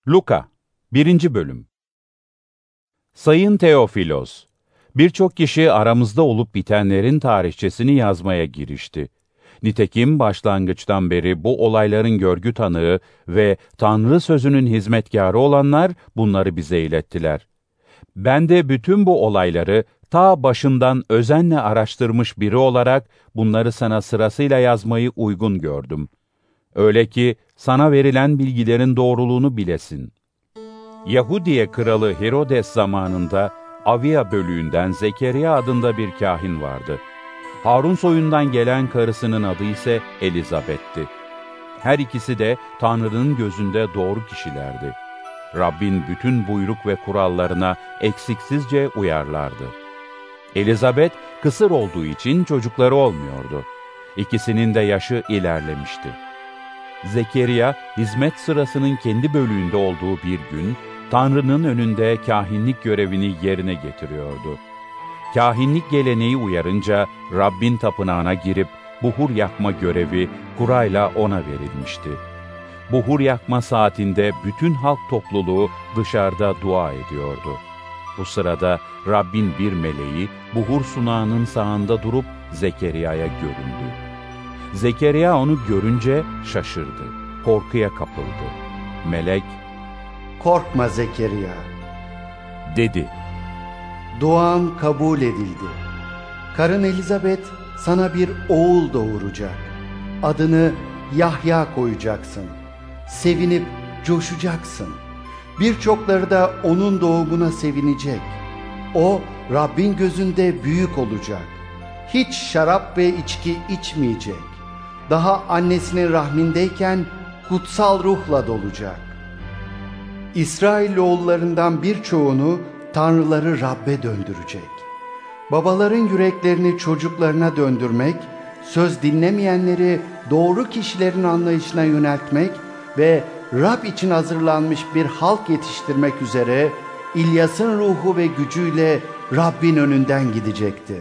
Luka 1. Bölüm. Sayın Teofilos, birçok kişi aramızda olup bitenlerin tarihçesini yazmaya girişti. Nitekim başlangıçtan beri bu olayların görgü tanığı ve Tanrı sözünün hizmetkarı olanlar bunları bize ilettiler. Ben de bütün bu olayları ta başından özenle araştırmış biri olarak bunları sana sırasıyla yazmayı uygun gördüm. Öyle ki sana verilen bilgilerin doğruluğunu bilesin. Yahudiye kralı Herodes zamanında Avia bölüğünden Zekeriya adında bir kâhin vardı. Harun soyundan gelen karısının adı ise Elizabeth'ti. Her ikisi de Tanrı'nın gözünde doğru kişilerdi. Rabbin bütün buyruk ve kurallarına eksiksizce uyarlardı. Elizabeth kısır olduğu için çocukları olmuyordu. İkisinin de yaşı ilerlemişti. Zekeriya, hizmet sırasının kendi bölüğünde olduğu bir gün, Tanrı'nın önünde kâhinlik görevini yerine getiriyordu. Kâhinlik geleneği uyarınca, Rabbin tapınağına girip buhur yakma görevi kurayla ona verilmişti. Buhur yakma saatinde bütün halk topluluğu dışarıda dua ediyordu. Bu sırada Rabbin bir meleği buhur sunağının sağında durup Zekeriya'ya göründü. Zekeriya onu görünce şaşırdı, korkuya kapıldı. Melek, "Korkma Zekeriya," dedi. "Duan kabul edildi. Karın Elizabeth sana bir oğul doğuracak. Adını Yahya koyacaksın. Sevinip coşacaksın. Birçokları da onun doğumuna sevinecek. O, Rabbin gözünde büyük olacak. Hiç şarap ve içki içmeyecek. Daha annesinin rahmindeyken kutsal ruhla dolacak. İsrailoğullarından birçoğunu tanrıları Rab'be döndürecek. Babaların yüreklerini çocuklarına döndürmek, söz dinlemeyenleri doğru kişilerin anlayışına yöneltmek ve Rab için hazırlanmış bir halk yetiştirmek üzere İlyas'ın ruhu ve gücüyle Rabbin önünden gidecektir."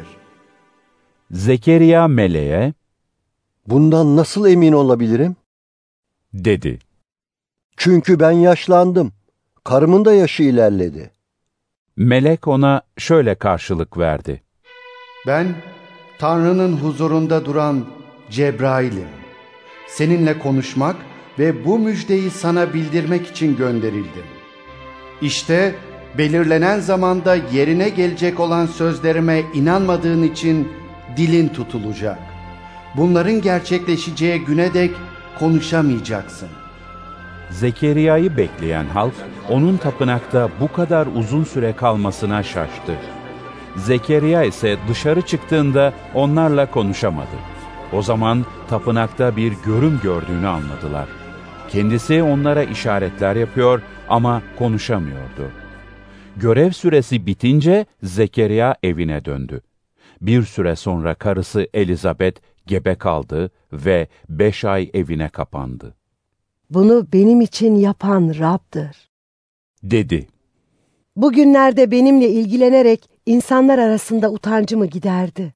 Zekeriya meleğe, "Bundan nasıl emin olabilirim? dedi. Çünkü ben yaşlandım. Karımın da yaşı ilerledi." Melek ona şöyle karşılık verdi. "Ben Tanrı'nın huzurunda duran Cebrail'im. Seninle konuşmak ve bu müjdeyi sana bildirmek için gönderildim. İşte belirlenen zamanda yerine gelecek olan sözlerime inanmadığın için dilin tutulacak. Bunların gerçekleşeceği güne dek konuşamayacaksın." Zekeriya'yı bekleyen halk, onun tapınakta bu kadar uzun süre kalmasına şaştı. Zekeriya ise dışarı çıktığında onlarla konuşamadı. O zaman tapınakta bir görüm gördüğünü anladılar. Kendisi onlara işaretler yapıyor ama konuşamıyordu. Görev süresi bitince Zekeriya evine döndü. Bir süre sonra karısı Elizabeth gebe kaldı ve 5 ay evine kapandı. "Bunu benim için yapan Rab'dır," dedi. "Bugünlerde benimle ilgilenerek insanlar arasında utancımı giderdi."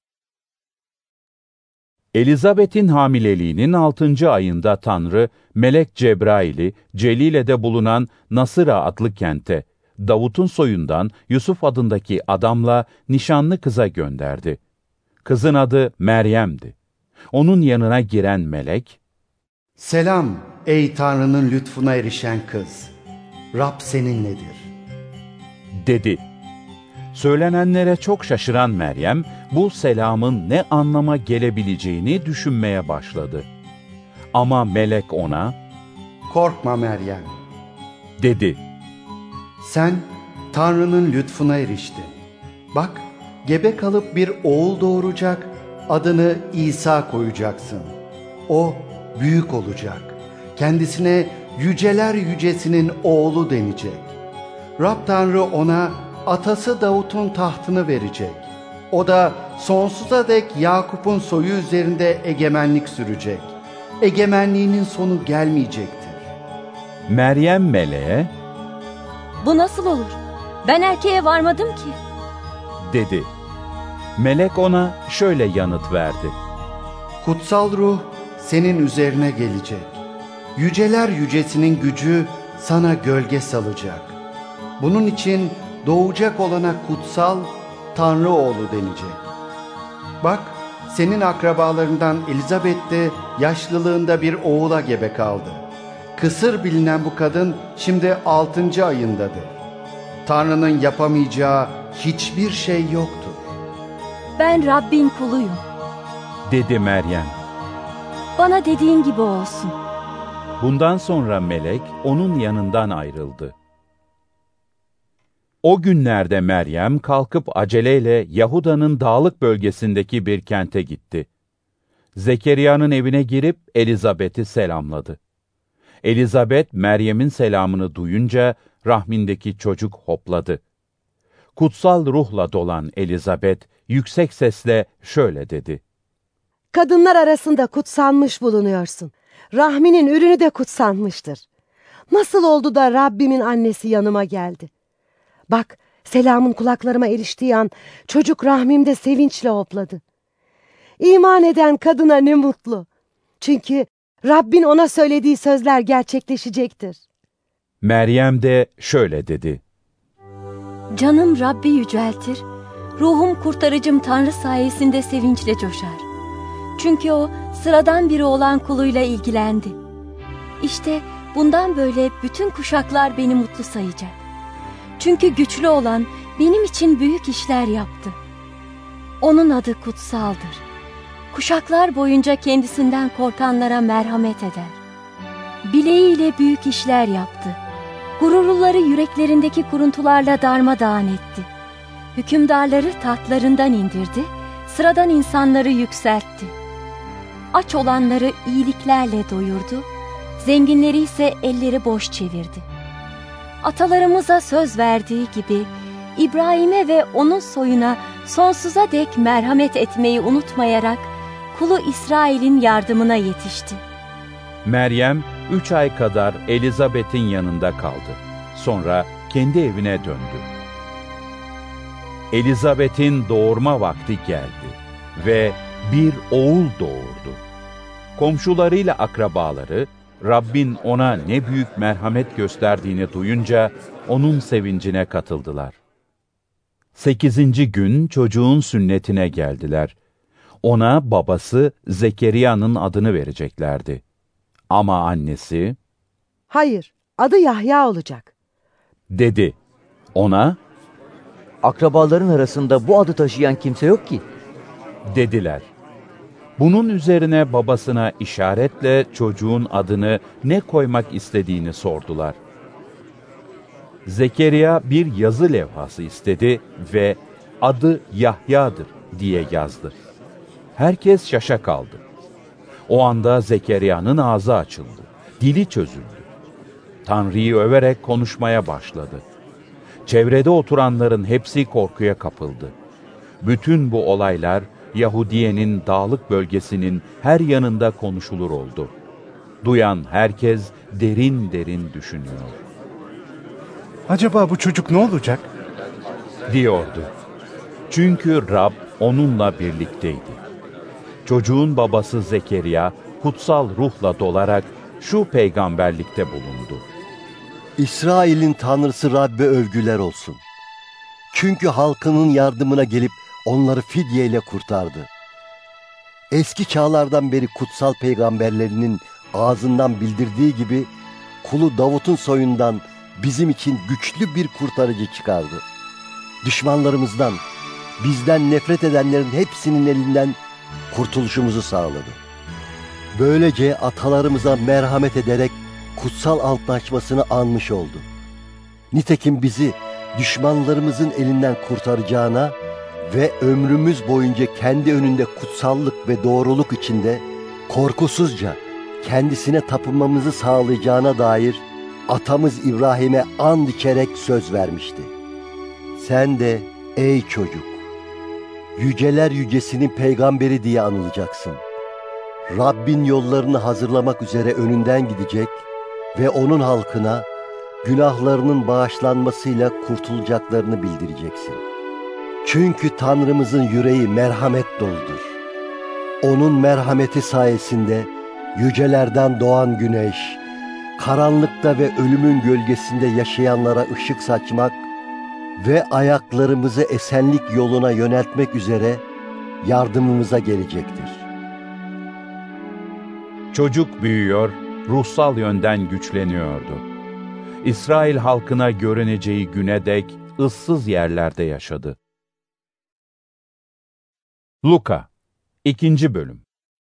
Elizabeth'in hamileliğinin 6. ayında Tanrı, Melek Cebrail'i Celile'de bulunan Nasıra adlı kente, Davut'un soyundan Yusuf adındaki adamla nişanlı kıza gönderdi. Kızın adı Meryem'di. Onun yanına giren melek, "Selam ey Tanrı'nın lütfuna erişen kız. Rab seninledir," dedi. Söylenenlere çok şaşıran Meryem, bu selamın ne anlama gelebileceğini düşünmeye başladı. Ama melek ona, "Korkma Meryem. dedi. Sen Tanrı'nın lütfuna eriştin. Bak, gebe kalıp bir oğul doğuracak, adını İsa koyacaksın. O büyük olacak. Kendisine yüceler yücesinin oğlu denecek. Rab Tanrı ona atası Davut'un tahtını verecek. O da sonsuza dek Yakup'un soyu üzerinde egemenlik sürecek. Egemenliğinin sonu gelmeyecektir." Meryem meleğe, "Bu nasıl olur? Ben erkeğe varmadım ki," dedi. Melek ona şöyle yanıt verdi. "Kutsal ruh senin üzerine gelecek. Yüceler yücesinin gücü sana gölge salacak. Bunun için doğacak olana kutsal Tanrı oğlu denecek. Bak, senin akrabalarından Elizabeth de yaşlılığında bir oğula gebe kaldı. Kısır bilinen bu kadın şimdi 6. ayındadır. Tanrı'nın yapamayacağı hiçbir şey yoktur. Ben Rabbin kuluyum. dedi Meryem. Bana dediğin gibi olsun. Bundan sonra melek onun yanından ayrıldı. O günlerde Meryem kalkıp aceleyle Yahuda'nın dağlık bölgesindeki bir kente gitti. Zekeriya'nın evine girip Elizabeth'i selamladı. Elizabeth Meryem'in selamını duyunca rahmindeki çocuk hopladı. Kutsal ruhla dolan Elizabeth yüksek sesle şöyle dedi: Kadınlar arasında kutsanmış bulunuyorsun. Rahminin ürünü de kutsanmıştır. Nasıl oldu da Rabbimin annesi yanıma geldi? Bak, selamın kulaklarıma eriştiği an çocuk rahmimde sevinçle hopladı. İman eden kadına ne mutlu. Çünkü Rabbin ona söylediği sözler gerçekleşecektir. Meryem de şöyle dedi: Canım Rabbi yüceltir, ruhum kurtarıcım Tanrı sayesinde sevinçle coşar. Çünkü o sıradan biri olan kuluyla ilgilendi. İşte bundan böyle bütün kuşaklar beni mutlu sayacak. Çünkü güçlü olan benim için büyük işler yaptı. Onun adı kutsaldır. Kuşaklar boyunca kendisinden korkanlara merhamet eder. Bileğiyle büyük işler yaptı. Gururluları yüreklerindeki kuruntularla darmadağın etti. Hükümdarları tahtlarından indirdi, sıradan insanları yükseltti. Aç olanları iyiliklerle doyurdu, zenginleri ise elleri boş çevirdi. Atalarımıza söz verdiği gibi İbrahim'e ve onun soyuna sonsuza dek merhamet etmeyi unutmayarak kulu İsrail'in yardımına yetişti. Meryem 3 ay kadar Elizabeth'in yanında kaldı. Sonra kendi evine döndü. Elizabeth'in doğurma vakti geldi ve bir oğul doğurdu. Komşularıyla akrabaları, Rabbin ona ne büyük merhamet gösterdiğini duyunca onun sevincine katıldılar. 8. gün çocuğun sünnetine geldiler. Ona babası Zekeriya'nın adını vereceklerdi. Ama annesi, Hayır, adı Yahya olacak. dedi. Ona, Akrabaların arasında bu adı taşıyan kimse yok ki. dediler. Bunun üzerine babasına işaretle çocuğun adını ne koymak istediğini sordular. Zekeriya bir yazı levhası istedi ve adı Yahya'dır diye yazdı. Herkes şaşa kaldı. O anda Zekeriya'nın ağzı açıldı, dili çözüldü. Tanrı'yı överek konuşmaya başladı. Çevrede oturanların hepsi korkuya kapıldı. Bütün bu olaylar Yahudiye'nin dağlık bölgesinin her yanında konuşulur oldu. Duyan herkes derin derin düşünüyor. Acaba bu çocuk ne olacak? Diyordu. Çünkü Rab onunla birlikteydi. Çocuğun babası Zekeriya kutsal ruhla dolarak şu peygamberlikte bulundu. İsrail'in Tanrısı Rabbe övgüler olsun. Çünkü halkının yardımına gelip onları fidyeyle kurtardı. Eski çağlardan beri kutsal peygamberlerinin ağzından bildirdiği gibi kulu Davut'un soyundan bizim için güçlü bir kurtarıcı çıkardı. Düşmanlarımızdan, bizden nefret edenlerin hepsinin elinden kurtuluşumuzu sağladı. Böylece atalarımıza merhamet ederek kutsal antlaşmasını anmış oldu. Nitekim bizi düşmanlarımızın elinden kurtaracağına ve ömrümüz boyunca kendi önünde kutsallık ve doğruluk içinde korkusuzca kendisine tapınmamızı sağlayacağına dair atamız İbrahim'e and içerek söz vermişti. Sen de ey çocuk, yüceler yücesinin peygamberi diye anılacaksın. Rabbin yollarını hazırlamak üzere önünden gidecek ve onun halkına günahlarının bağışlanmasıyla kurtulacaklarını bildireceksin. Çünkü Tanrımızın yüreği merhamet doludur. Onun merhameti sayesinde yücelerden doğan güneş, karanlıkta ve ölümün gölgesinde yaşayanlara ışık saçmak ve ayaklarımızı esenlik yoluna yöneltmek üzere yardımımıza gelecektir. Çocuk büyüyor, ruhsal yönden güçleniyordu. İsrail halkına görüneceği güne dek ıssız yerlerde yaşadı. Luka 2. Bölüm.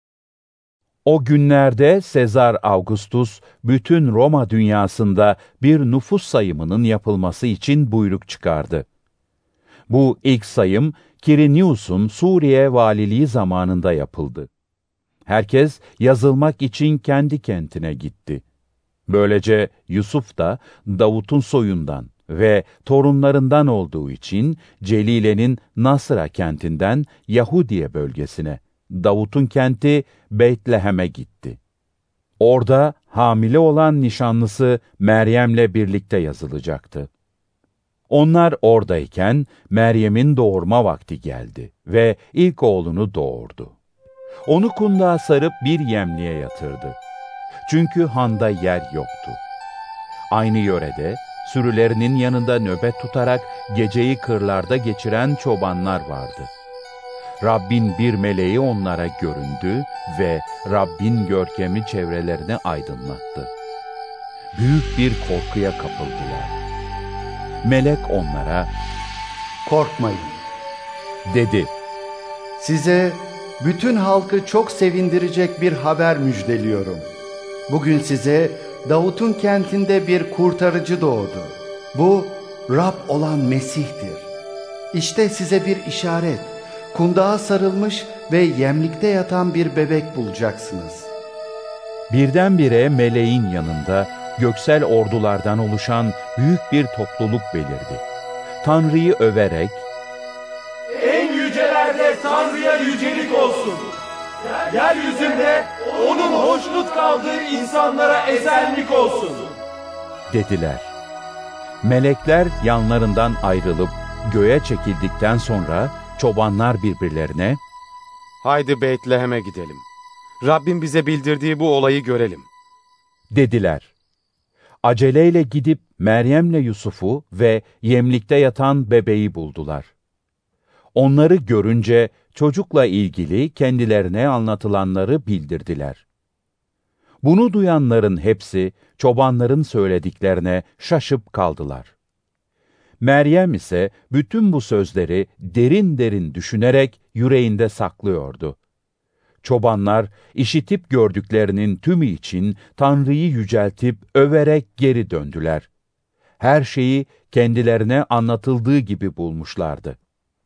O günlerde Sezar Augustus bütün Roma dünyasında bir nüfus sayımının yapılması için buyruk çıkardı. Bu ilk sayım Kirinius'un Suriye valiliği zamanında yapıldı. Herkes yazılmak için kendi kentine gitti. Böylece Yusuf da Davut'un soyundan ve torunlarından olduğu için Celile'nin Nasıra kentinden Yahudiye bölgesine, Davut'un kenti Beytlehem'e gitti. Orada hamile olan nişanlısı Meryem'le birlikte yazılacaktı. Onlar oradayken Meryem'in doğurma vakti geldi ve ilk oğlunu doğurdu. Onu kundağa sarıp bir yemliğe yatırdı. Çünkü handa yer yoktu. Aynı yörede sürülerinin yanında nöbet tutarak geceyi kırlarda geçiren çobanlar vardı. Rabbin bir meleği onlara göründü ve Rabbin görkemi çevrelerini aydınlattı. Büyük bir korkuya kapıldılar. Melek onlara, "Korkmayın," dedi. "Size bütün halkı çok sevindirecek bir haber müjdeliyorum. Bugün size Davut'un kentinde bir kurtarıcı doğdu. Bu Rab olan Mesih'tir. İşte size bir işaret. Kundağa sarılmış ve yemlikte yatan bir bebek bulacaksınız." Birdenbire meleğin yanında göksel ordulardan oluşan büyük bir topluluk belirdi. Tanrı'yı överek, "En yücelerde Tanrı'ya yücelik olsun. Yeryüzünde onun hoşnut kaldığı insanlara esenlik olsun," dediler. Melekler yanlarından ayrılıp göğe çekildikten sonra çobanlar birbirlerine, "Haydi Beytlehem'e gidelim. Rabbin bize bildirdiği bu olayı görelim," dediler. Aceleyle gidip Meryem'le Yusuf'u ve yemlikte yatan bebeği buldular. Onları görünce çocukla ilgili kendilerine anlatılanları bildirdiler. Bunu duyanların hepsi çobanların söylediklerine şaşıp kaldılar. Meryem ise bütün bu sözleri derin derin düşünerek yüreğinde saklıyordu. Çobanlar işitip gördüklerinin tümü için Tanrı'yı yüceltip överek geri döndüler. Her şeyi kendilerine anlatıldığı gibi bulmuşlardı.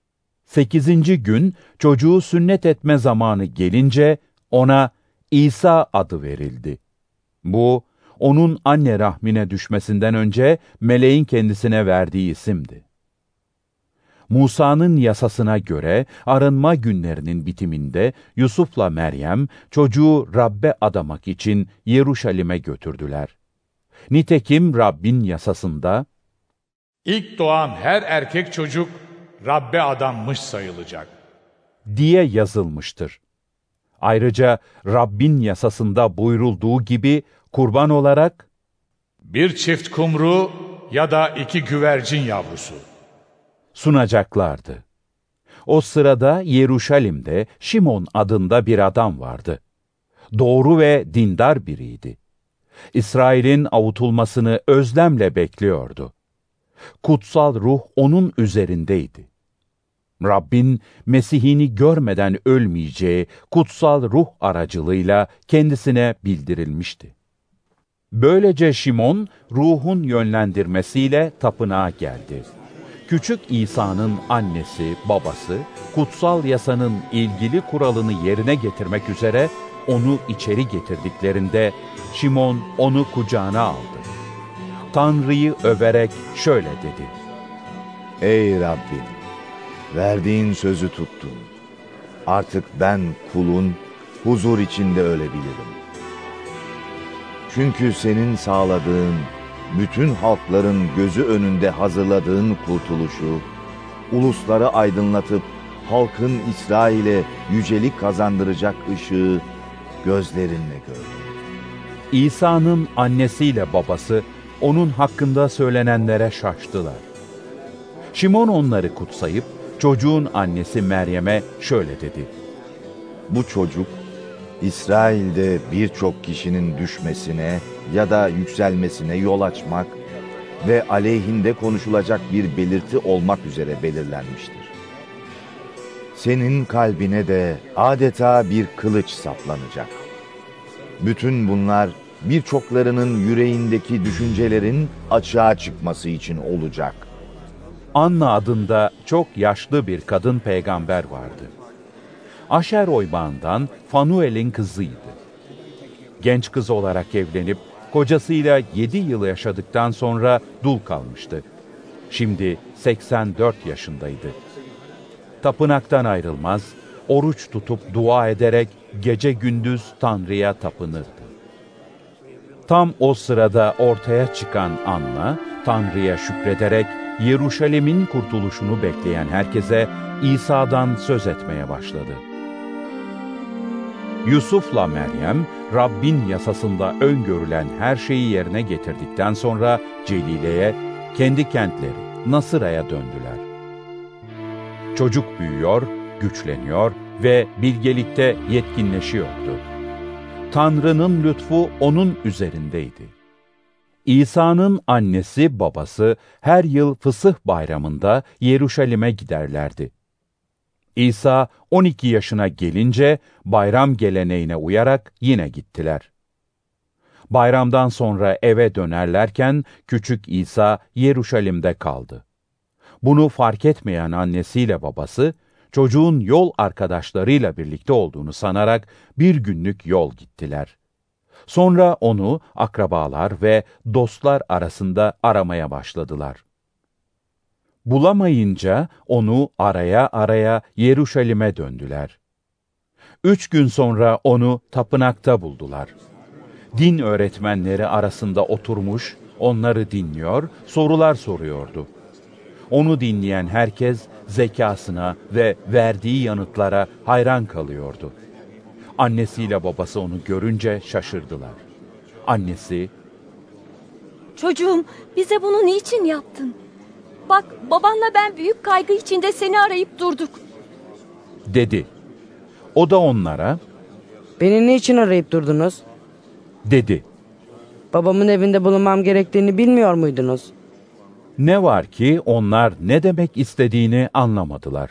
8. gün çocuğu sünnet etme zamanı gelince ona İsa adı verildi. Bu, onun anne rahmine düşmesinden önce meleğin kendisine verdiği isimdi. Musa'nın yasasına göre arınma günlerinin bitiminde Yusuf'la Meryem çocuğu Rabbe adamak için Yeruşalim'e götürdüler. Nitekim Rabbin yasasında, "İlk doğan her erkek çocuk Rabbe adanmış sayılacak," diye yazılmıştır. Ayrıca Rabbin yasasında buyurulduğu gibi kurban olarak "Bir çift kumru ya da 2 güvercin yavrusu," sunacaklardı. O sırada Yeruşalim'de Şimon adında bir adam vardı. Doğru ve dindar biriydi. İsrail'in avutulmasını özlemle bekliyordu. Kutsal ruh onun üzerindeydi. Rabbin Mesih'ini görmeden ölmeyeceği kutsal ruh aracılığıyla kendisine bildirilmişti. Böylece Şimon ruhun yönlendirmesiyle tapınağa geldi. Küçük İsa'nın annesi, babası, kutsal yasanın ilgili kuralını yerine getirmek üzere onu içeri getirdiklerinde Şimon onu kucağına aldı. Tanrı'yı överek şöyle dedi: "Ey Rabbim, verdiğin sözü tuttun. Artık ben kulun huzur içinde ölebilirim. Çünkü senin sağladığın, bütün halkların gözü önünde hazırladığın kurtuluşu, ulusları aydınlatıp halkın İsrail'e yücelik kazandıracak ışığı gözlerinle gördüm. İsa'nın annesiyle babası onun hakkında söylenenlere şaştılar. Şimon onları kutsayıp çocuğun annesi Meryem'e şöyle dedi: Bu çocuk, İsrail'de birçok kişinin düşmesine ya da yükselmesine yol açmak ve aleyhinde konuşulacak bir belirti olmak üzere belirlenmiştir. Senin kalbine de adeta bir kılıç saplanacak. Bütün bunlar birçoklarının yüreğindeki düşüncelerin açığa çıkması için olacak. Anna adında çok yaşlı bir kadın peygamber vardı. Aşer oybağından Fanuel'in kızıydı. Genç kız olarak evlenip kocasıyla 7 yıl yaşadıktan sonra dul kalmıştı. Şimdi 84 yaşındaydı. Tapınaktan ayrılmaz, oruç tutup dua ederek gece gündüz Tanrı'ya tapınırdı. Tam o sırada ortaya çıkan Anna, Tanrı'ya şükrederek Yeruşalim'in kurtuluşunu bekleyen herkese İsa'dan söz etmeye başladı. Yusuf'la Meryem, Rabbin yasasında öngörülen her şeyi yerine getirdikten sonra Celile'ye, kendi kentleri Nasıra'ya döndüler. Çocuk büyüyor, güçleniyor ve bilgelikte yetkinleşiyordu. Tanrı'nın lütfu onun üzerindeydi. İsa'nın annesi babası her yıl Fısıh Bayramı'nda Yeruşalim'e giderlerdi. İsa 12 yaşına gelince bayram geleneğine uyarak yine gittiler. Bayramdan sonra eve dönerlerken küçük İsa Yeruşalim'de kaldı. Bunu fark etmeyen annesiyle babası, çocuğun yol arkadaşlarıyla birlikte olduğunu sanarak bir günlük yol gittiler. Sonra onu akrabalar ve dostlar arasında aramaya başladılar. Bulamayınca onu araya araya Yeruşalim'e döndüler. 3 gün sonra onu tapınakta buldular. Din öğretmenleri arasında oturmuş, onları dinliyor, sorular soruyordu. Onu dinleyen herkes zekasına ve verdiği yanıtlara hayran kalıyordu. Annesiyle babası onu görünce şaşırdılar. Annesi, "Çocuğum, bize bunu niçin yaptın? Bak, babanla ben büyük kaygı içinde seni arayıp durduk," dedi. O da onlara, "Beni niçin arayıp durdunuz?" dedi. "Babamın evinde bulunmam gerektiğini bilmiyor muydunuz?" Ne var ki onlar ne demek istediğini anlamadılar.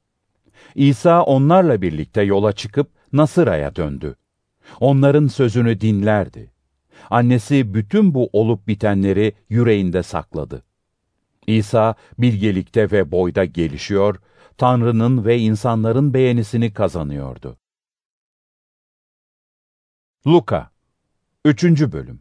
İsa onlarla birlikte yola çıkıp Nasıra'ya döndü. Onların sözünü dinlerdi. Annesi bütün bu olup bitenleri yüreğinde sakladı. İsa bilgelikte ve boyda gelişiyor, Tanrı'nın ve insanların beğenisini kazanıyordu. Luka 3. Bölüm.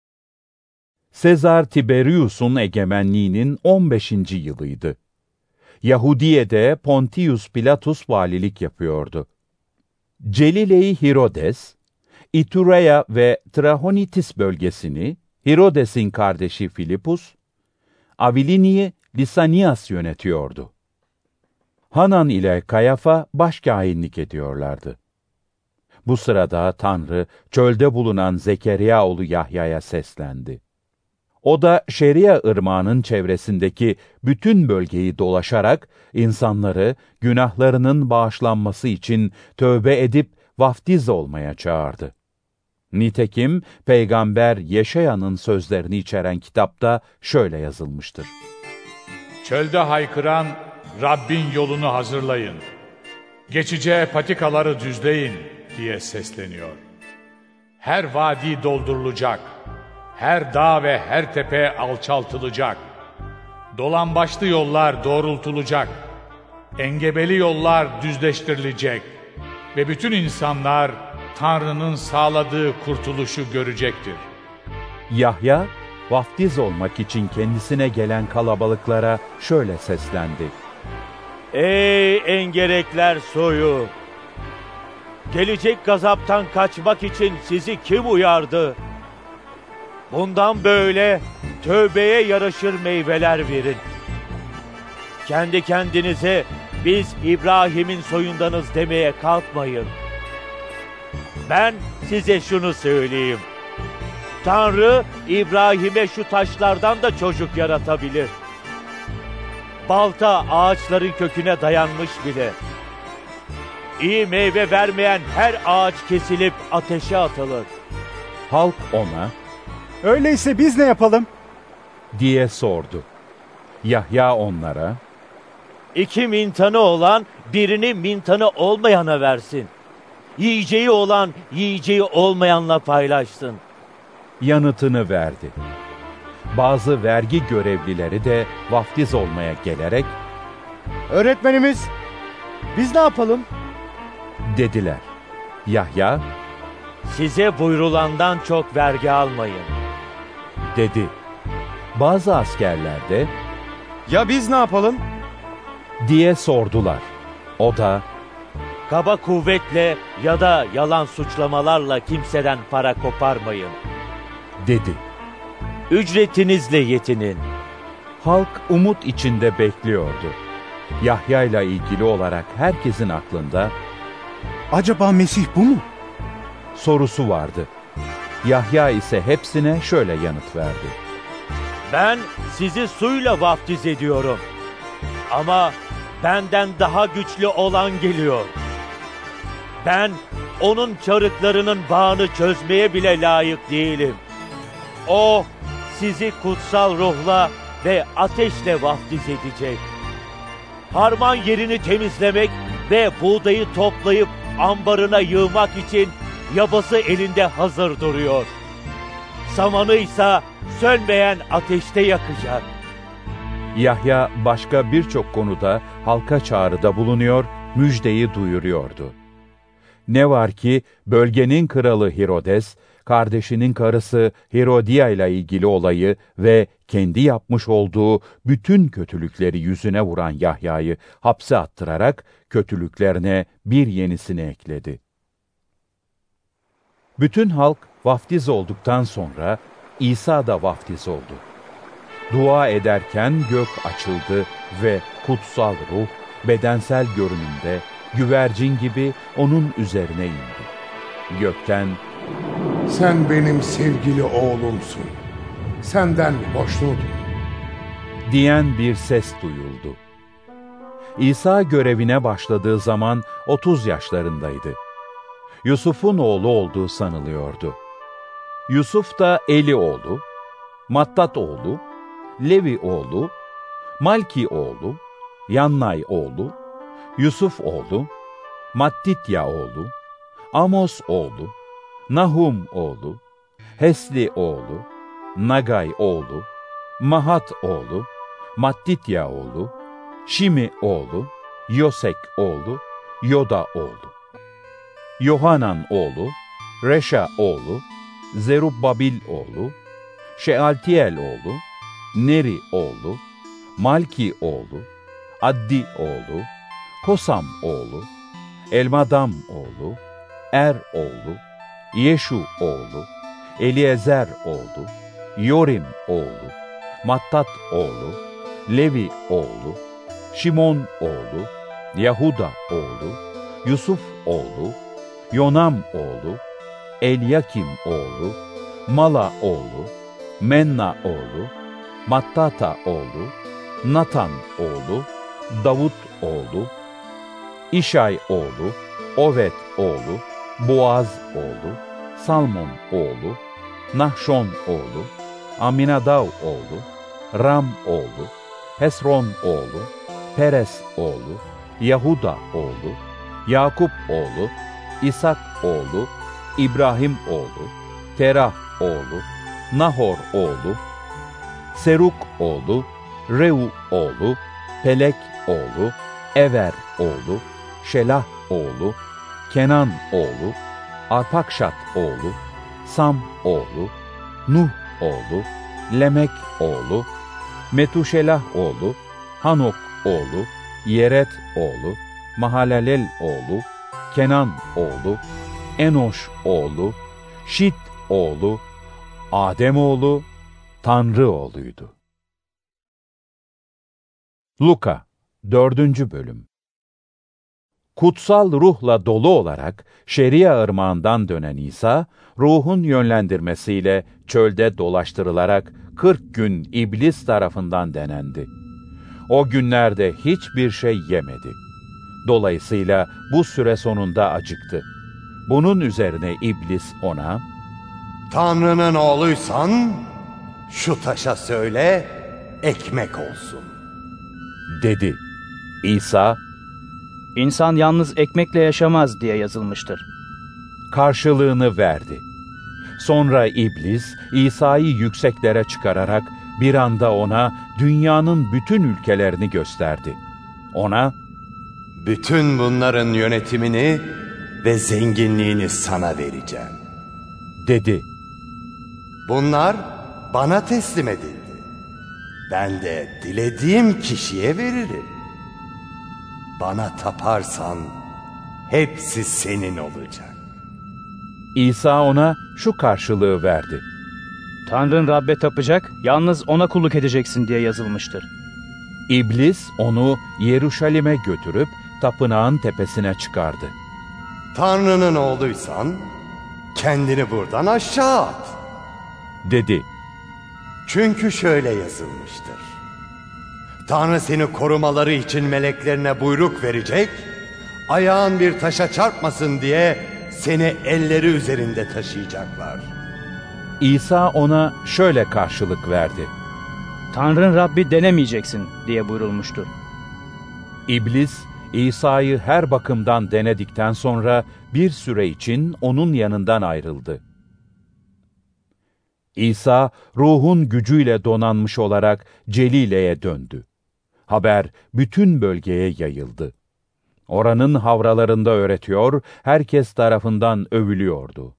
Sezar Tiberius'un egemenliğinin 15. yılıydı. Yahudiye'de Pontius Pilatus valilik yapıyordu. Celile-i Hirodes, İtureya ve Trahonitis bölgesini Hirodes'in kardeşi Filipus, Avilini'yi Lisanias yönetiyordu. Hanan ile Kayafa başkâhinlik ediyorlardı. Bu sırada Tanrı çölde bulunan Zekeriya oğlu Yahya'ya seslendi. O da Şeria ırmağının çevresindeki bütün bölgeyi dolaşarak insanları günahlarının bağışlanması için tövbe edip vaftiz olmaya çağırdı. Nitekim Peygamber Yeşaya'nın sözlerini içeren kitapta şöyle yazılmıştır: Çölde haykıran Rabbin yolunu hazırlayın, geçeceği patikaları düzleyin diye sesleniyor. Her vadi doldurulacak, her dağ ve her tepe alçaltılacak. Dolambaçlı yollar doğrultulacak. Engebeli yollar düzleştirilecek. Ve bütün insanlar Tanrı'nın sağladığı kurtuluşu görecektir. Yahya, vaftiz olmak için kendisine gelen kalabalıklara şöyle seslendi: Ey engerekler soyu! Gelecek gazaptan kaçmak için sizi kim uyardı? Bundan böyle tövbeye yaraşır meyveler verin. Kendi kendinize biz İbrahim'in soyundanız demeye kalkmayın. Ben size şunu söyleyeyim. Tanrı İbrahim'e şu taşlardan da çocuk yaratabilir. Balta ağaçların köküne dayanmış bile. İyi meyve vermeyen her ağaç kesilip ateşe atılır. Halk ona, "Öyleyse biz ne yapalım?" diye sordu. Yahya onlara, 2 mintanı olan birini mintanı olmayana versin. Yiyeceği olan yiyeceği olmayanla paylaşsın yanıtını verdi. Bazı vergi görevlileri de vaftiz olmaya gelerek, "Öğretmenimiz, biz ne yapalım?" dediler. Yahya, size buyrulandan çok vergi almayın dedi. Bazı askerler de, "Ya biz ne yapalım?" diye sordular. O da, kaba kuvvetle ya da yalan suçlamalarla kimseden para koparmayın dedi. Ücretinizle yetinin. Halk umut içinde bekliyordu. Yahya ile ilgili olarak herkesin aklında, "Acaba Mesih bu mu?" sorusu vardı. Yahya ise hepsine şöyle yanıt verdi. Ben sizi suyla vaftiz ediyorum. Ama benden daha güçlü olan geliyor. Ben onun çarıklarının bağını çözmeye bile layık değilim. O sizi kutsal ruhla ve ateşle vaftiz edecek. Harman yerini temizlemek ve buğdayı toplayıp ambarına yığmak için yabası elinde hazır duruyor. Samanı ise sönmeyen ateşte yakacak. Yahya başka birçok konuda halka çağrıda bulunuyor, müjdeyi duyuruyordu. Ne var ki bölgenin kralı Herodes, kardeşinin karısı Herodia ile ilgili olayı ve kendi yapmış olduğu bütün kötülükleri yüzüne vuran Yahya'yı hapse attırarak kötülüklerine bir yenisini ekledi. Bütün halk vaftiz olduktan sonra İsa da vaftiz oldu. Dua ederken gök açıldı ve kutsal ruh bedensel görünümde güvercin gibi onun üzerine indi. Gökten, "Sen benim sevgili oğlumsun. Senden hoşnutum." diyen bir ses duyuldu. İsa görevine başladığı zaman 30 yaşlarındaydı. Yusuf'un oğlu olduğu sanılıyordu. Yusuf da Eli oğlu, Mattat oğlu, Levi oğlu, Malki oğlu, Yannay oğlu, Yusuf oğlu, Mattitya oğlu, Amos oğlu, Nahum oğlu, Hesli oğlu, Nagay oğlu, Mahat oğlu, Mattitya oğlu, Şimi oğlu, Yosek oğlu, Yoda oğlu, Yohanan oğlu, Reşa oğlu, Zerubbabil oğlu, Şealtiel oğlu, Neri oğlu, Malki oğlu, Addi oğlu, Kosam oğlu, Elmadam oğlu, Er oğlu, Yeşu oğlu, Eliezer oğlu, Yorim oğlu, Mattat oğlu, Levi oğlu, Şimon oğlu, Yahuda oğlu, Yusuf oğlu, Yonam oğlu, Elyakim oğlu, Mala oğlu, Menna oğlu, Mattata oğlu, Natan oğlu, Davut oğlu, İşay oğlu, Ovet oğlu, Boaz oğlu, Salmon oğlu, Nahşon oğlu, Aminadav oğlu, Ram oğlu, Hesron oğlu, Peres oğlu, Yahuda oğlu, Yakup oğlu, İshak oğlu, İbrahim oğlu, Terah oğlu, Nahor oğlu, Seruk oğlu, Reu oğlu, Pelek oğlu, Ever oğlu, Şelah oğlu, Kenan oğlu, Arpakşat oğlu, Sam oğlu, Nuh oğlu, Lemek oğlu, Metuşelah oğlu, Hanok oğlu, Yeret oğlu, Mahalalel oğlu, Kenan oğlu, Enoş oğlu, Şit oğlu, Adem oğlu, Tanrı oğluydu. Luka 4. Bölüm. Kutsal ruhla dolu olarak Şeria ırmağından dönen İsa, ruhun yönlendirmesiyle çölde dolaştırılarak 40 gün iblis tarafından denendi. O günlerde hiçbir şey yemedi. Dolayısıyla bu süre sonunda acıktı. Bunun üzerine iblis ona, "Tanrı'nın oğluysan şu taşa söyle, ekmek olsun," dedi. İsa, "İnsan yalnız ekmekle yaşamaz," diye yazılmıştır. Karşılığını verdi. Sonra iblis İsa'yı yükseklere çıkararak bir anda ona dünyanın bütün ülkelerini gösterdi. Ona, "Bütün bunların yönetimini ve zenginliğini sana vereceğim," dedi. "Bunlar bana teslim edildi. Ben de dilediğim kişiye veririm. Bana taparsan hepsi senin olacak." İsa ona şu karşılığı verdi. "Tanrın Rabbe tapacak, yalnız ona kulluk edeceksin," diye yazılmıştır. İblis onu Yeruşalim'e götürüp tapınağın tepesine çıkardı. "Tanrı'nın oğluysan kendini buradan aşağı at," dedi. "Çünkü şöyle yazılmıştır. Tanrı seni korumaları için meleklerine buyruk verecek, ayağın bir taşa çarpmasın diye seni elleri üzerinde taşıyacaklar." İsa ona şöyle karşılık verdi. "Tanrın Rabbi denemeyeceksin," diye buyurulmuştur. İblis, İsa'yı her bakımdan denedikten sonra bir süre için onun yanından ayrıldı. İsa, ruhun gücüyle donanmış olarak Celile'ye döndü. Haber bütün bölgeye yayıldı. Oranın havralarında öğretiyor, herkes tarafından övülüyordu.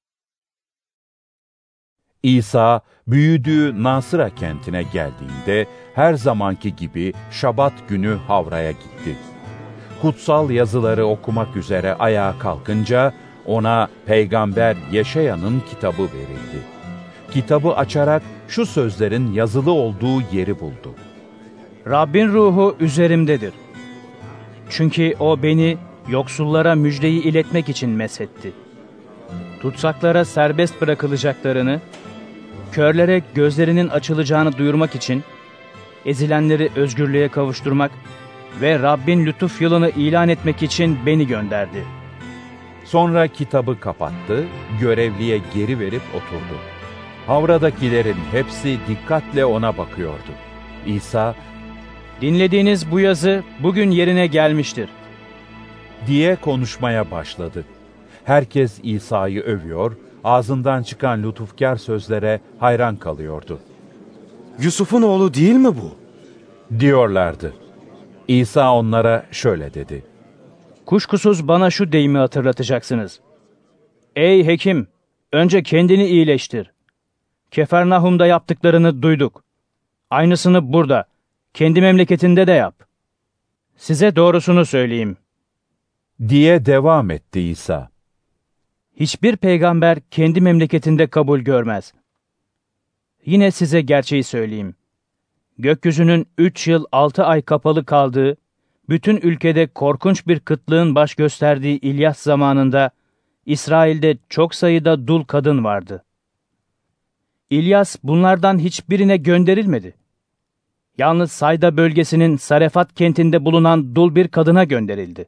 İsa, büyüdüğü Nasıra kentine geldiğinde her zamanki gibi Şabat günü havraya gitti. Kutsal yazıları okumak üzere ayağa kalkınca ona Peygamber Yeşaya'nın kitabı verildi. Kitabı açarak şu sözlerin yazılı olduğu yeri buldu. "Rabbin ruhu üzerimdedir. Çünkü o beni yoksullara müjdeyi iletmek için mesetti. Tutsaklara serbest bırakılacaklarını, körlere gözlerinin açılacağını duyurmak için, ezilenleri özgürlüğe kavuşturmak ve Rabbin lütuf yılını ilan etmek için beni gönderdi." Sonra kitabı kapattı, görevliye geri verip oturdu. Havradakilerin hepsi dikkatle ona bakıyordu. İsa, "Dinlediğiniz bu yazı bugün yerine gelmiştir," diye konuşmaya başladı. Herkes İsa'yı övüyor, ağzından çıkan lütufkar sözlere hayran kalıyordu. "Yusuf'un oğlu değil mi bu?" diyorlardı. İsa onlara şöyle dedi. "Kuşkusuz bana şu deyimi hatırlatacaksınız. Ey hekim, önce kendini iyileştir. Kefarnahum'da yaptıklarını duyduk. Aynısını burada, kendi memleketinde de yap. Size doğrusunu söyleyeyim," diye devam etti İsa. "Hiçbir peygamber kendi memleketinde kabul görmez. Yine size gerçeği söyleyeyim. Gökyüzünün 3 yıl 6 ay kapalı kaldığı, bütün ülkede korkunç bir kıtlığın baş gösterdiği İlyas zamanında İsrail'de çok sayıda dul kadın vardı. İlyas bunlardan hiçbirine gönderilmedi. Yalnız Sayda bölgesinin Sarefat kentinde bulunan dul bir kadına gönderildi.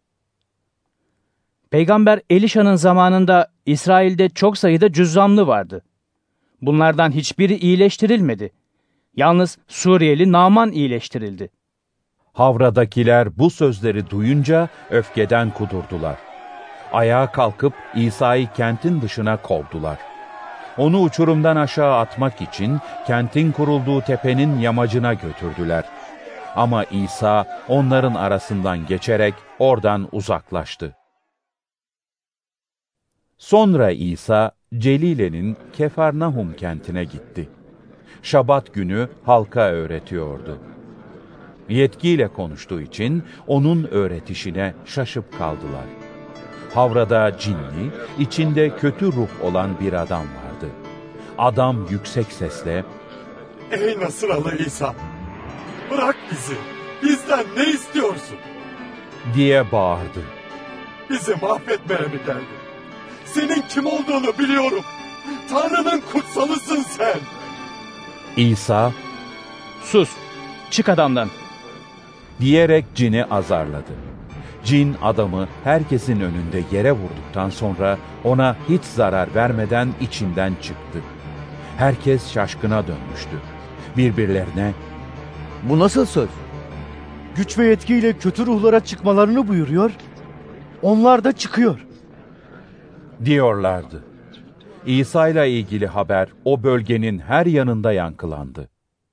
Peygamber Elişa'nın zamanında İsrail'de çok sayıda cüzzamlı vardı. Bunlardan hiçbiri iyileştirilmedi. Yalnız Suriyeli Naaman iyileştirildi." Havradakiler bu sözleri duyunca öfkeden kudurdular. Ayağa kalkıp İsa'yı kentin dışına kovdular. Onu uçurumdan aşağı atmak için kentin kurulduğu tepenin yamacına götürdüler. Ama İsa onların arasından geçerek oradan uzaklaştı. Sonra İsa Celile'nin Kefarnahum kentine gitti. Şabat günü halka öğretiyordu. Yetkiyle konuştuğu için onun öğretişine şaşıp kaldılar. Havrada cinli, içinde kötü ruh olan bir adam vardı. Adam yüksek sesle, "Ey Nasıralı İsa, bırak bizi, bizden ne istiyorsun?" diye bağırdı. Bizi mahvetmeye mi geldin? Senin kim olduğunu biliyorum. Tanrı'nın kutsalısın sen. İsa, "Sus, çık adamdan," diyerek cini azarladı. Cin adamı herkesin önünde yere vurduktan sonra ona hiç zarar vermeden içinden çıktı. Herkes şaşkına dönmüştü. Birbirlerine, "Bu nasıl söz? Güç ve yetkiyle kötü ruhlara çıkmalarını buyuruyor. Onlar da çıkıyor," diyorlardı. İsa ile ilgili haber o bölgenin her yanında yankılandı.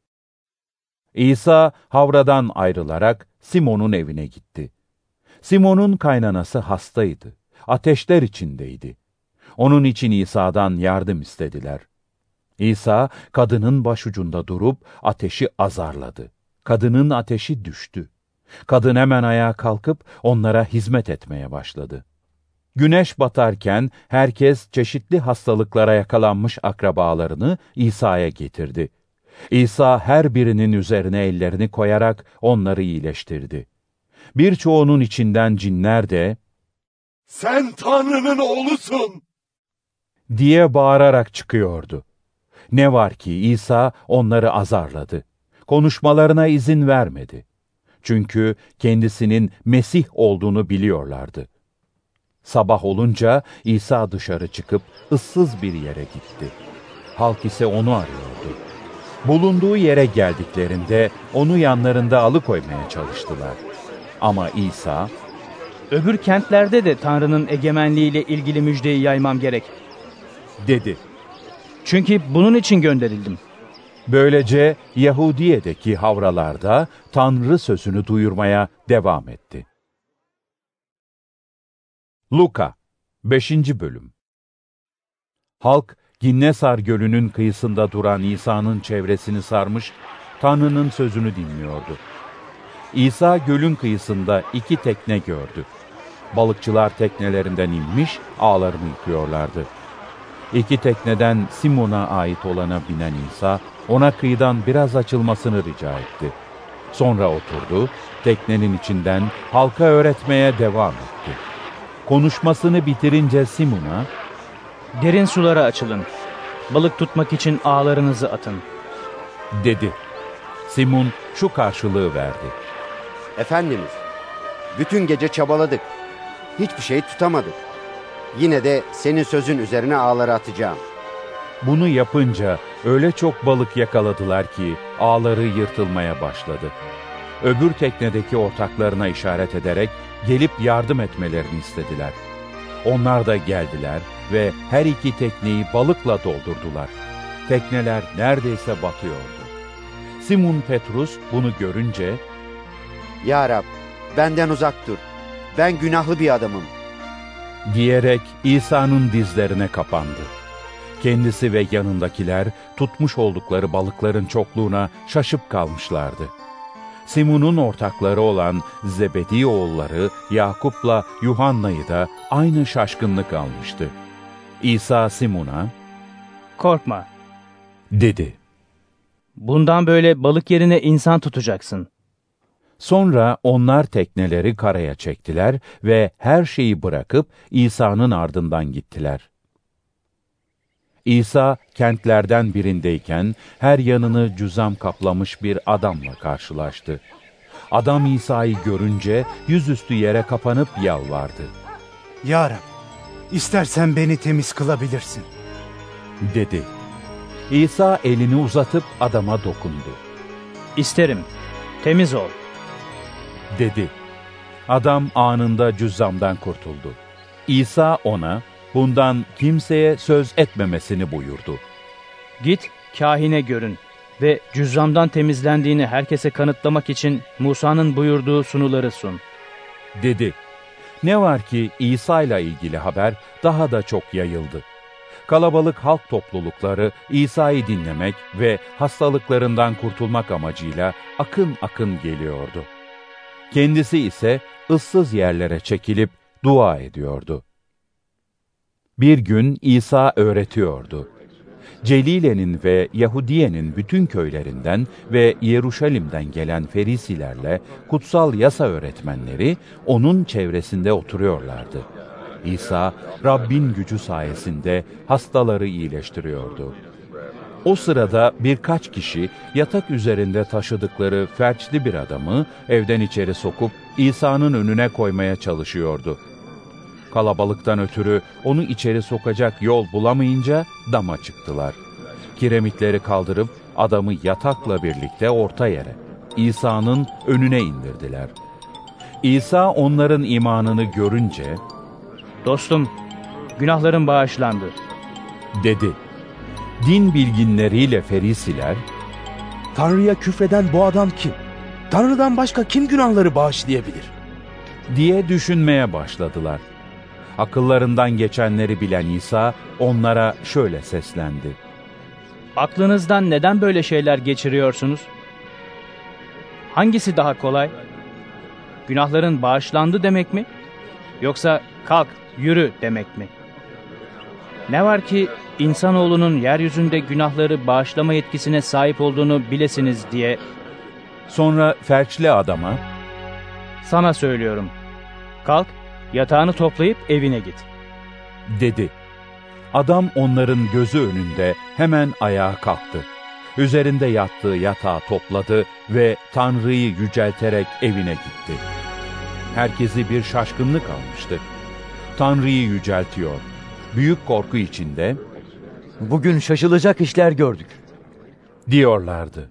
İsa havradan ayrılarak Simon'un evine gitti. Simon'un kaynanası hastaydı. Ateşler içindeydi. Onun için İsa'dan yardım istediler. İsa kadının başucunda durup ateşi azarladı. Kadının ateşi düştü. Kadın hemen ayağa kalkıp onlara hizmet etmeye başladı. Güneş batarken herkes çeşitli hastalıklara yakalanmış akrabalarını İsa'ya getirdi. İsa her birinin üzerine ellerini koyarak onları iyileştirdi. Birçoğunun içinden cinler de "Sen Tanrı'nın oğlusun!" diye bağırarak çıkıyordu. Ne var ki İsa onları azarladı. Konuşmalarına izin vermedi. Çünkü kendisinin Mesih olduğunu biliyorlardı. Sabah olunca İsa dışarı çıkıp ıssız bir yere gitti. Halk ise onu arıyordu. Bulunduğu yere geldiklerinde onu yanlarında alıkoymaya çalıştılar. Ama İsa, "Öbür kentlerde de Tanrı'nın egemenliğiyle ilgili müjdeyi yaymam gerek," dedi. "Çünkü bunun için gönderildim." Böylece Yahudiye'deki havralarda Tanrı sözünü duyurmaya devam etti. Luka 5. Bölüm. Halk, Ginnesar Gölü'nün kıyısında duran İsa'nın çevresini sarmış, Tanrı'nın sözünü dinliyordu. İsa gölün kıyısında 2 tekne gördü. Balıkçılar teknelerinden inmiş, ağlarını yıkıyorlardı. 2 tekneden Simon'a ait olana binen İsa, ona kıyıdan biraz açılmasını rica etti. Sonra oturdu, teknenin içinden halka öğretmeye devam etti. Konuşmasını bitirince Simon'a, "Derin sulara açılın, balık tutmak için ağlarınızı atın," dedi. Simon şu karşılığı verdi: "Efendimiz, bütün gece çabaladık, hiçbir şey tutamadık. Yine de senin sözün üzerine ağları atacağım." Bunu yapınca öyle çok balık yakaladılar ki ağları yırtılmaya başladı. Öbür teknedeki ortaklarına işaret ederek gelip yardım etmelerini istediler. Onlar da geldiler ve her 2 tekneyi balıkla doldurdular. Tekneler neredeyse batıyordu. Simon Petrus bunu görünce, "Ya Rab, benden uzak dur. Ben günahlı bir adamım," diyerek İsa'nın dizlerine kapandı. Kendisi ve yanındakiler tutmuş oldukları balıkların çokluğuna şaşıp kalmışlardı. Simon'un ortakları olan Zebedi oğulları Yakup'la Yuhanna'yı da aynı şaşkınlık almıştı. İsa Simon'a, "Korkma," dedi. "Bundan böyle balık yerine insan tutacaksın." Sonra onlar tekneleri karaya çektiler ve her şeyi bırakıp İsa'nın ardından gittiler. İsa kentlerden birindeyken her yanını cüzam kaplamış bir adamla karşılaştı. Adam İsa'yı görünce yüzüstü yere kapanıp yalvardı. "Ya Rab, istersen beni temiz kılabilirsin," dedi. İsa elini uzatıp adama dokundu. "İsterim, temiz ol," dedi. Adam anında cüzzamdan kurtuldu. İsa ona bundan kimseye söz etmemesini buyurdu. "Git, kahine görün ve cüzzamdan temizlendiğini herkese kanıtlamak için Musa'nın buyurduğu sunuları sun," dedi. Ne var ki İsa ile ilgili haber daha da çok yayıldı. Kalabalık halk toplulukları İsa'yı dinlemek ve hastalıklarından kurtulmak amacıyla akın akın geliyordu. Kendisi ise ıssız yerlere çekilip dua ediyordu. Bir gün İsa öğretiyordu. Celile'nin ve Yahudiye'nin bütün köylerinden ve Yeruşalim'den gelen ferisilerle kutsal yasa öğretmenleri onun çevresinde oturuyorlardı. İsa, Rabbin gücü sayesinde hastaları iyileştiriyordu. O sırada birkaç kişi yatak üzerinde taşıdıkları felçli bir adamı evden içeri sokup İsa'nın önüne koymaya çalışıyordu. Kalabalıktan ötürü onu içeri sokacak yol bulamayınca dama çıktılar. Kiremitleri kaldırıp adamı yatakla birlikte orta yere, İsa'nın önüne indirdiler. İsa onların imanını görünce, "Dostum, günahların bağışlandı," dedi. Din bilginleriyle ferisiler, "Tanrı'ya küfreden bu adam kim? Tanrı'dan başka kim günahları bağışlayabilir?" diye düşünmeye başladılar. Akıllarından geçenleri bilen İsa onlara şöyle seslendi: "Aklınızdan neden böyle şeyler geçiriyorsunuz? Hangisi daha kolay? Günahların bağışlandı demek mi? Yoksa kalk, yürü demek mi? Ne var ki insanoğlunun yeryüzünde günahları bağışlama yetkisine sahip olduğunu bilesiniz diye." Sonra felçli adama, "Sana söylüyorum, kalk, yatağını toplayıp evine git," dedi. Adam onların gözü önünde hemen ayağa kalktı. Üzerinde yattığı yatağı topladı ve Tanrı'yı yücelterek evine gitti. Herkesi bir şaşkınlık almıştı. Tanrı'yı yüceltiyor, büyük korku içinde, "Bugün şaşılacak işler gördük," diyorlardı.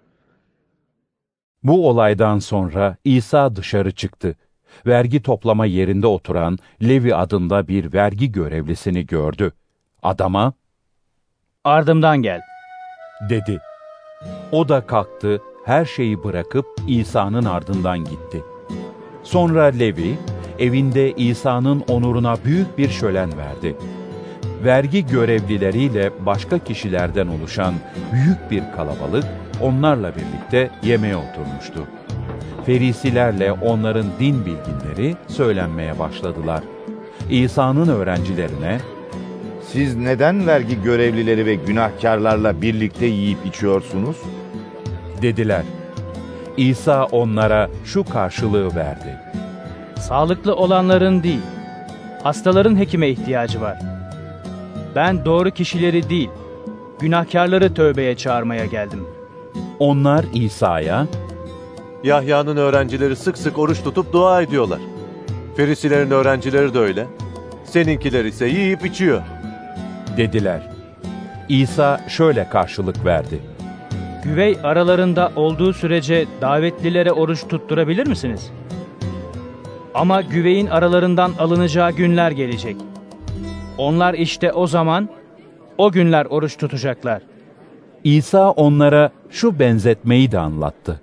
Bu olaydan sonra İsa dışarı çıktı. Vergi toplama yerinde oturan Levi adında bir vergi görevlisini gördü. Adama, "Ardımdan gel," dedi. O da kalktı, her şeyi bırakıp İsa'nın ardından gitti. Sonra Levi, evinde İsa'nın onuruna büyük bir şölen verdi. Vergi görevlileriyle başka kişilerden oluşan büyük bir kalabalık onlarla birlikte yemeğe oturmuştu. Ferisilerle onların din bilginleri söylenmeye başladılar. İsa'nın öğrencilerine, "Siz neden vergi görevlileri ve günahkarlarla birlikte yiyip içiyorsunuz?" dediler. İsa onlara şu karşılığı verdi: "Sağlıklı olanların değil, hastaların hekime ihtiyacı var. Ben doğru kişileri değil, günahkarları tövbeye çağırmaya geldim." Onlar İsa'ya, "Yahya'nın öğrencileri sık sık oruç tutup dua ediyorlar. Ferisilerin öğrencileri de öyle. Seninkiler ise yiyip içiyor," dediler. İsa şöyle karşılık verdi: "Güvey aralarında olduğu sürece davetlilere oruç tutturabilir misiniz? Ama güveyin aralarından alınacağı günler gelecek. Onlar işte o zaman, o günler oruç tutacaklar." İsa onlara şu benzetmeyi de anlattı: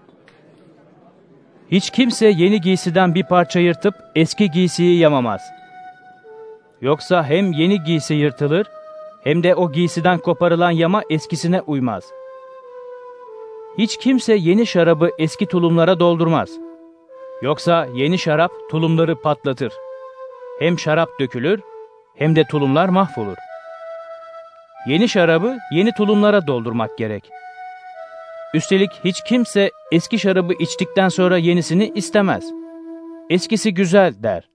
"Hiç kimse yeni giysiden bir parça yırtıp eski giysiyi yamamaz. Yoksa hem yeni giysi yırtılır, hem de o giysiden koparılan yama eskisine uymaz. Hiç kimse yeni şarabı eski tulumlara doldurmaz. Yoksa yeni şarap tulumları patlatır. Hem şarap dökülür, hem de tulumlar mahvolur. Yeni şarabı yeni tulumlara doldurmak gerek. Üstelik hiç kimse eski şarabı içtikten sonra yenisini istemez. Eskisi güzel der."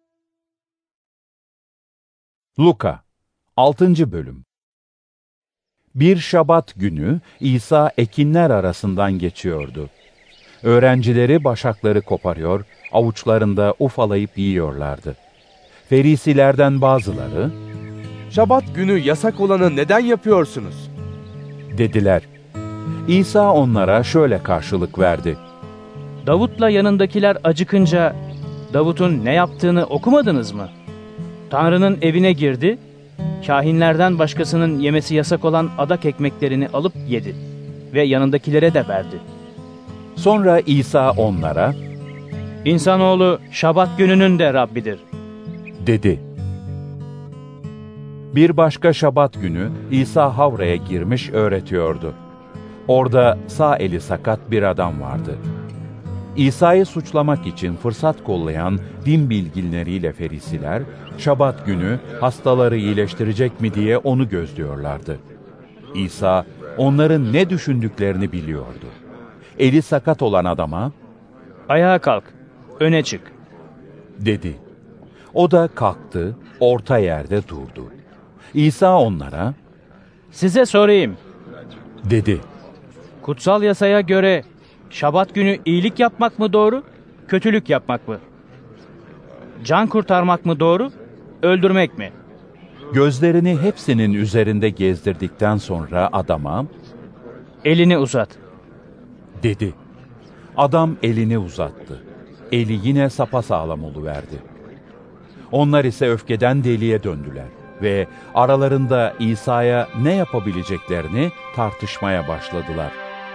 Luka 6. Bölüm. Bir Şabat günü İsa ekinler arasından geçiyordu. Öğrencileri başakları koparıyor, avuçlarında ufalayıp yiyorlardı. Ferisilerden bazıları, "Şabat günü yasak olanı neden yapıyorsunuz?" dediler. İsa onlara şöyle karşılık verdi: "Davut'la yanındakiler acıkınca Davut'un ne yaptığını okumadınız mı? Tanrı'nın evine girdi, kâhinlerden başkasının yemesi yasak olan adak ekmeklerini alıp yedi ve yanındakilere de verdi." Sonra İsa onlara, "İnsanoğlu Şabat gününün de Rabbidir," dedi. Bir başka Şabat günü İsa havraya girmiş öğretiyordu. Orada sağ eli sakat bir adam vardı. İsa'yı suçlamak için fırsat kollayan din bilginleriyle ferisiler, Şabat günü hastaları iyileştirecek mi diye onu gözlüyorlardı. İsa onların ne düşündüklerini biliyordu. Eli sakat olan adama, "Ayağa kalk, öne çık," dedi. O da kalktı, orta yerde durdu. İsa onlara, "Size sorayım," dedi. "Kutsal yasaya göre Şabat günü iyilik yapmak mı doğru, kötülük yapmak mı? Can kurtarmak mı doğru, öldürmek mi?" Gözlerini hepsinin üzerinde gezdirdikten sonra adama, "Elini uzat," dedi. Adam elini uzattı. Eli yine sapasağlam oluverdi. Onlar ise öfkeden deliye döndüler ve aralarında İsa'ya ne yapabileceklerini tartışmaya başladılar.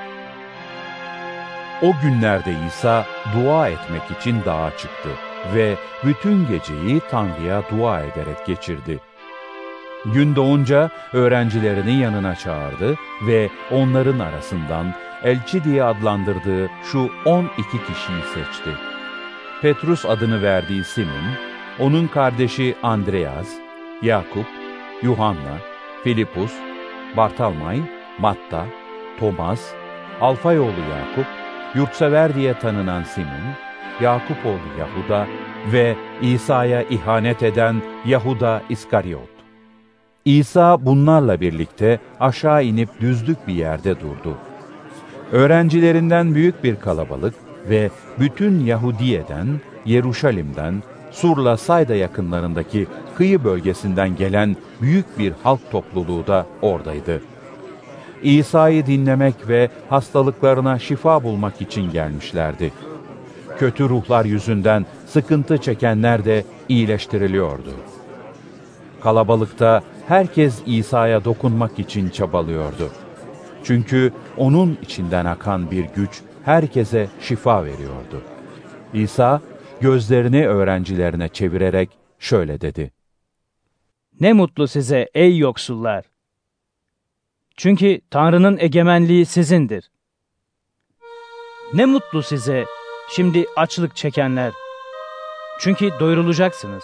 O günlerde İsa dua etmek için dağa çıktı ve bütün geceyi Tanrı'ya dua ederek geçirdi. Gün doğunca öğrencilerini yanına çağırdı ve onların arasından elçi diye adlandırdığı şu 12 kişiyi seçti. Petrus adını verdiği Simon, onun kardeşi Andreas, Yakup, Yuhanna, Filipus, Bartalmay, Matta, Tomas, Alfayoğlu Yakup, yurtsever diye tanınan Simon, Yakupoğlu Yahuda ve İsa'ya ihanet eden Yahuda İskaryot. İsa bunlarla birlikte aşağı inip düzlük bir yerde durdu. Öğrencilerinden büyük bir kalabalık ve bütün Yahudiye'den, Yeruşalim'den, Sur'la Sayda yakınlarındaki kıyı bölgesinden gelen büyük bir halk topluluğu da oradaydı. İsa'yı dinlemek ve hastalıklarına şifa bulmak için gelmişlerdi. Kötü ruhlar yüzünden sıkıntı çekenler de iyileştiriliyordu. Kalabalıkta herkes İsa'ya dokunmak için çabalıyordu. Çünkü onun içinden akan bir güç herkese şifa veriyordu. İsa gözlerini öğrencilerine çevirerek şöyle dedi: "Ne mutlu size ey yoksullar! Çünkü Tanrı'nın egemenliği sizindir. Ne mutlu size şimdi açlık çekenler! Çünkü doyurulacaksınız.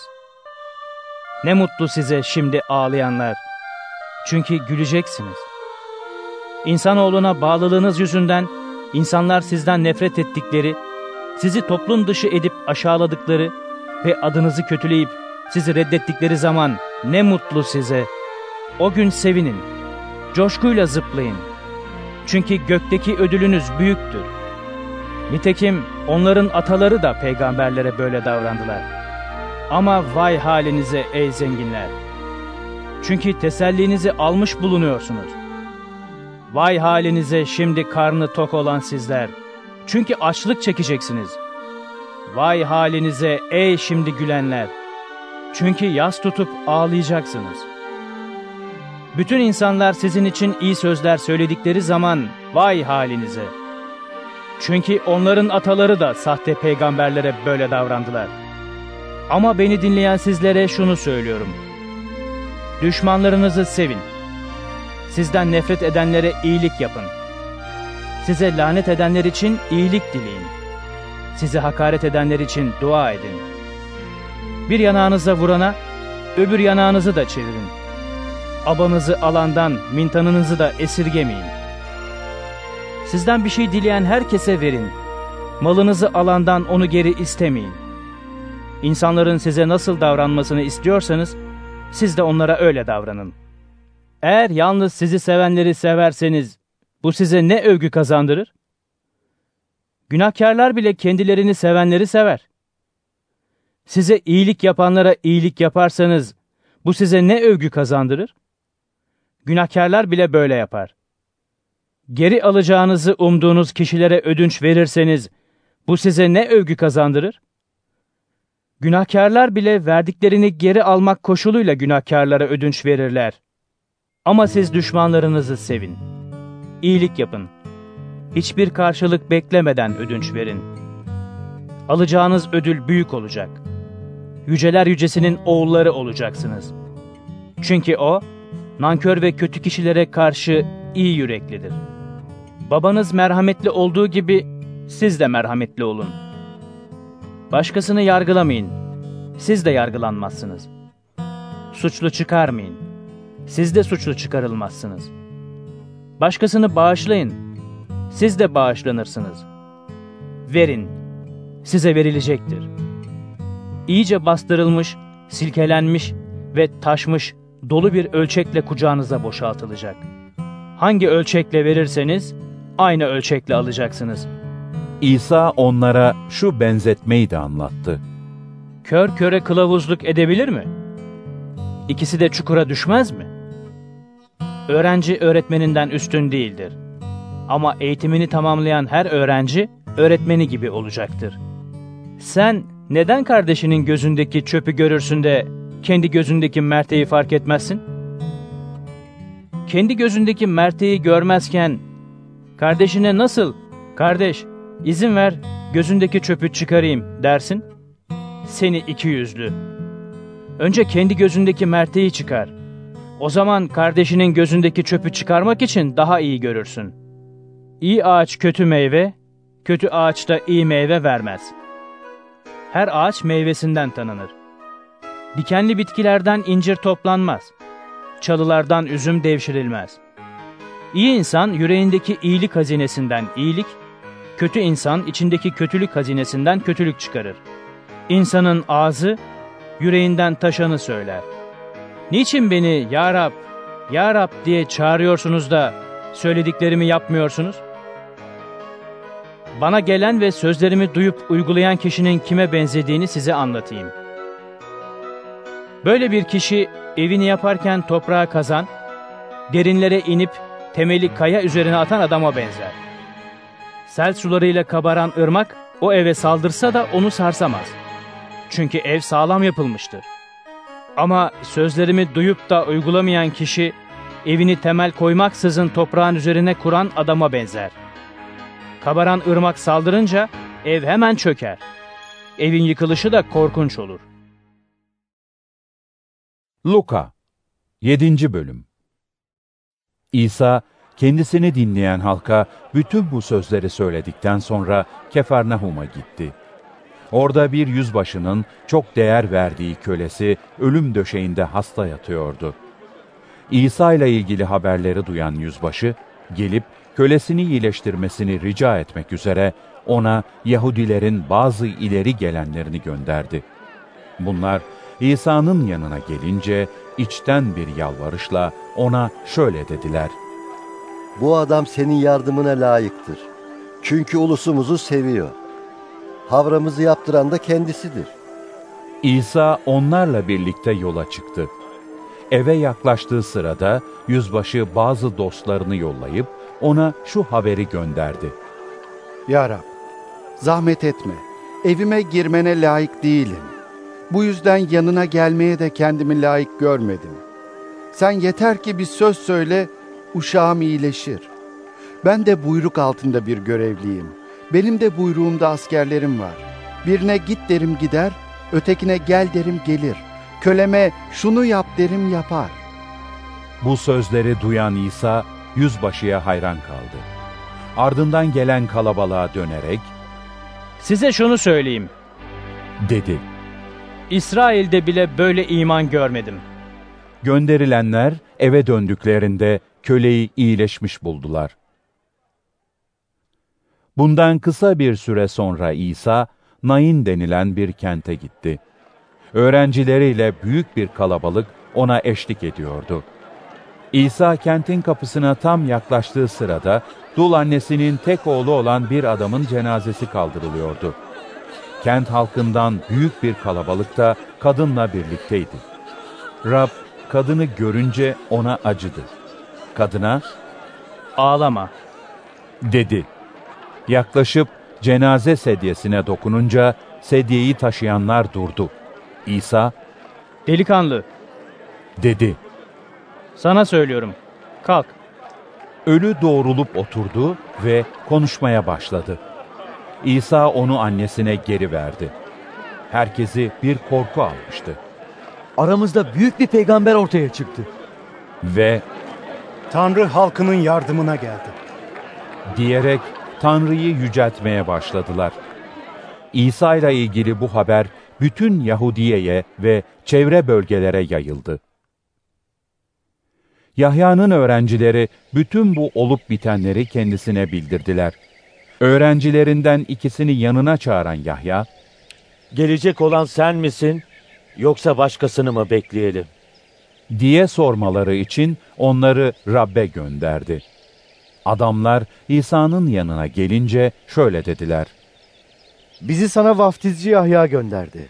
Ne mutlu size şimdi ağlayanlar! Çünkü güleceksiniz. İnsanoğluna bağlılığınız yüzünden insanlar sizden nefret ettikleri, sizi toplum dışı edip aşağıladıkları ve adınızı kötüleyip sizi reddettikleri zaman ne mutlu size! O gün sevinin, coşkuyla zıplayın. Çünkü gökteki ödülünüz büyüktür. Nitekim onların ataları da peygamberlere böyle davrandılar. Ama vay halinize ey zenginler! Çünkü tesellinizi almış bulunuyorsunuz. Vay halinize şimdi karnı tok olan sizler! Çünkü açlık çekeceksiniz. Vay halinize ey şimdi gülenler! Çünkü yas tutup ağlayacaksınız. Bütün insanlar sizin için iyi sözler söyledikleri zaman vay halinize! Çünkü onların ataları da sahte peygamberlere böyle davrandılar. Ama beni dinleyen sizlere şunu söylüyorum: düşmanlarınızı sevin. Sizden nefret edenlere iyilik yapın. Size lanet edenler için iyilik dileyin. Size hakaret edenler için dua edin. Bir yanağınıza vurana, öbür yanağınızı da çevirin. Abanızı alandan mintanınızı da esirgemeyin. Sizden bir şey dileyen herkese verin. Malınızı alandan onu geri istemeyin. İnsanların size nasıl davranmasını istiyorsanız, siz de onlara öyle davranın. Eğer yalnız sizi sevenleri severseniz, bu size ne övgü kazandırır? Günahkarlar bile kendilerini sevenleri sever. Size iyilik yapanlara iyilik yaparsanız, bu size ne övgü kazandırır? Günahkarlar bile böyle yapar. Geri alacağınızı umduğunuz kişilere ödünç verirseniz, bu size ne övgü kazandırır? Günahkarlar bile verdiklerini geri almak koşuluyla günahkarlara ödünç verirler. Ama siz düşmanlarınızı sevin. İyilik yapın. Hiçbir karşılık beklemeden ödünç verin. Alacağınız ödül büyük olacak. Yüceler yücesinin oğulları olacaksınız. Çünkü o, nankör ve kötü kişilere karşı iyi yüreklidir. Babanız merhametli olduğu gibi siz de merhametli olun. Başkasını yargılamayın. Siz de yargılanmazsınız. Suçlu çıkarmayın. Siz de suçlu çıkarılmazsınız. Başkasını bağışlayın, siz de bağışlanırsınız. Verin, size verilecektir. İyice bastırılmış, silkelenmiş ve taşmış dolu bir ölçekle kucağınıza boşaltılacak. Hangi ölçekle verirseniz aynı ölçekle alacaksınız. İsa onlara şu benzetmeyi de anlattı. Kör köre kılavuzluk edebilir mi? İkisi de çukura düşmez mi? Öğrenci öğretmeninden üstün değildir. Ama eğitimini tamamlayan her öğrenci öğretmeni gibi olacaktır. Sen neden kardeşinin gözündeki çöpü görürsün de kendi gözündeki merteği fark etmezsin? Kendi gözündeki merteği görmezken kardeşine nasıl, "Kardeş, izin ver, gözündeki çöpü çıkarayım," dersin? Seni ikiyüzlü. Önce kendi gözündeki merteği çıkar. O zaman kardeşinin gözündeki çöpü çıkarmak için daha iyi görürsün. İyi ağaç kötü meyve, kötü ağaç da iyi meyve vermez. Her ağaç meyvesinden tanınır. Dikenli bitkilerden incir toplanmaz. Çalılardan üzüm devşirilmez. İyi insan yüreğindeki iyilik hazinesinden iyilik, kötü insan içindeki kötülük hazinesinden kötülük çıkarır. İnsanın ağzı yüreğinden taşanı söyler. Niçin beni "Ya Rab, Ya Rab" diye çağırıyorsunuz da söylediklerimi yapmıyorsunuz? Bana gelen ve sözlerimi duyup uygulayan kişinin kime benzediğini size anlatayım. Böyle bir kişi evini yaparken toprağa kazan, derinlere inip temeli kaya üzerine atan adama benzer. Sel sularıyla kabaran ırmak o eve saldırsa da onu sarsamaz. Çünkü ev sağlam yapılmıştır. Ama sözlerimi duyup da uygulamayan kişi evini temel koymaksızın toprağın üzerine kuran adama benzer. Kabaran ırmak saldırınca ev hemen çöker. Evin yıkılışı da korkunç olur. Luka 7. Bölüm. İsa kendisini dinleyen halka bütün bu sözleri söyledikten sonra Kefarnahum'a gitti. Orada bir yüzbaşının çok değer verdiği kölesi ölüm döşeğinde hasta yatıyordu. İsa ile ilgili haberleri duyan yüzbaşı gelip kölesini iyileştirmesini rica etmek üzere ona Yahudilerin bazı ileri gelenlerini gönderdi. Bunlar İsa'nın yanına gelince içten bir yalvarışla ona şöyle dediler: "Bu adam senin yardımına layıktır. Çünkü ulusumuzu seviyor. Havramızı yaptıran da kendisidir." İsa onlarla birlikte yola çıktı. Eve yaklaştığı sırada yüzbaşı bazı dostlarını yollayıp ona şu haberi gönderdi: "Ya Rab, zahmet etme. Evime girmene layık değilim. Bu yüzden yanına gelmeye de kendimi layık görmedim. Sen yeter ki bir söz söyle, uşağım iyileşir. Ben de buyruk altında bir görevliyim. Benim de buyruğumda askerlerim var. Birine git derim gider, ötekine gel derim gelir. Köleme şunu yap derim yapar." Bu sözleri duyan İsa yüzbaşıya hayran kaldı. Ardından gelen kalabalığa dönerek "Size şunu söyleyeyim," dedi. "İsrail'de bile böyle iman görmedim." Gönderilenler eve döndüklerinde köleyi iyileşmiş buldular. Bundan kısa bir süre sonra İsa, Nain denilen bir kente gitti. Öğrencileriyle büyük bir kalabalık ona eşlik ediyordu. İsa kentin kapısına tam yaklaştığı sırada dul annesinin tek oğlu olan bir adamın cenazesi kaldırılıyordu. Kent halkından büyük bir kalabalık da kadınla birlikteydi. Rab kadını görünce ona acıdı. Kadına "Ağlama," dedi. Yaklaşıp cenaze sedyesine dokununca sedyeyi taşıyanlar durdu. İsa "Delikanlı," dedi. "Sana söylüyorum, kalk." Ölü doğrulup oturdu ve konuşmaya başladı. İsa onu annesine geri verdi. Herkesi bir korku almıştı. Aramızda büyük bir peygamber ortaya çıktı. Ve Tanrı halkının yardımına geldi diyerek Tanrı'yı yüceltmeye başladılar. İsa ile ilgili bu haber bütün Yahudiye'ye ve çevre bölgelere yayıldı. Yahya'nın öğrencileri bütün bu olup bitenleri kendisine bildirdiler. Öğrencilerinden ikisini yanına çağıran Yahya, "Gelecek olan sen misin, yoksa başkasını mı bekleyelim?" diye sormaları için onları Rab'be gönderdi. Adamlar İsa'nın yanına gelince şöyle dediler: "Bizi sana vaftizci Yahya gönderdi.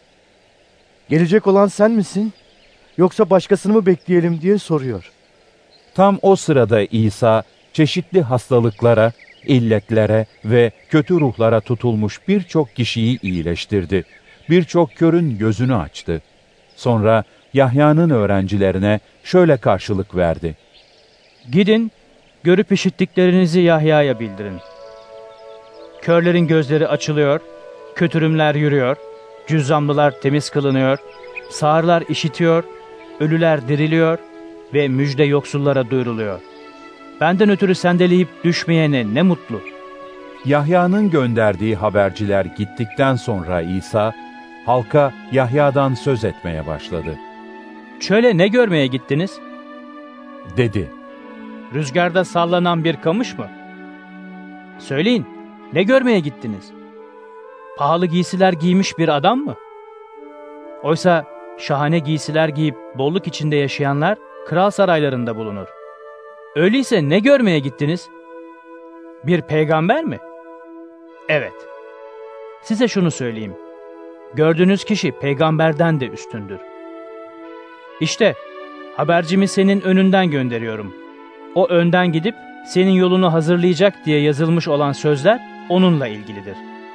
Gelecek olan sen misin, yoksa başkasını mı bekleyelim diye soruyor." Tam o sırada İsa çeşitli hastalıklara, illetlere ve kötü ruhlara tutulmuş birçok kişiyi iyileştirdi. Birçok körün gözünü açtı. Sonra Yahya'nın öğrencilerine şöyle karşılık verdi: "Gidin, görüp işittiklerinizi Yahya'ya bildirin. Körlerin gözleri açılıyor, kötürümler yürüyor, cüzzamlılar temiz kılınıyor, sağırlar işitiyor, ölüler diriliyor ve müjde yoksullara duyuruluyor. Benden ötürü sendeleyip düşmeyene ne mutlu." Yahya'nın gönderdiği haberciler gittikten sonra İsa, halka Yahya'dan söz etmeye başladı. "Çöle ne görmeye gittiniz?" dedi. "Rüzgarda sallanan bir kamış mı? Söyleyin, ne görmeye gittiniz? Pahalı giysiler giymiş bir adam mı? Oysa şahane giysiler giyip bolluk içinde yaşayanlar kral saraylarında bulunur. Öyleyse ne görmeye gittiniz? Bir peygamber mi? Evet. Size şunu söyleyeyim. Gördüğünüz kişi peygamberden de üstündür. İşte habercimi senin önünden gönderiyorum. O önden gidip senin yolunu hazırlayacak diye yazılmış olan sözler onunla ilgilidir.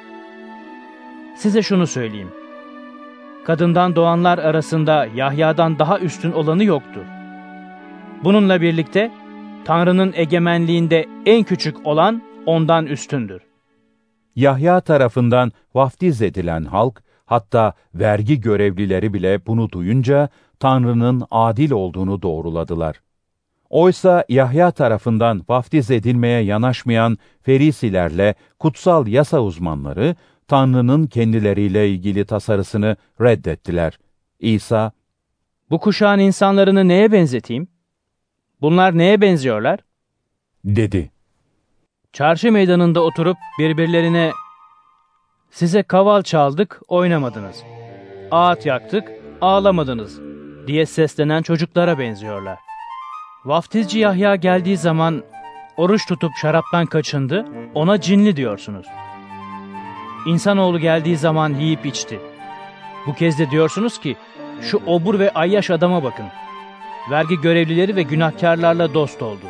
Size şunu söyleyeyim. Kadından doğanlar arasında Yahya'dan daha üstün olanı yoktur. Bununla birlikte Tanrı'nın egemenliğinde en küçük olan ondan üstündür." Yahya tarafından vaftiz edilen halk, hatta vergi görevlileri bile bunu duyunca Tanrı'nın adil olduğunu doğruladılar. Oysa Yahya tarafından vaftiz edilmeye yanaşmayan Ferisilerle kutsal yasa uzmanları, Tanrı'nın kendileriyle ilgili tasarısını reddettiler. İsa, "Bu kuşağın insanlarını neye benzeteyim? Bunlar neye benziyorlar?" dedi. "Çarşı meydanında oturup birbirlerine, 'Size kaval çaldık, oynamadınız. Ağıt yaktık, ağlamadınız,' diye seslenen çocuklara benziyorlar. Vaftizci Yahya geldiği zaman oruç tutup şaraptan kaçındı, ona cinli diyorsunuz. İnsanoğlu geldiği zaman yiyip içti. Bu kez de diyorsunuz ki, şu obur ve ayyaş adama bakın. Vergi görevlileri ve günahkarlarla dost oldu.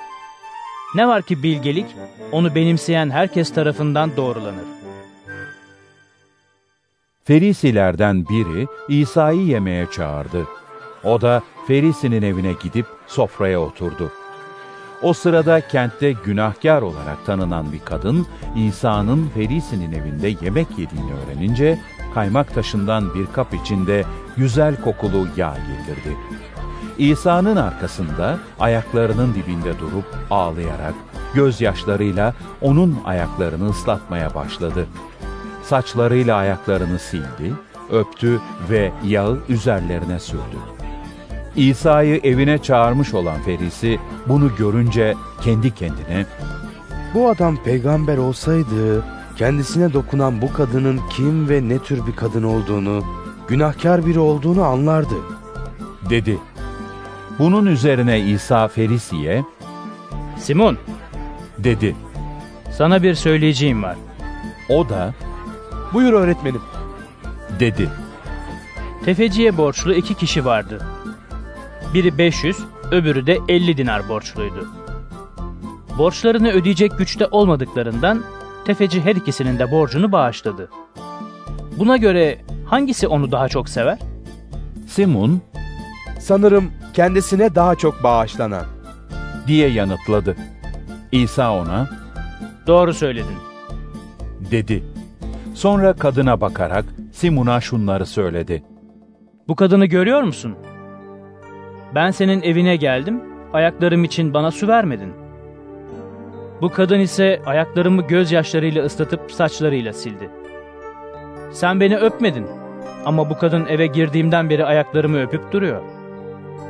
Ne var ki bilgelik, onu benimseyen herkes tarafından doğrulanır." Ferisilerden biri İsa'yı yemeğe çağırdı. O da Ferisinin evine gidip sofraya oturdu. O sırada kentte günahkar olarak tanınan bir kadın, İsa'nın Ferisinin evinde yemek yediğini öğrenince, kaymak taşından bir kap içinde güzel kokulu yağ getirdi. İsa'nın arkasında ayaklarının dibinde durup ağlayarak, gözyaşlarıyla onun ayaklarını ıslatmaya başladı. Saçlarıyla ayaklarını sildi, öptü ve yağı üzerlerine sürdü. İsa'yı evine çağırmış olan Ferisi bunu görünce kendi kendine, "Bu adam peygamber olsaydı kendisine dokunan bu kadının kim ve ne tür bir kadın olduğunu, günahkar biri olduğunu anlardı," dedi. Bunun üzerine İsa Ferisi'ye, "Simon," dedi, "sana bir söyleyeceğim var." O da, "Buyur öğretmenim," dedi. Tefeciye borçlu 2 kişi vardı. Biri 500, öbürü de 50 dinar borçluydu. Borçlarını ödeyecek güçte olmadıklarından tefeci her ikisinin de borcunu bağışladı. Buna göre hangisi onu daha çok sever? Simon, "Sanırım kendisine daha çok bağışlanan," diye yanıtladı. İsa ona, "Doğru söyledin," dedi. Sonra kadına bakarak Simon'a şunları söyledi. "Bu kadını görüyor musun? Ben senin evine geldim, ayaklarım için bana su vermedin. Bu kadın ise ayaklarımı gözyaşlarıyla ıslatıp saçlarıyla sildi. Sen beni öpmedin ama bu kadın eve girdiğimden beri ayaklarımı öpüp duruyor.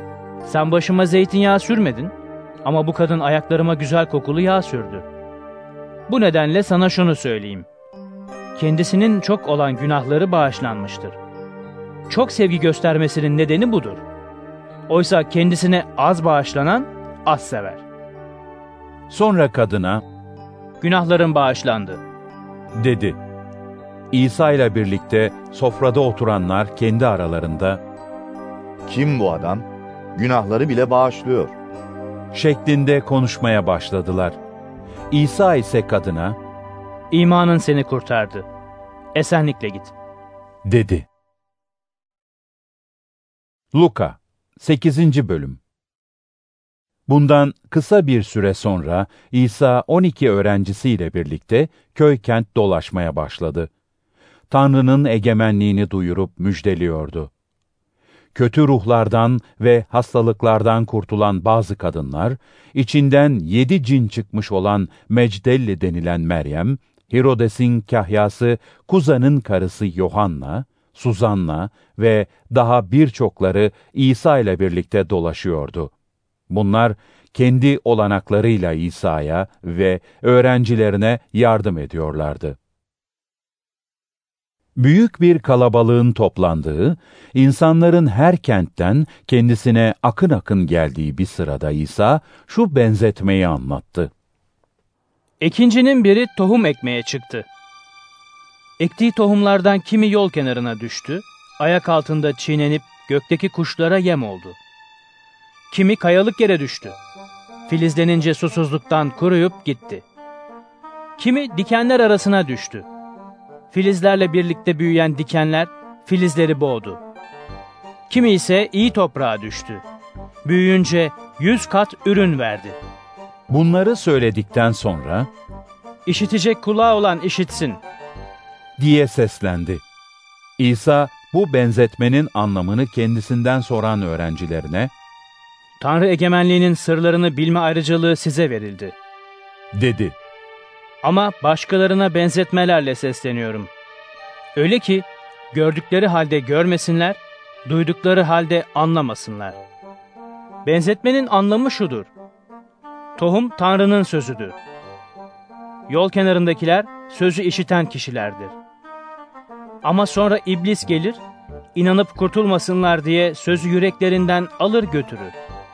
Sen başıma zeytinyağı sürmedin ama bu kadın ayaklarıma güzel kokulu yağ sürdü. Bu nedenle sana şunu söyleyeyim. Kendisinin çok olan günahları bağışlanmıştır. Çok sevgi göstermesinin nedeni budur. Oysa kendisine az bağışlanan az sever. Sonra kadına, günahların bağışlandı, dedi. İsa ile birlikte sofrada oturanlar kendi aralarında, kim bu adam? Günahları bile bağışlıyor şeklinde konuşmaya başladılar. İsa ise kadına, İmanın seni kurtardı. Esenlikle git, dedi. Luka 8. Bölüm. Bundan kısa bir süre sonra İsa 12 öğrencisiyle birlikte köy kent dolaşmaya başladı. Tanrı'nın egemenliğini duyurup müjdeliyordu. Kötü ruhlardan ve hastalıklardan kurtulan bazı kadınlar, içinden 7 cin çıkmış olan Mecdelli denilen Meryem, Herodes'in kahyası Kuza'nın karısı Yohanna, Suzanna ve daha birçokları İsa ile birlikte dolaşıyordu. Bunlar kendi olanaklarıyla İsa'ya ve öğrencilerine yardım ediyorlardı. Büyük bir kalabalığın toplandığı, insanların her kentten kendisine akın akın geldiği bir sırada İsa şu benzetmeyi anlattı. Ekincinin biri tohum ekmeye çıktı. Ektiği tohumlardan kimi yol kenarına düştü, ayak altında çiğnenip gökteki kuşlara yem oldu. Kimi kayalık yere düştü. Filizlenince susuzluktan kuruyup gitti. Kimi dikenler arasına düştü. Filizlerle birlikte büyüyen dikenler filizleri boğdu. Kimi ise iyi toprağa düştü. Büyüyünce 100 kat ürün verdi. Bunları söyledikten sonra, İşitecek kulağı olan işitsin, diye seslendi. İsa bu benzetmenin anlamını kendisinden soran öğrencilerine, Tanrı egemenliğinin sırlarını bilme ayrıcalığı size verildi, dedi. Ama başkalarına benzetmelerle sesleniyorum. Öyle ki gördükleri halde görmesinler, duydukları halde anlamasınlar. Benzetmenin anlamı şudur. Tohum Tanrı'nın sözüdür. Yol kenarındakiler sözü işiten kişilerdir. Ama sonra iblis gelir, inanıp kurtulmasınlar diye sözü yüreklerinden alır götürür.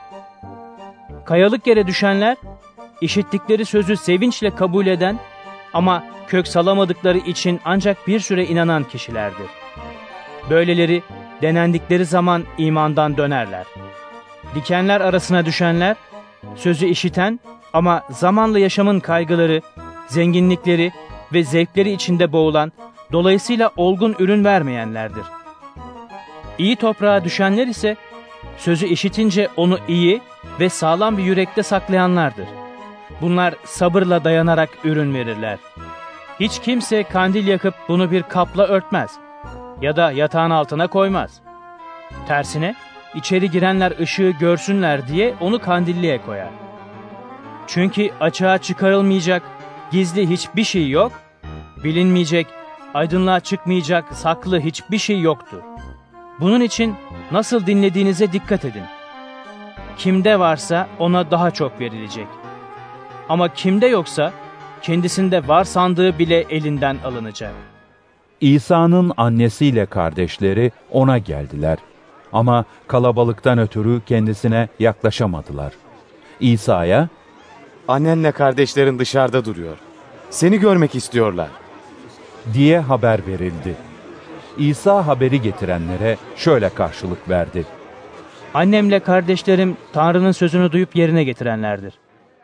Kayalık yere düşenler, işittikleri sözü sevinçle kabul eden ama kök salamadıkları için ancak bir süre inanan kişilerdir. Böyleleri denendikleri zaman imandan dönerler. Dikenler arasına düşenler, sözü işiten ama zamanla yaşamın kaygıları, zenginlikleri ve zevkleri içinde boğulan, dolayısıyla olgun ürün vermeyenlerdir. İyi toprağa düşenler ise, sözü işitince onu iyi ve sağlam bir yürekte saklayanlardır. Bunlar sabırla dayanarak ürün verirler. Hiç kimse kandil yakıp bunu bir kapla örtmez ya da yatağın altına koymaz. Tersine, içeri girenler ışığı görsünler diye onu kandilliğe koyar. Çünkü açığa çıkarılmayacak, gizli hiçbir şey yok, bilinmeyecek, aydınlığa çıkmayacak, saklı hiçbir şey yoktur. Bunun için nasıl dinlediğinize dikkat edin. Kimde varsa ona daha çok verilecek. Ama kimde yoksa kendisinde var sandığı bile elinden alınacak. İsa'nın annesiyle kardeşleri ona geldiler. Ama kalabalıktan ötürü kendisine yaklaşamadılar. İsa'ya, annenle kardeşlerin dışarıda duruyor, seni görmek istiyorlar, diye haber verildi. İsa haberi getirenlere şöyle karşılık verdi. Annemle kardeşlerim Tanrı'nın sözünü duyup yerine getirenlerdir.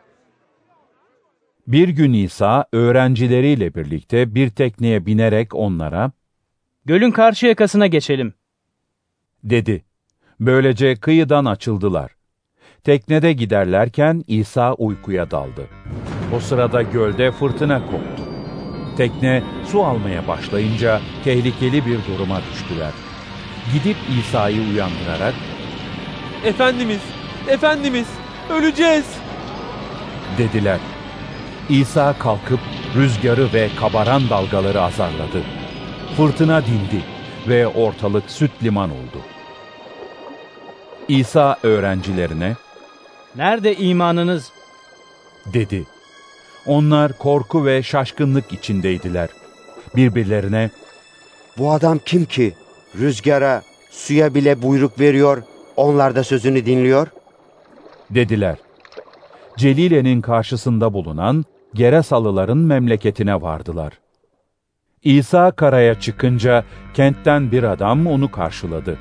Bir gün İsa öğrencileriyle birlikte bir tekneye binerek onlara, gölün karşı yakasına geçelim, dedi. Böylece kıyıdan açıldılar. Teknede giderlerken İsa uykuya daldı. O sırada gölde fırtına koptu. Tekne su almaya başlayınca tehlikeli bir duruma düştüler. Gidip İsa'yı uyandırarak, Efendimiz, öleceğiz, dediler. İsa kalkıp rüzgarı ve kabaran dalgaları azarladı. Fırtına dindi ve ortalık süt liman oldu. İsa öğrencilerine, "Nerede imanınız?" dedi. Onlar korku ve şaşkınlık içindeydiler. Birbirlerine, "Bu adam kim ki rüzgara, suya bile buyruk veriyor, onlar da sözünü dinliyor?" dediler. Celile'nin karşısında bulunan Gerasalıların memleketine vardılar. İsa karaya çıkınca kentten bir adam onu karşıladı.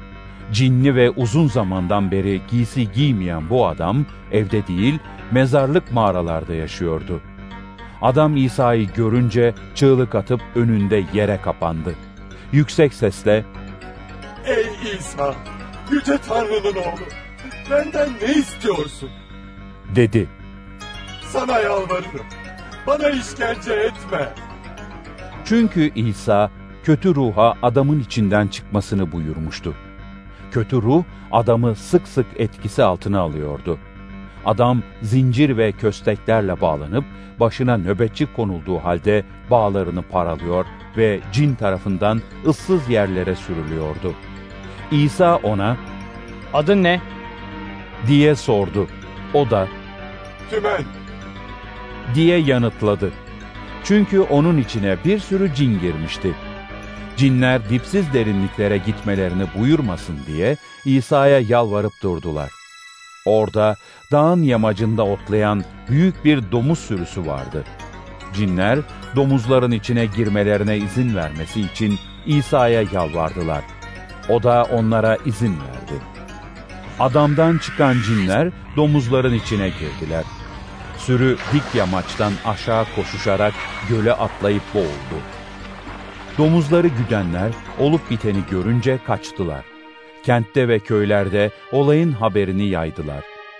Cinli ve uzun zamandan beri giysi giymeyen bu adam evde değil, mezarlık mağaralarda yaşıyordu. Adam İsa'yı görünce çığlık atıp önünde yere kapandı. Yüksek sesle, "Ey İsa, Yüce Tanrı'nın oğlu, benden ne istiyorsun?" dedi. "Sana yalvarırım, bana işkence etme." Çünkü İsa kötü ruha adamın içinden çıkmasını buyurmuştu. Kötü ruh adamı sık sık etkisi altına alıyordu. Adam zincir ve kösteklerle bağlanıp başına nöbetçi konulduğu halde bağlarını paralıyor ve cin tarafından ıssız yerlere sürülüyordu. İsa ona, "Adın ne?" diye sordu. O da, "Tümen," diye yanıtladı. Çünkü onun içine bir sürü cin girmişti. Cinler dipsiz derinliklere gitmelerini buyurmasın diye İsa'ya yalvarıp durdular. Orada dağın yamacında otlayan büyük bir domuz sürüsü vardı. Cinler domuzların içine girmelerine izin vermesi için İsa'ya yalvardılar. O da onlara izin verdi. Adamdan çıkan cinler domuzların içine girdiler. Sürü dik yamaçtan aşağı koşuşarak göle atlayıp boğuldu. Domuzları güdenler olup biteni görünce kaçtılar. Kentte ve köylerde olayın haberini yaydılar.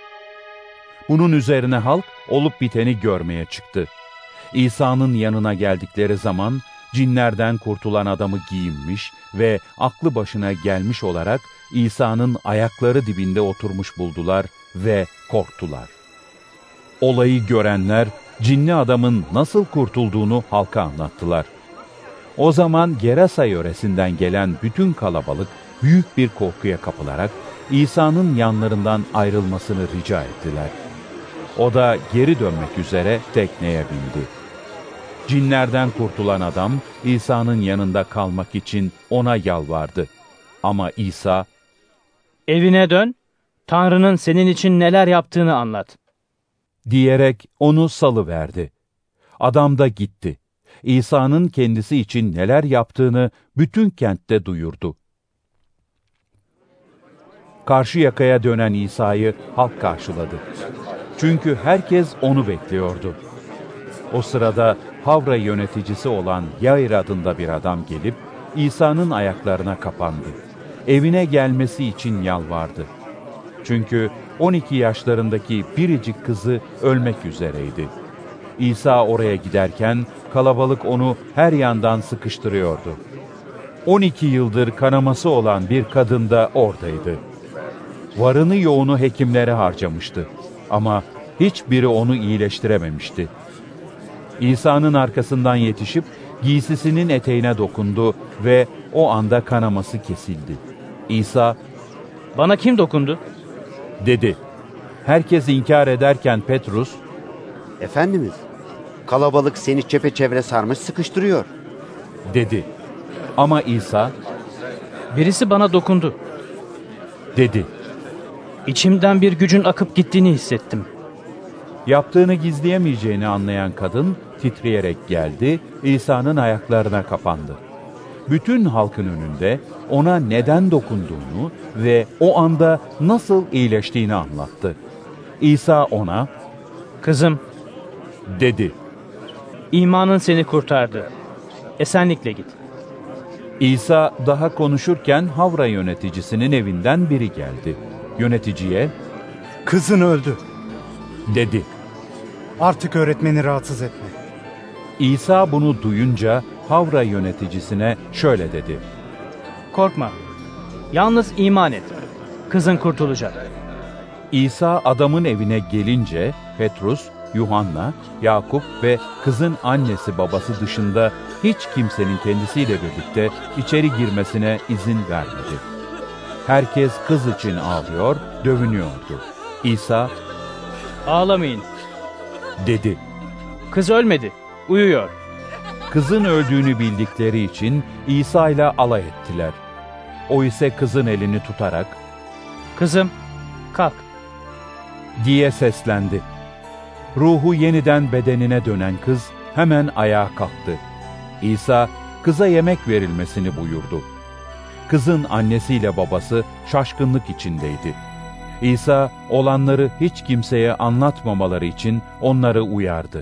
Bunun üzerine halk olup biteni görmeye çıktı. İsa'nın yanına geldikleri zaman cinlerden kurtulan adamı giyinmiş ve aklı başına gelmiş olarak İsa'nın ayakları dibinde oturmuş buldular ve korktular. Olayı görenler cinli adamın nasıl kurtulduğunu halka anlattılar. O zaman Gerasa yöresinden gelen bütün kalabalık büyük bir korkuya kapılarak İsa'nın yanlarından ayrılmasını rica ettiler. O da geri dönmek üzere tekneye bindi. Cinlerden kurtulan adam İsa'nın yanında kalmak için ona yalvardı. Ama İsa, "Evine dön, Tanrı'nın senin için neler yaptığını anlat," diyerek onu salıverdi. Adam da gitti. İsa'nın kendisi için neler yaptığını bütün kentte duyurdu. Karşı yakaya dönen İsa'yı halk karşıladı. Çünkü herkes onu bekliyordu. O sırada Havra yöneticisi olan Yair adında bir adam gelip İsa'nın ayaklarına kapandı. Evine gelmesi için yalvardı. Çünkü 12 yaşlarındaki biricik kızı ölmek üzereydi. İsa oraya giderken kalabalık onu her yandan sıkıştırıyordu. 12 yıldır kanaması olan bir kadın da oradaydı. Varını yoğunu hekimlere harcamıştı ama hiçbiri onu iyileştirememişti. İsa'nın arkasından yetişip giysisinin eteğine dokundu ve o anda kanaması kesildi. İsa, "Bana kim dokundu?" dedi. Herkes inkar ederken Petrus, "Efendimiz, kalabalık seni çepeçevre sarmış sıkıştırıyor," dedi. Ama İsa, "Birisi bana dokundu," dedi. "İçimden bir gücün akıp gittiğini hissettim." Yaptığını gizleyemeyeceğini anlayan kadın titreyerek geldi, İsa'nın ayaklarına kapandı. Bütün halkın önünde ona neden dokunduğunu ve o anda nasıl iyileştiğini anlattı. İsa ona, "Kızım," dedi. "İmanın seni kurtardı. Esenlikle git." İsa daha konuşurken Havra yöneticisinin evinden biri geldi. Yöneticiye, "Kızın öldü," dedi. "Artık öğretmeni rahatsız etme." İsa bunu duyunca Havra yöneticisine şöyle dedi. "Korkma. Yalnız iman et. Kızın kurtulacak." İsa adamın evine gelince Petrus, Yuhanna, Yakup ve kızın annesi babası dışında hiç kimsenin kendisiyle birlikte içeri girmesine izin vermedi. Herkes kız için ağlıyor, dövünüyordu. İsa, "Ağlamayın," dedi. "Kız ölmedi, uyuyor." Kızın öldüğünü bildikleri için İsa ile alay ettiler. O ise kızın elini tutarak, "Kızım, kalk," diye seslendi. Ruhu yeniden bedenine dönen kız hemen ayağa kalktı. İsa, kıza yemek verilmesini buyurdu. Kızın annesiyle babası şaşkınlık içindeydi. İsa, olanları hiç kimseye anlatmamaları için onları uyardı.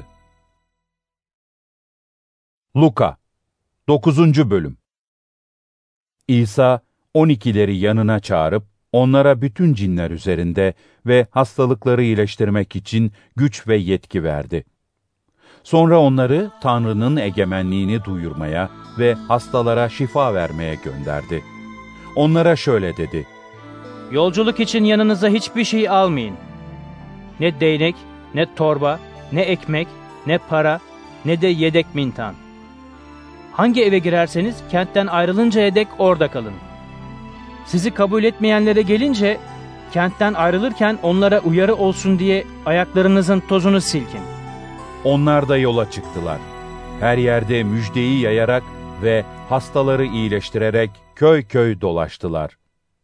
Luka 9. Bölüm. İsa, 12'leri yanına çağırıp, onlara bütün cinler üzerinde ve hastalıkları iyileştirmek için güç ve yetki verdi. Sonra onları Tanrı'nın egemenliğini duyurmaya ve hastalara şifa vermeye gönderdi. Onlara şöyle dedi: "Yolculuk için yanınıza hiçbir şey almayın. Ne değnek, ne torba, ne ekmek, ne para, ne de yedek mintan. Hangi eve girerseniz kentten ayrılıncaya dek orada kalın. Sizi kabul etmeyenlere gelince, kentten ayrılırken onlara uyarı olsun diye ayaklarınızın tozunu silkin." Onlar da yola çıktılar. Her yerde müjdeyi yayarak ve hastaları iyileştirerek köy köy dolaştılar.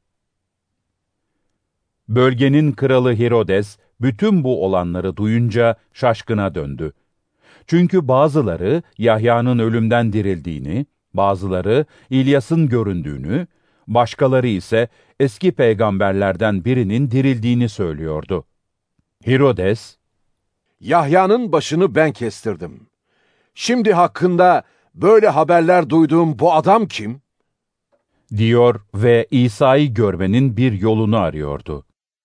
Bölgenin kralı Herodes, bütün bu olanları duyunca şaşkına döndü. Çünkü bazıları Yahya'nın ölümden dirildiğini, bazıları İlyas'ın göründüğünü, başkaları ise eski peygamberlerden birinin dirildiğini söylüyordu. Herodes, "Yahya'nın başını ben kestirdim. Şimdi hakkında böyle haberler duyduğum bu adam kim?" diyor ve İsa'yı görmenin bir yolunu arıyordu.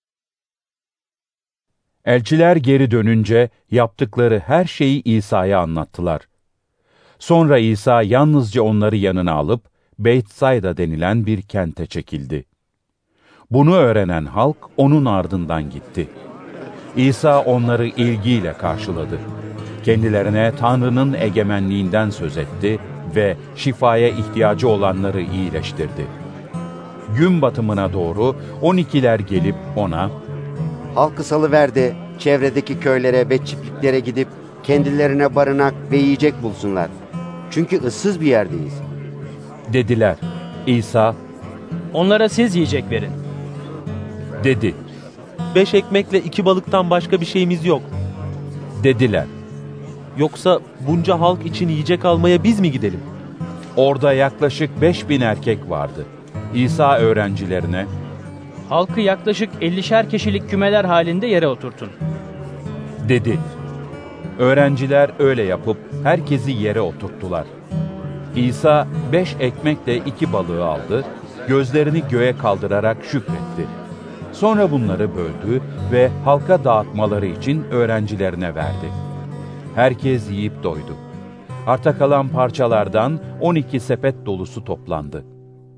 Elçiler geri dönünce yaptıkları her şeyi İsa'ya anlattılar. Sonra İsa yalnızca onları yanına alıp Beytsayda denilen bir kente çekildi. Bunu öğrenen halk onun ardından gitti. İsa onları ilgiyle karşıladı. Kendilerine Tanrı'nın egemenliğinden söz etti ve şifaya ihtiyacı olanları iyileştirdi. Gün batımına doğru 12'ler gelip ona, "Halkı salıver de çevredeki köylere ve çiftliklere gidip kendilerine barınak ve yiyecek bulsunlar. Çünkü ıssız bir yerdeyiz," dediler. İsa, "Onlara siz yiyecek verin," dedi. 5 ekmekle 2 balıktan başka bir şeyimiz yok," dediler. "Yoksa bunca halk için yiyecek almaya biz mi gidelim?" Orada yaklaşık 5000 erkek vardı. İsa öğrencilerine, "Halkı yaklaşık 50'şer kişilik kümeler halinde yere oturtun," dedi. Öğrenciler öyle yapıp herkesi yere oturttular. İsa 5 ekmekle 2 balığı aldı, gözlerini göğe kaldırarak şükretti. Sonra bunları böldü ve halka dağıtmaları için öğrencilerine verdi. Herkes yiyip doydu. Arta kalan parçalardan 12 sepet dolusu toplandı.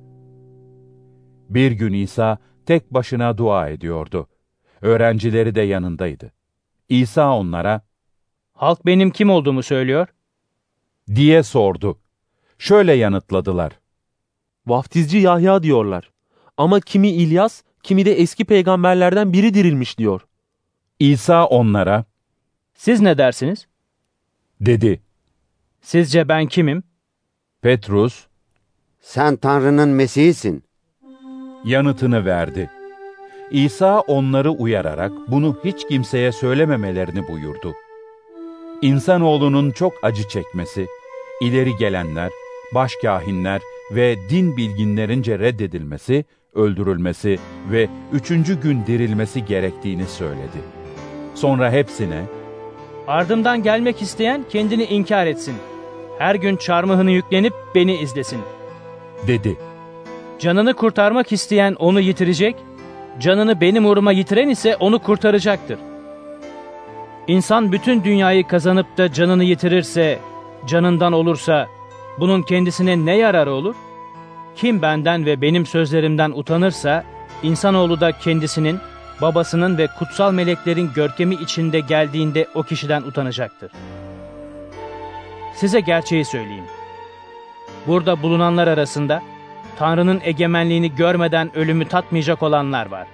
Bir gün İsa tek başına dua ediyordu. Öğrencileri de yanındaydı. İsa onlara, "Halk benim kim olduğumu söylüyor?" diye sordu. Şöyle yanıtladılar: "Vaftizci Yahya diyorlar. Ama kimi İlyas, kimi de eski peygamberlerden biri dirilmiş diyor." İsa onlara, "Siz ne dersiniz?" dedi. "Sizce ben kimim?" Petrus, "Sen Tanrı'nın Mesih'isin," yanıtını verdi. İsa onları uyararak bunu hiç kimseye söylememelerini buyurdu. İnsanoğlunun çok acı çekmesi, ileri gelenler, başkâhinler ve din bilginlerince reddedilmesi, öldürülmesi ve 3. gün dirilmesi gerektiğini söyledi. Sonra hepsine, "Ardımdan gelmek isteyen kendini inkar etsin. Her gün çarmıhını yüklenip beni izlesin," dedi. "Canını kurtarmak isteyen onu yitirecek, canını benim uğruma yitiren ise onu kurtaracaktır. İnsan bütün dünyayı kazanıp da canını yitirirse, canından olursa, bunun kendisine ne yararı olur? Kim benden ve benim sözlerimden utanırsa, insanoğlu da kendisinin, babasının ve kutsal meleklerin görkemi içinde geldiğinde o kişiden utanacaktır. Size gerçeği söyleyeyim. Burada bulunanlar arasında Tanrı'nın egemenliğini görmeden ölümü tatmayacak olanlar var.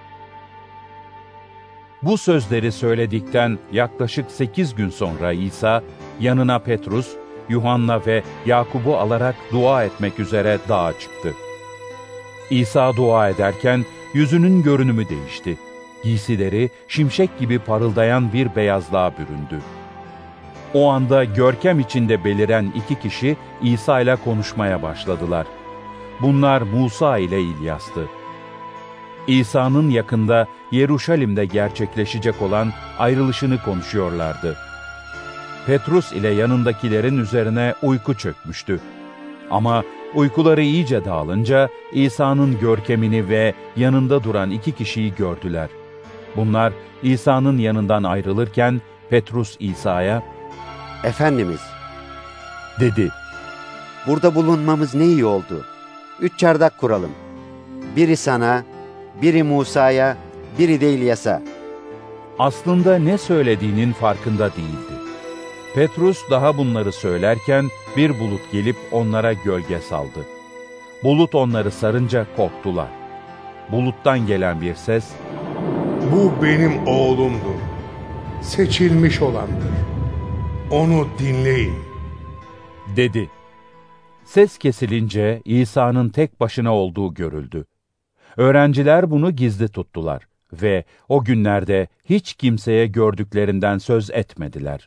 Bu sözleri söyledikten yaklaşık 8 gün sonra İsa yanına Petrus, Yuhanna ve Yakub'u alarak dua etmek üzere dağa çıktı. İsa dua ederken yüzünün görünümü değişti. Giysileri şimşek gibi parıldayan bir beyazlığa büründü. O anda görkem içinde beliren 2 kişi İsa ile konuşmaya başladılar. Bunlar Musa ile İlyas'tı. İsa'nın yakında Yeruşalim'de gerçekleşecek olan ayrılışını konuşuyorlardı. Petrus ile yanındakilerin üzerine uyku çökmüştü. Ama uykuları iyice dağılınca İsa'nın görkemini ve yanında duran 2 kişiyi gördüler. Bunlar İsa'nın yanından ayrılırken Petrus İsa'ya, "Efendimiz," dedi, "burada bulunmamız ne iyi oldu. 3 çardak kuralım. Biri sana, biri Musa'ya, biri de İlyas'a." Aslında ne söylediğinin farkında değildi. Petrus daha bunları söylerken bir bulut gelip onlara gölge saldı. Bulut onları sarınca korktular. Buluttan gelen bir ses, "Bu benim oğlumdur. Seçilmiş olandır. Onu dinleyin," dedi. Ses kesilince İsa'nın tek başına olduğu görüldü. Öğrenciler bunu gizli tuttular ve o günlerde hiç kimseye gördüklerinden söz etmediler.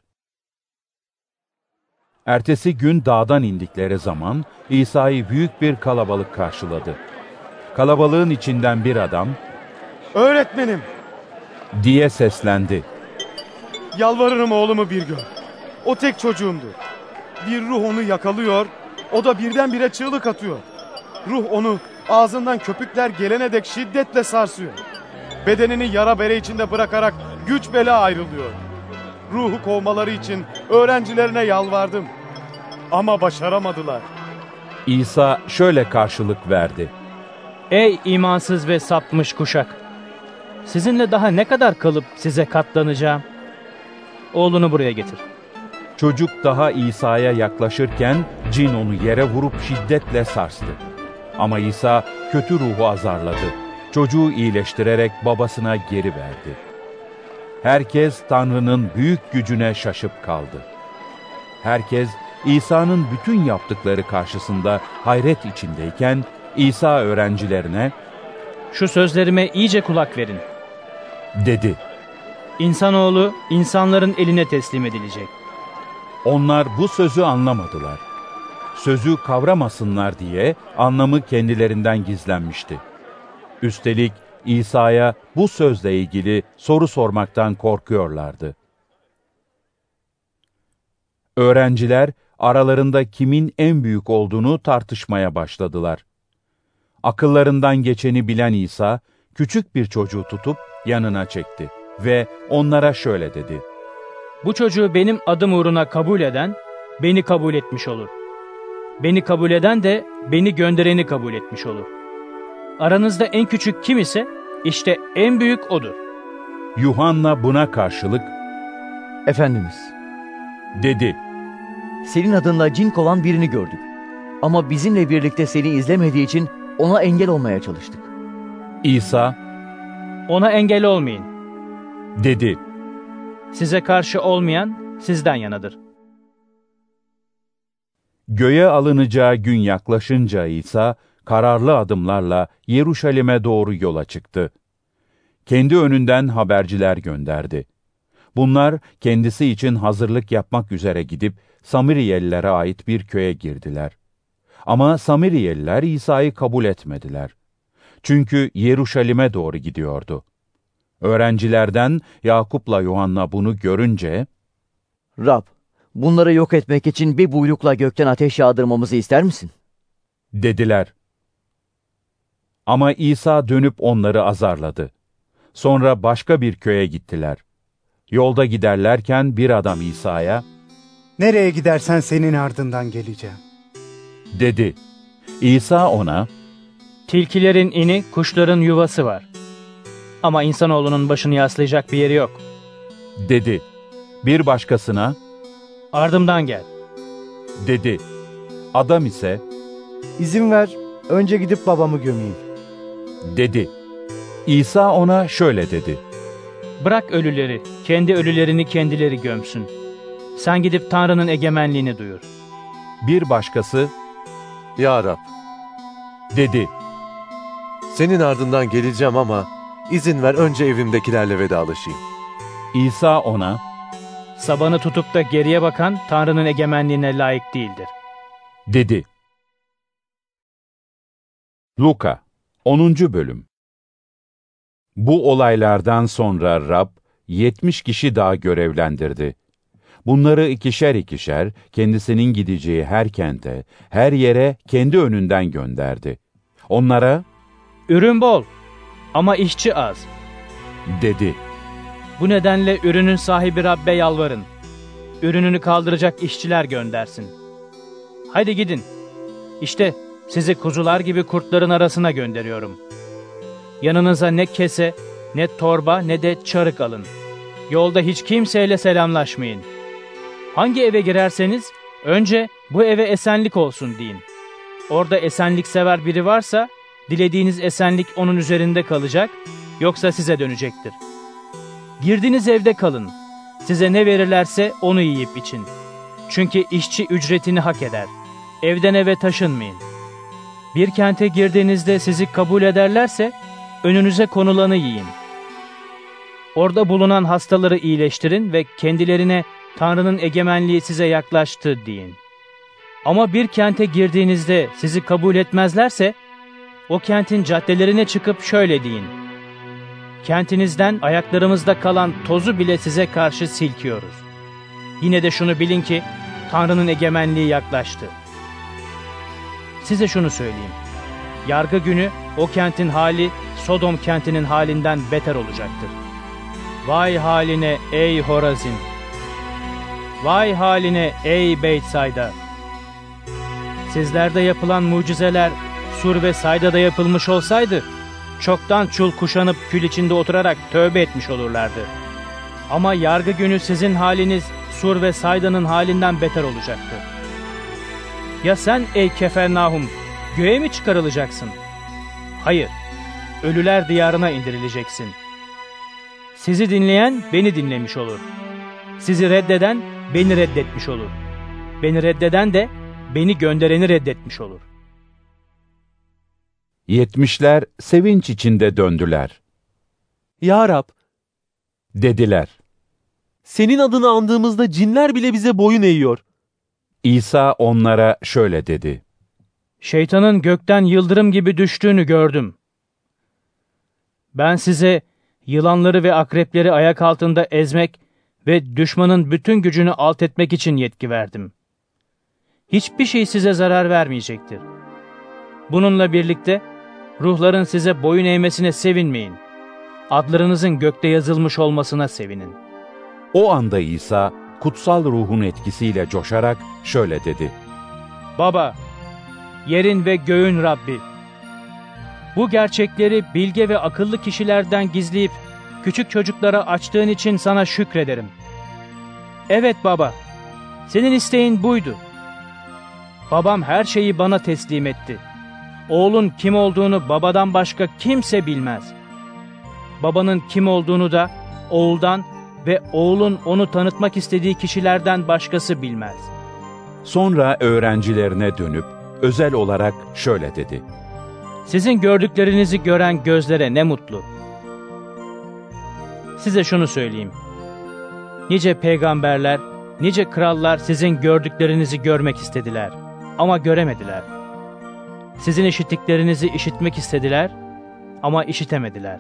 Ertesi gün dağdan indikleri zaman İsa'yı büyük bir kalabalık karşıladı. Kalabalığın içinden bir adam, "Öğretmenim," diye seslendi. "Yalvarırım oğlumu bir gör. O tek çocuğumdur. Bir ruh onu yakalıyor, o da birdenbire çığlık atıyor. Ruh onu ağzından köpükler gelene dek şiddetle sarsıyor. Bedenini yara bere içinde bırakarak güç bela ayrılıyor. Ruhu kovmaları için öğrencilerine yalvardım. Ama başaramadılar." İsa şöyle karşılık verdi. Ey imansız ve sapmış kuşak! Sizinle daha ne kadar kalıp size katlanacağım? Oğlunu buraya getir. Çocuk daha İsa'ya yaklaşırken cin onu yere vurup şiddetle sarstı. Ama İsa kötü ruhu azarladı. Çocuğu iyileştirerek babasına geri verdi. Herkes Tanrı'nın büyük gücüne şaşıp kaldı. Herkes İsa'nın bütün yaptıkları karşısında hayret içindeyken İsa öğrencilerine, "Şu sözlerime iyice kulak verin," dedi. "İnsanoğlu insanların eline teslim edilecek." Onlar bu sözü anlamadılar. Sözü kavramasınlar diye anlamı kendilerinden gizlenmişti. Üstelik İsa'ya bu sözle ilgili soru sormaktan korkuyorlardı. Öğrenciler aralarında kimin en büyük olduğunu tartışmaya başladılar. Akıllarından geçeni bilen İsa, küçük bir çocuğu tutup yanına çekti ve onlara şöyle dedi: "Bu çocuğu benim adım uğruna kabul eden, beni kabul etmiş olur. Beni kabul eden de beni göndereni kabul etmiş olur. Aranızda en küçük kim ise, işte en büyük odur." Yuhanna buna karşılık, "Efendimiz," dedi, "senin adınla cin kovan birini gördük. Ama bizimle birlikte seni izlemediği için ona engel olmaya çalıştık." İsa, "Ona engel olmayın," dedi. "Size karşı olmayan sizden yanadır." Göğe alınacağı gün yaklaşınca İsa, kararlı adımlarla Yeruşalim'e doğru yola çıktı. Kendi önünden haberciler gönderdi. Bunlar kendisi için hazırlık yapmak üzere gidip Samiriyelilere ait bir köye girdiler. Ama Samiriyeliler İsa'yı kabul etmediler. Çünkü Yeruşalim'e doğru gidiyordu. Öğrencilerden Yakup'la Yuhanna bunu görünce, "Rab, bunları yok etmek için bir buyrukla gökten ateş yağdırmamızı ister misin?" dediler. Ama İsa dönüp onları azarladı. Sonra başka bir köye gittiler. Yolda giderlerken bir adam İsa'ya, "Nereye gidersen senin ardından geleceğim," dedi. İsa ona, "Tilkilerin ini, kuşların yuvası var. Ama insanoğlunun başını yaslayacak bir yeri yok," dedi. Bir başkasına, "Ardımdan gel," dedi. Adam ise, "İzin ver, Önce gidip babamı gömeyim. Dedi. İsa ona şöyle dedi. Bırak ölüleri, kendi ölülerini kendileri gömsün. Sen gidip Tanrı'nın egemenliğini duyur. Bir başkası, Ya Rab, dedi. senin ardından geleceğim ama izin ver önce evimdekilerle vedalaşayım. İsa ona, Sabanı tutup da geriye bakan Tanrı'nın egemenliğine layık değildir. dedi. Luka 10. Bölüm. Bu olaylardan sonra Rab 70 kişi daha görevlendirdi. Bunları ikişer ikişer kendisinin gideceği her kente, her yere kendi önünden gönderdi. Onlara, Ürün bol ama işçi az. dedi. Bu nedenle ürünün sahibi Rab'be yalvarın. Ürününü kaldıracak işçiler göndersin. Haydi gidin. İşte sizi kuzular gibi kurtların arasına gönderiyorum. Yanınıza ne kese, ne torba, ne de çarık alın. Yolda hiç kimseyle selamlaşmayın. Hangi eve girerseniz önce bu eve esenlik olsun deyin. Orada esenlik sever biri varsa dilediğiniz esenlik onun üzerinde kalacak, yoksa size dönecektir. Girdiğiniz evde kalın. Size ne verirlerse onu yiyip için. Çünkü işçi ücretini hak eder. Evden eve taşınmayın. Bir kente girdiğinizde sizi kabul ederlerse önünüze konulanı yiyin. Orada bulunan hastaları iyileştirin ve kendilerine Tanrı'nın egemenliği size yaklaştı deyin. Ama bir kente girdiğinizde sizi kabul etmezlerse o kentin caddelerine çıkıp şöyle deyin. Kentinizden ayaklarımızda kalan tozu bile size karşı silkiyoruz. Yine de şunu bilin ki Tanrı'nın egemenliği yaklaştı. Size şunu söyleyeyim. Yargı günü o kentin hali Sodom kentinin halinden beter olacaktır. Vay haline ey Horazin! Vay haline ey Beytsayda! Sizlerde yapılan mucizeler Sur ve Sayda'da yapılmış olsaydı, çoktan çul kuşanıp kül içinde oturarak tövbe etmiş olurlardı. Ama yargı günü sizin haliniz Sur ve Sayda'nın halinden beter olacaktı. Ya sen ey Kefernahum, göğe mi çıkarılacaksın? Hayır, ölüler diyarına indirileceksin. Sizi dinleyen beni dinlemiş olur. Sizi reddeden beni reddetmiş olur. Beni reddeden de beni göndereni reddetmiş olur. 70'ler sevinç içinde döndüler. Ya Rab, dediler. senin adını andığımızda cinler bile bize boyun eğiyor. İsa onlara şöyle dedi. Şeytanın gökten yıldırım gibi düştüğünü gördüm. Ben size yılanları ve akrepleri ayak altında ezmek ve düşmanın bütün gücünü alt etmek için yetki verdim. Hiçbir şey size zarar vermeyecektir. Bununla birlikte ruhların size boyun eğmesine sevinmeyin. Adlarınızın gökte yazılmış olmasına sevinin. O anda İsa kutsal ruhun etkisiyle coşarak şöyle dedi. Baba, yerin ve göğün Rabbi, bu gerçekleri bilge ve akıllı kişilerden gizleyip küçük çocuklara açtığın için sana şükrederim. Evet baba, senin isteğin buydu. Babam her şeyi bana teslim etti. Oğlun kim olduğunu babadan başka kimse bilmez. Babanın kim olduğunu da oğuldan ve oğlun onu tanıtmak istediği kişilerden başkası bilmez. Sonra öğrencilerine dönüp özel olarak şöyle dedi. Sizin gördüklerinizi gören gözlere ne mutlu. Size şunu söyleyeyim. Nice peygamberler, nice krallar sizin gördüklerinizi görmek istediler ama göremediler. Sizin işittiklerinizi işitmek istediler ama işitemediler.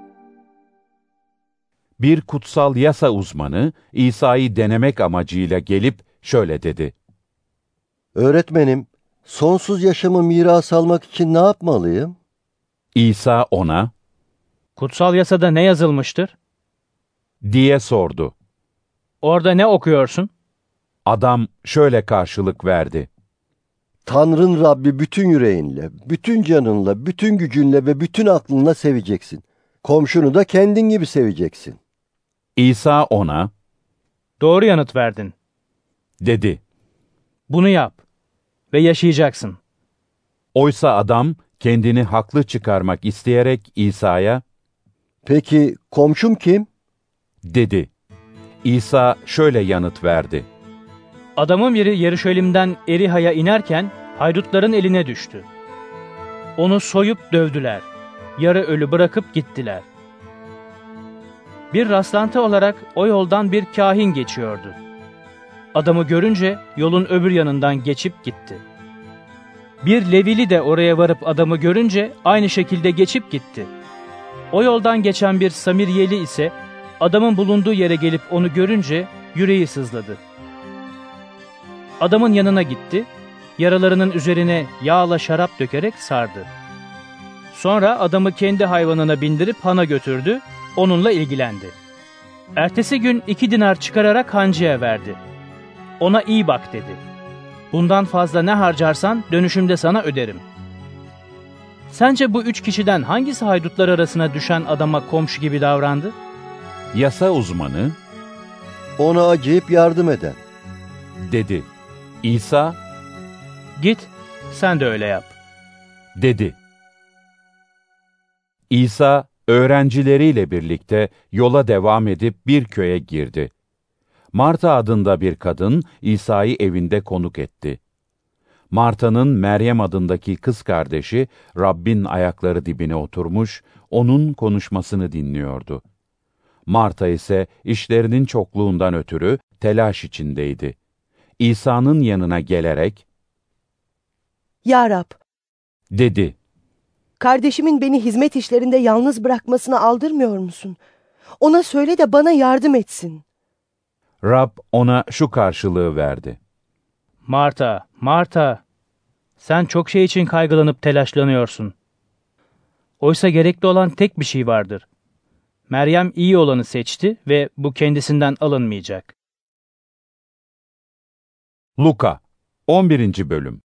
Bir kutsal yasa uzmanı İsa'yı denemek amacıyla gelip şöyle dedi. Öğretmenim, sonsuz yaşamı miras almak için ne yapmalıyım? İsa ona, kutsal yasada ne yazılmıştır? diye sordu. Orada ne okuyorsun? Adam şöyle karşılık verdi. Tanrın Rabbi bütün yüreğinle, bütün canınla, bütün gücünle ve bütün aklınla seveceksin. Komşunu da kendin gibi seveceksin. İsa ona, doğru yanıt verdin, dedi. Bunu yap ve yaşayacaksın. Oysa adam kendini haklı çıkarmak isteyerek İsa'ya, "Peki komşum kim?" dedi. İsa şöyle yanıt verdi. Adamın biri Yeruşalim'den Eriha'ya inerken haydutların eline düştü. Onu soyup dövdüler. Yarı ölü bırakıp gittiler. Bir rastlantı olarak o yoldan bir kâhin geçiyordu. Adamı görünce yolun öbür yanından geçip gitti. Bir Levili de oraya varıp adamı görünce aynı şekilde geçip gitti. O yoldan geçen bir Samiryeli ise adamın bulunduğu yere gelip onu görünce yüreği sızladı. Adamın yanına gitti, yaralarının üzerine yağla şarap dökerek sardı. Sonra adamı kendi hayvanına bindirip hana götürdü, onunla ilgilendi. Ertesi gün 2 dinar çıkararak hancıya verdi. Ona iyi bak dedi. Bundan fazla ne harcarsan dönüşümde sana öderim. Sence bu 3 kişiden hangisi haydutlar arasına düşen adama komşu gibi davrandı? Yasa uzmanı, "Ona acıyıp yardım eden," dedi. İsa, "Git, sen de öyle yap," dedi. İsa, öğrencileriyle birlikte yola devam edip bir köye girdi. Marta adında bir kadın İsa'yı evinde konuk etti. Marta'nın Meryem adındaki kız kardeşi Rabbin ayakları dibine oturmuş, onun konuşmasını dinliyordu. Marta ise işlerinin çokluğundan ötürü telaş içindeydi. İsa'nın yanına gelerek, "Ya Rab," dedi, "kardeşimin beni hizmet işlerinde yalnız bırakmasına aldırmıyor musun? Ona söyle de bana yardım etsin." Rab ona şu karşılığı verdi. "Marta, Marta, sen çok şey için kaygılanıp telaşlanıyorsun. Oysa gerekli olan tek bir şey vardır. Meryem iyi olanı seçti ve bu kendisinden alınmayacak." Luka 11. Bölüm.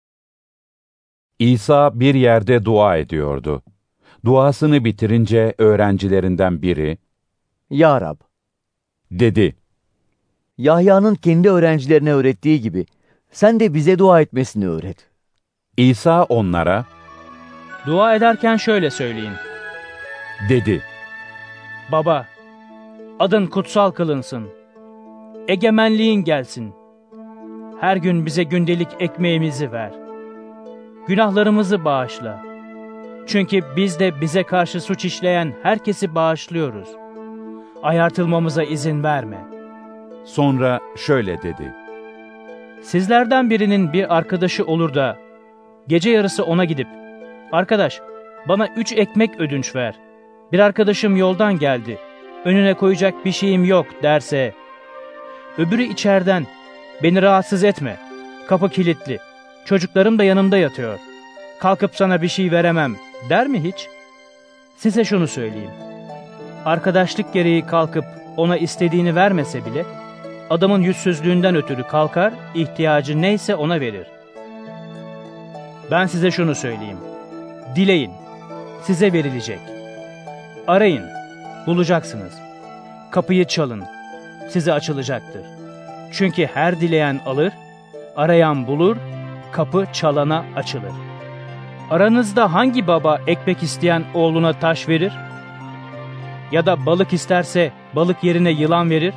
İsa bir yerde dua ediyordu. Duasını bitirince öğrencilerinden biri, "Ya Rab," dedi, "Yahya'nın kendi öğrencilerine öğrettiği gibi sen de bize dua etmesini öğret." İsa onlara, "Dua ederken şöyle söyleyin," dedi, "Baba, adın kutsal kılınsın. Egemenliğin gelsin. Her gün bize gündelik ekmeğimizi ver. Günahlarımızı bağışla. Çünkü biz de bize karşı suç işleyen herkesi bağışlıyoruz. Ayartılmamıza izin verme." Sonra şöyle dedi, Sizlerden birinin bir arkadaşı olur da gece yarısı ona gidip, "Arkadaş, bana 3 ekmek ödünç ver. Bir arkadaşım yoldan geldi. Önüne koyacak bir şeyim yok," derse, öbürü içeriden, "Beni rahatsız etme. Kapı kilitli. Çocuklarım da yanımda yatıyor. Kalkıp sana bir şey veremem," der mi hiç? Size şunu söyleyeyim. Arkadaşlık gereği kalkıp ona istediğini vermese bile, adamın yüzsüzlüğünden ötürü kalkar, ihtiyacı neyse ona verir. Ben size şunu söyleyeyim. Dileyin, size verilecek. Arayın, bulacaksınız. Kapıyı çalın, size açılacaktır. Çünkü her dileyen alır, arayan bulur, kapı çalana açılır. Aranızda hangi baba ekmek isteyen oğluna taş verir? Ya da balık isterse balık yerine yılan verir?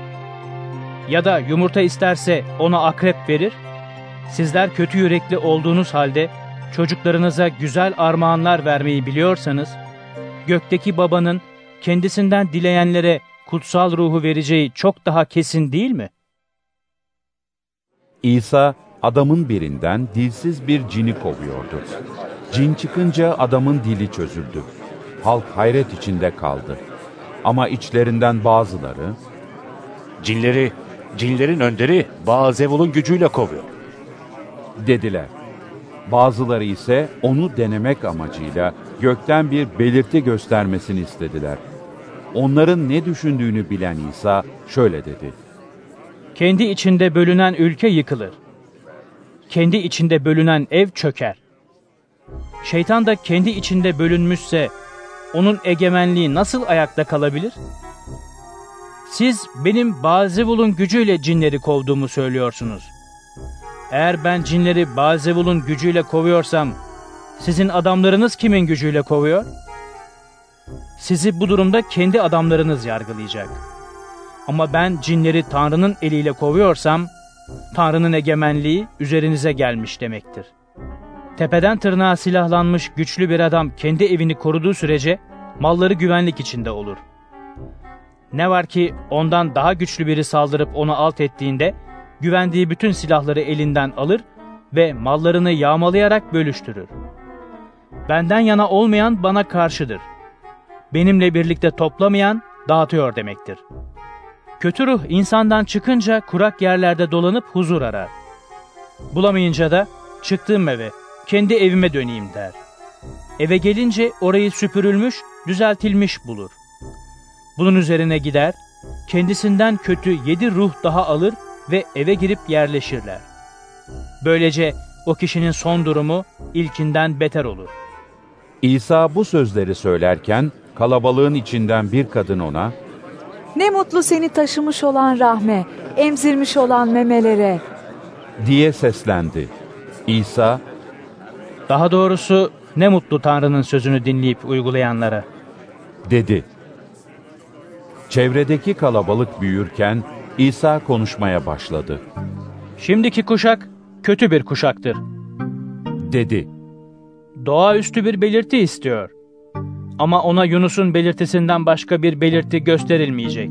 Ya da yumurta isterse ona akrep verir? Sizler kötü yürekli olduğunuz halde çocuklarınıza güzel armağanlar vermeyi biliyorsanız, gökteki babanın kendisinden dileyenlere kutsal ruhu vereceği çok daha kesin değil mi? İsa, adamın birinden dilsiz bir cini kovuyordu. Cin çıkınca adamın dili çözüldü. Halk hayret içinde kaldı. Ama içlerinden bazıları, "Cinlerin önderi Baal-Zebul'un gücüyle kovuyor," dediler. Bazıları ise onu denemek amacıyla gökten bir belirti göstermesini istediler. Onların ne düşündüğünü bilen İsa şöyle dedi, "Kendi içinde bölünen ülke yıkılır. Kendi içinde bölünen ev çöker. Şeytan da kendi içinde bölünmüşse, onun egemenliği nasıl ayakta kalabilir? Siz benim Baal-Zebul'un gücüyle cinleri kovduğumu söylüyorsunuz. Eğer ben cinleri Baal-Zebul'un gücüyle kovuyorsam, Sizin adamlarınız kimin gücüyle kovuyor? Sizi bu durumda kendi adamlarınız yargılayacak. Ama ben cinleri Tanrı'nın eliyle kovuyorsam, Tanrı'nın egemenliği üzerinize gelmiş demektir. Tepeden tırnağa silahlanmış güçlü bir adam kendi evini koruduğu sürece malları güvenlik içinde olur. Ne var ki ondan daha güçlü biri saldırıp onu alt ettiğinde güvendiği bütün silahları elinden alır ve mallarını yağmalayarak bölüştürür. Benden yana olmayan bana karşıdır. Benimle birlikte toplamayan dağıtıyor demektir. Kötü ruh insandan çıkınca kurak yerlerde dolanıp huzur arar. Bulamayınca da çıktığım eve, kendi evime döneyim der. Eve gelince orayı süpürülmüş, düzeltilmiş bulur. Bunun üzerine gider, kendisinden kötü 7 ruh daha alır ve eve girip yerleşirler. Böylece o kişinin son durumu ilkinden beter olur. İsa bu sözleri söylerken kalabalığın içinden bir kadın ona, "Ne mutlu seni taşımış olan rahme, emzirmiş olan memelere," diye seslendi. İsa, "Daha doğrusu ne mutlu Tanrı'nın sözünü dinleyip uygulayanlara," dedi. Çevredeki kalabalık büyürken İsa konuşmaya başladı. "Şimdiki kuşak kötü bir kuşaktır," dedi. "Doğaüstü bir belirti istiyor. Ama ona Yunus'un belirtisinden başka bir belirti gösterilmeyecek.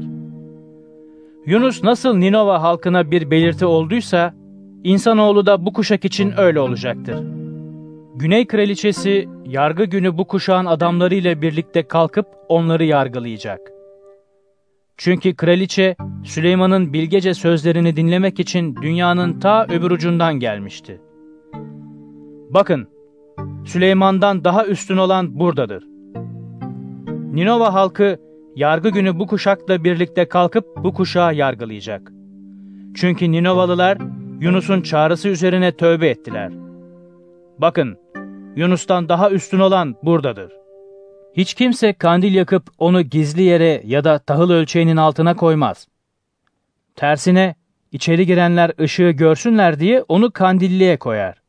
Yunus nasıl Ninova halkına bir belirti olduysa, insanoğlu da bu kuşak için öyle olacaktır. Güney kraliçesi yargı günü bu kuşağın adamlarıyla birlikte kalkıp onları yargılayacak. Çünkü kraliçe Süleyman'ın bilgece sözlerini dinlemek için dünyanın ta öbür ucundan gelmişti. Bakın, Süleyman'dan daha üstün olan buradadır. Ninova halkı yargı günü bu kuşakla birlikte kalkıp bu kuşağı yargılayacak. Çünkü Ninovalılar Yunus'un çağrısı üzerine tövbe ettiler. Bakın, Yunus'tan daha üstün olan buradadır. Hiç kimse kandil yakıp onu gizli yere ya da tahıl ölçeğinin altına koymaz. Tersine içeri girenler ışığı görsünler diye onu kandilliğe koyar.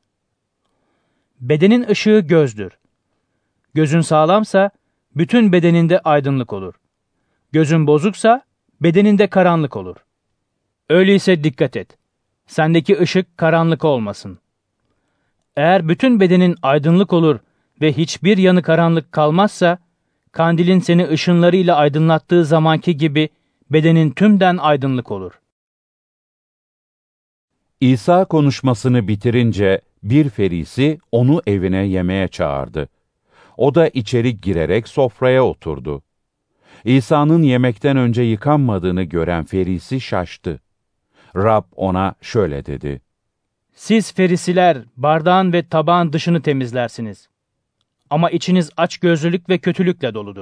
Bedenin ışığı gözdür. Gözün sağlamsa bütün bedeninde aydınlık olur. Gözün bozuksa bedeninde karanlık olur. Öyleyse dikkat et. Sendeki ışık karanlık olmasın. Eğer bütün bedenin aydınlık olur ve hiçbir yanı karanlık kalmazsa, kandilin seni ışınlarıyla aydınlattığı zamanki gibi bedenin tümden aydınlık olur." İsa konuşmasını bitirince bir ferisi onu evine yemeğe çağırdı. O da içeri girerek sofraya oturdu. İsa'nın yemekten önce yıkanmadığını gören ferisi şaştı. Rab ona şöyle dedi: "Siz ferisiler bardağın ve tabağın dışını temizlersiniz. Ama içiniz açgözlülük ve kötülükle doludur.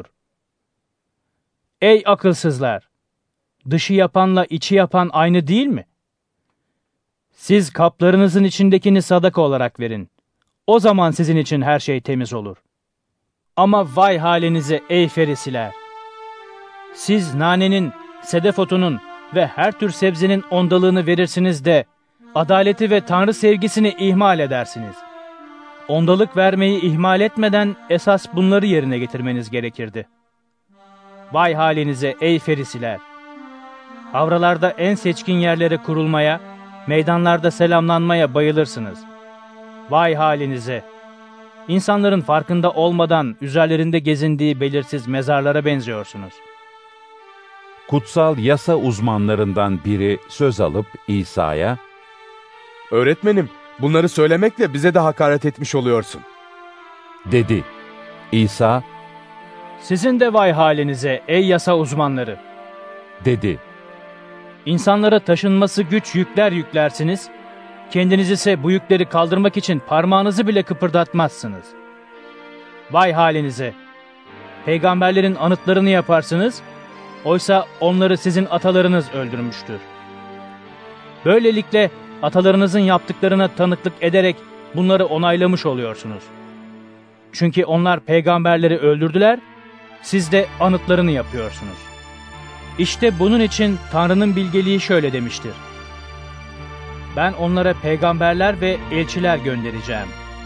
Ey akılsızlar! Dışı yapanla içi yapan aynı değil mi? Siz kaplarınızın içindekini sadaka olarak verin. O zaman sizin için her şey temiz olur. Ama vay halinize ey ferisiler! Siz nanenin, sedef otunun ve her tür sebzenin ondalığını verirsiniz de, adaleti ve Tanrı sevgisini ihmal edersiniz. Ondalık vermeyi ihmal etmeden esas bunları yerine getirmeniz gerekirdi. Vay halinize ey ferisiler! Havralarda en seçkin yerlere kurulmaya, meydanlarda selamlanmaya bayılırsınız. Vay halinize! İnsanların farkında olmadan üzerlerinde gezindiği belirsiz mezarlara benziyorsunuz. Kutsal yasa uzmanlarından biri söz alıp İsa'ya, "Öğretmenim, bunları söylemekle bize de hakaret etmiş oluyorsun," dedi. İsa, "Sizin de vay halinize ey yasa uzmanları," dedi. "İnsanlara taşınması güç yükler yüklersiniz, kendiniz ise bu yükleri kaldırmak için parmağınızı bile kıpırdatmazsınız. Vay halinize! Peygamberlerin anıtlarını yaparsınız, oysa onları sizin atalarınız öldürmüştür. Böylelikle atalarınızın yaptıklarına tanıklık ederek bunları onaylamış oluyorsunuz. Çünkü onlar peygamberleri öldürdüler, siz de anıtlarını yapıyorsunuz. İşte bunun için Tanrı'nın bilgeliği şöyle demiştir: Ben onlara peygamberler ve elçiler göndereceğim.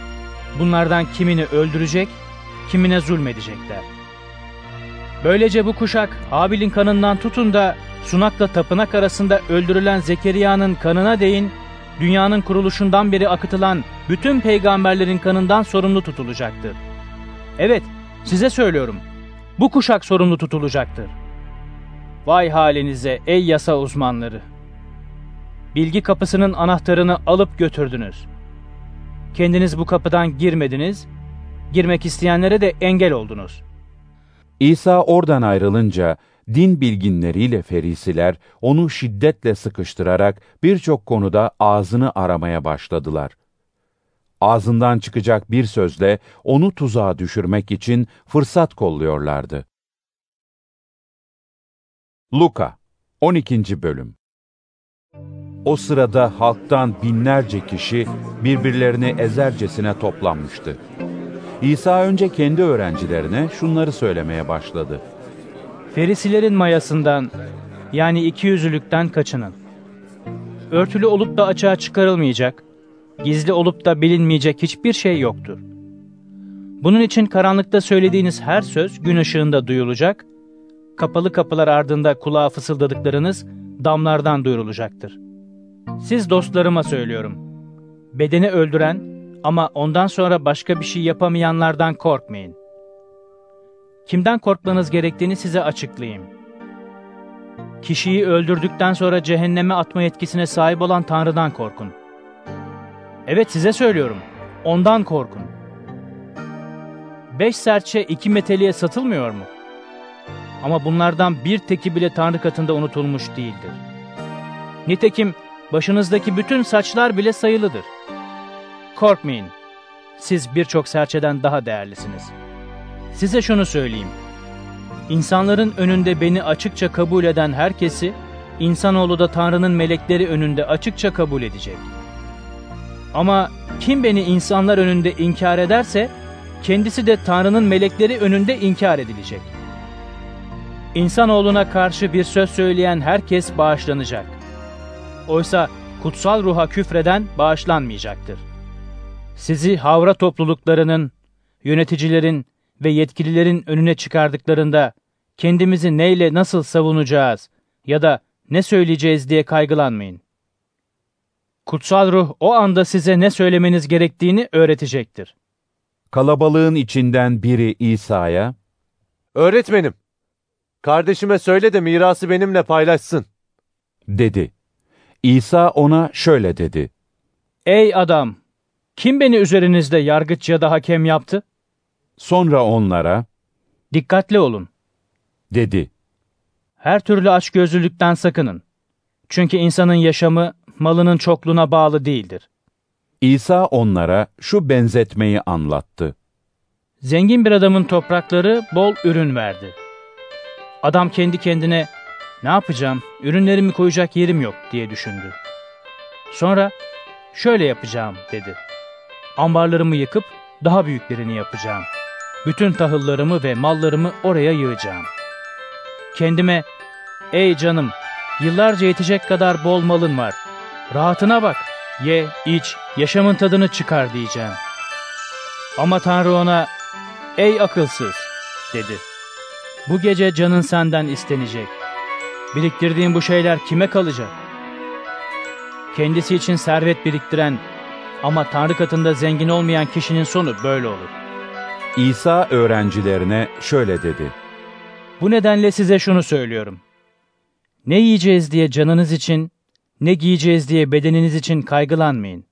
bunlardan kimini öldürecek, kimine zulmedecekler. Böylece bu kuşak Habil'in kanından tutun da sunakla tapınak arasında öldürülen Zekeriya'nın kanına değin, dünyanın kuruluşundan beri akıtılan bütün peygamberlerin kanından sorumlu tutulacaktır. Evet, size söylüyorum, bu kuşak sorumlu tutulacaktır. Vay halinize ey yasa uzmanları! Bilgi kapısının anahtarını alıp götürdünüz. Kendiniz bu kapıdan girmediniz, girmek isteyenlere de engel oldunuz. İsa oradan ayrılınca din bilginleriyle ferisiler onu şiddetle sıkıştırarak birçok konuda ağzını aramaya başladılar. Ağzından çıkacak bir sözle onu tuzağa düşürmek için fırsat kolluyorlardı. Luka 12. Bölüm. O sırada halktan binlerce kişi birbirlerini ezercesine toplanmıştı. İsa önce kendi öğrencilerine şunları söylemeye başladı. Ferisilerin mayasından, yani ikiyüzlülükten kaçının. Örtülü olup da açığa çıkarılmayacak, gizli olup da bilinmeyecek hiçbir şey yoktur. Bunun için karanlıkta söylediğiniz her söz gün ışığında duyulacak, kapalı kapılar ardında kulağa fısıldadıklarınız damlardan duyurulacaktır. Siz dostlarıma söylüyorum, bedeni öldüren ama ondan sonra başka bir şey yapamayanlardan korkmayın. Kimden korkmanız gerektiğini size açıklayayım. Kişiyi öldürdükten sonra cehenneme atma yetkisine sahip olan Tanrı'dan korkun. Evet, size söylüyorum, ondan korkun. 5 serçe 2 meteliğe satılmıyor mu? Ama bunlardan bir teki bile Tanrı katında unutulmuş değildir. Nitekim başınızdaki bütün saçlar bile sayılıdır. Korkmayın, siz birçok serçeden daha değerlisiniz. Size şunu söyleyeyim. İnsanların önünde beni açıkça kabul eden herkesi, insanoğlu da Tanrı'nın melekleri önünde açıkça kabul edecek. Ama kim beni insanlar önünde inkar ederse, kendisi de Tanrı'nın melekleri önünde inkar edilecek. İnsanoğluna karşı bir söz söyleyen herkes bağışlanacak. Oysa kutsal ruha küfreden bağışlanmayacaktır. Sizi havra topluluklarının, yöneticilerin ve yetkililerin önüne çıkardıklarında kendimizi neyle nasıl savunacağız ya da ne söyleyeceğiz diye kaygılanmayın. Kutsal ruh o anda size ne söylemeniz gerektiğini öğretecektir. Kalabalığın içinden biri İsa'ya, "Öğretmenim, kardeşime söyle de mirası benimle paylaşsın," dedi. İsa ona şöyle dedi. Ey adam! Kim beni üzerinizde yargıç ya da hakem yaptı? Sonra onlara, dikkatli olun, dedi. Her türlü açgözlülükten sakının. Çünkü insanın yaşamı malının çokluğuna bağlı değildir. İsa onlara şu benzetmeyi anlattı. Zengin bir adamın toprakları bol ürün verdi. Adam kendi kendine, ne yapacağım, ürünlerimi koyacak yerim yok diye düşündü. Sonra, şöyle yapacağım dedi. Ambarlarımı yıkıp daha büyüklerini yapacağım. Bütün tahıllarımı ve mallarımı oraya yığacağım. Kendime, ey canım, yıllarca yetecek kadar bol malın var. Rahatına bak, ye, iç, yaşamın tadını çıkar diyeceğim. Ama Tanrı ona, ey akılsız, dedi. Bu gece canın senden istenecek. Biriktirdiğin bu şeyler kime kalacak? Kendisi için servet biriktiren ama Tanrı katında zengin olmayan kişinin sonu böyle olur. İsa öğrencilerine şöyle dedi. Bu nedenle size şunu söylüyorum. Ne yiyeceğiz diye canınız için, ne giyeceğiz diye bedeniniz için kaygılanmayın.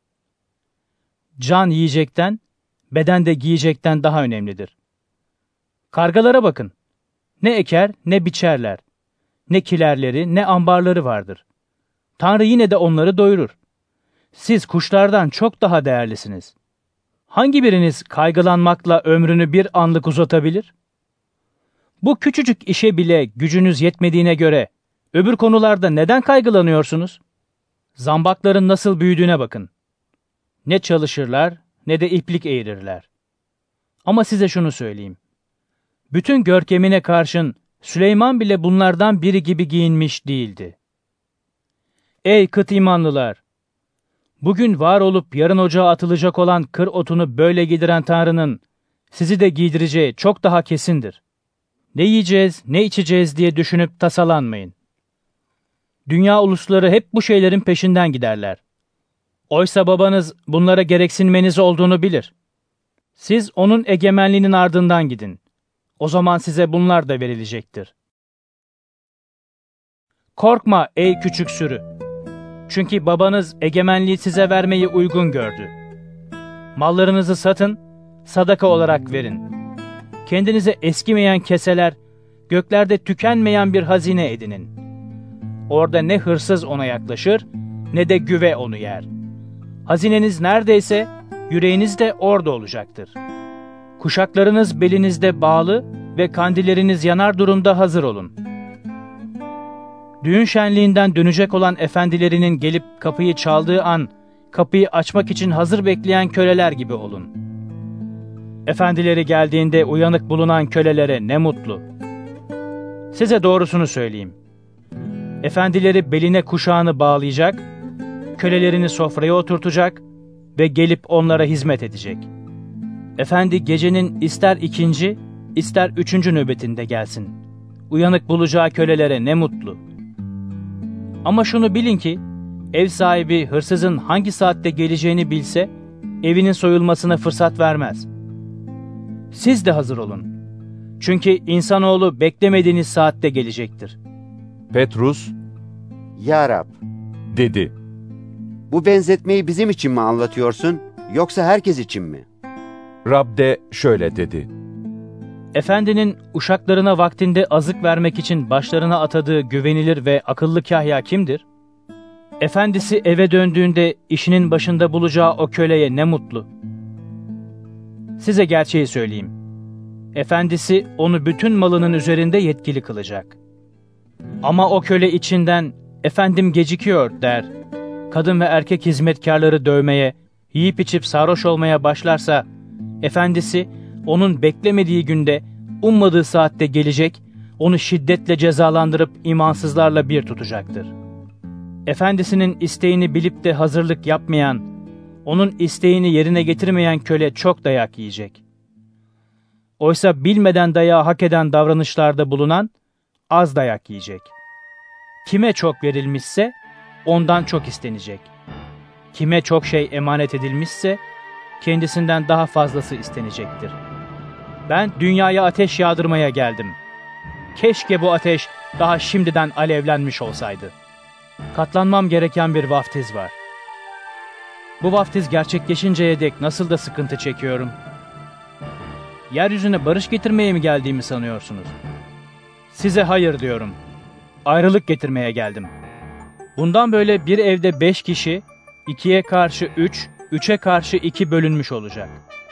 Can yiyecekten, beden de giyecekten daha önemlidir. Kargalara bakın. Ne eker ne biçerler. Ne kilerleri ne ambarları vardır. Tanrı yine de onları doyurur. Siz kuşlardan çok daha değerlisiniz. Hangi biriniz kaygılanmakla ömrünü bir anlık uzatabilir? Bu küçücük işe bile gücünüz yetmediğine göre öbür konularda neden kaygılanıyorsunuz? Zambakların nasıl büyüdüğüne bakın. Ne çalışırlar ne de iplik eğirirler. Ama size şunu söyleyeyim. Bütün görkemine karşın Süleyman bile bunlardan biri gibi giyinmiş değildi. Ey kıt imanlılar! Bugün var olup yarın ocağa atılacak olan kır otunu böyle giydiren Tanrı'nın sizi de giydireceği çok daha kesindir. Ne yiyeceğiz, ne içeceğiz diye düşünüp tasalanmayın. Dünya ulusları hep bu şeylerin peşinden giderler. Oysa babanız bunlara gereksinmeniz olduğunu bilir. Siz onun egemenliğinin ardından gidin. O zaman size bunlar da verilecektir. Korkma ey küçük sürü. Çünkü babanız egemenliği size vermeyi uygun gördü. Mallarınızı satın, sadaka olarak verin. Kendinize eskimeyen keseler, göklerde tükenmeyen bir hazine edinin. Orada ne hırsız ona yaklaşır, ne de güve onu yer. Hazineniz neredeyse, yüreğiniz de orada olacaktır. Kuşaklarınız belinizde bağlı ve kandilleriniz yanar durumda hazır olun. Düğün şenliğinden dönecek olan efendilerinin gelip kapıyı çaldığı an, kapıyı açmak için hazır bekleyen köleler gibi olun. Efendileri geldiğinde uyanık bulunan kölelere ne mutlu. Size doğrusunu söyleyeyim. Efendileri beline kuşağını bağlayacak, kölelerini sofraya oturtacak ve gelip onlara hizmet edecek. Efendi gecenin ister 2. ister 3. nöbetinde gelsin. Uyanık bulacağı kölelere ne mutlu. Ama şunu bilin ki, ev sahibi hırsızın hangi saatte geleceğini bilse, evinin soyulmasına fırsat vermez. Siz de hazır olun. Çünkü insanoğlu beklemediğiniz saatte gelecektir. Petrus, "Ya Rab," dedi. "Bu benzetmeyi bizim için mi anlatıyorsun, yoksa herkes için mi?" Rab de şöyle dedi. Efendinin uşaklarına vaktinde azık vermek için başlarına atadığı güvenilir ve akıllı kahya kimdir? Efendisi eve döndüğünde işinin başında bulacağı o köleye ne mutlu. Size gerçeği söyleyeyim. Efendisi onu bütün malının üzerinde yetkili kılacak. Ama o köle içinden "Efendim gecikiyor" der. Kadın ve erkek hizmetkarları dövmeye, yiyip içip sarhoş olmaya başlarsa, efendisi onun beklemediği günde, ummadığı saatte gelecek, onu şiddetle cezalandırıp imansızlarla bir tutacaktır. Efendisinin isteğini bilip de hazırlık yapmayan, onun isteğini yerine getirmeyen köle çok dayak yiyecek. Oysa bilmeden dayağı hak eden davranışlarda bulunan, az dayak yiyecek. Kime çok verilmişse, ondan çok istenecek. Kime çok şey emanet edilmişse, kendisinden daha fazlası istenecektir. Ben dünyaya ateş yağdırmaya geldim. Keşke bu ateş daha şimdiden alevlenmiş olsaydı. Katlanmam gereken bir vaftiz var. Bu vaftiz gerçekleşinceye dek nasıl da sıkıntı çekiyorum. Yeryüzüne barış getirmeye mi geldiğimi sanıyorsunuz? Size hayır diyorum. Ayrılık getirmeye geldim. Bundan böyle bir evde 5 kişi, 2'ye karşı 3, 3'e karşı 2 bölünmüş olacak.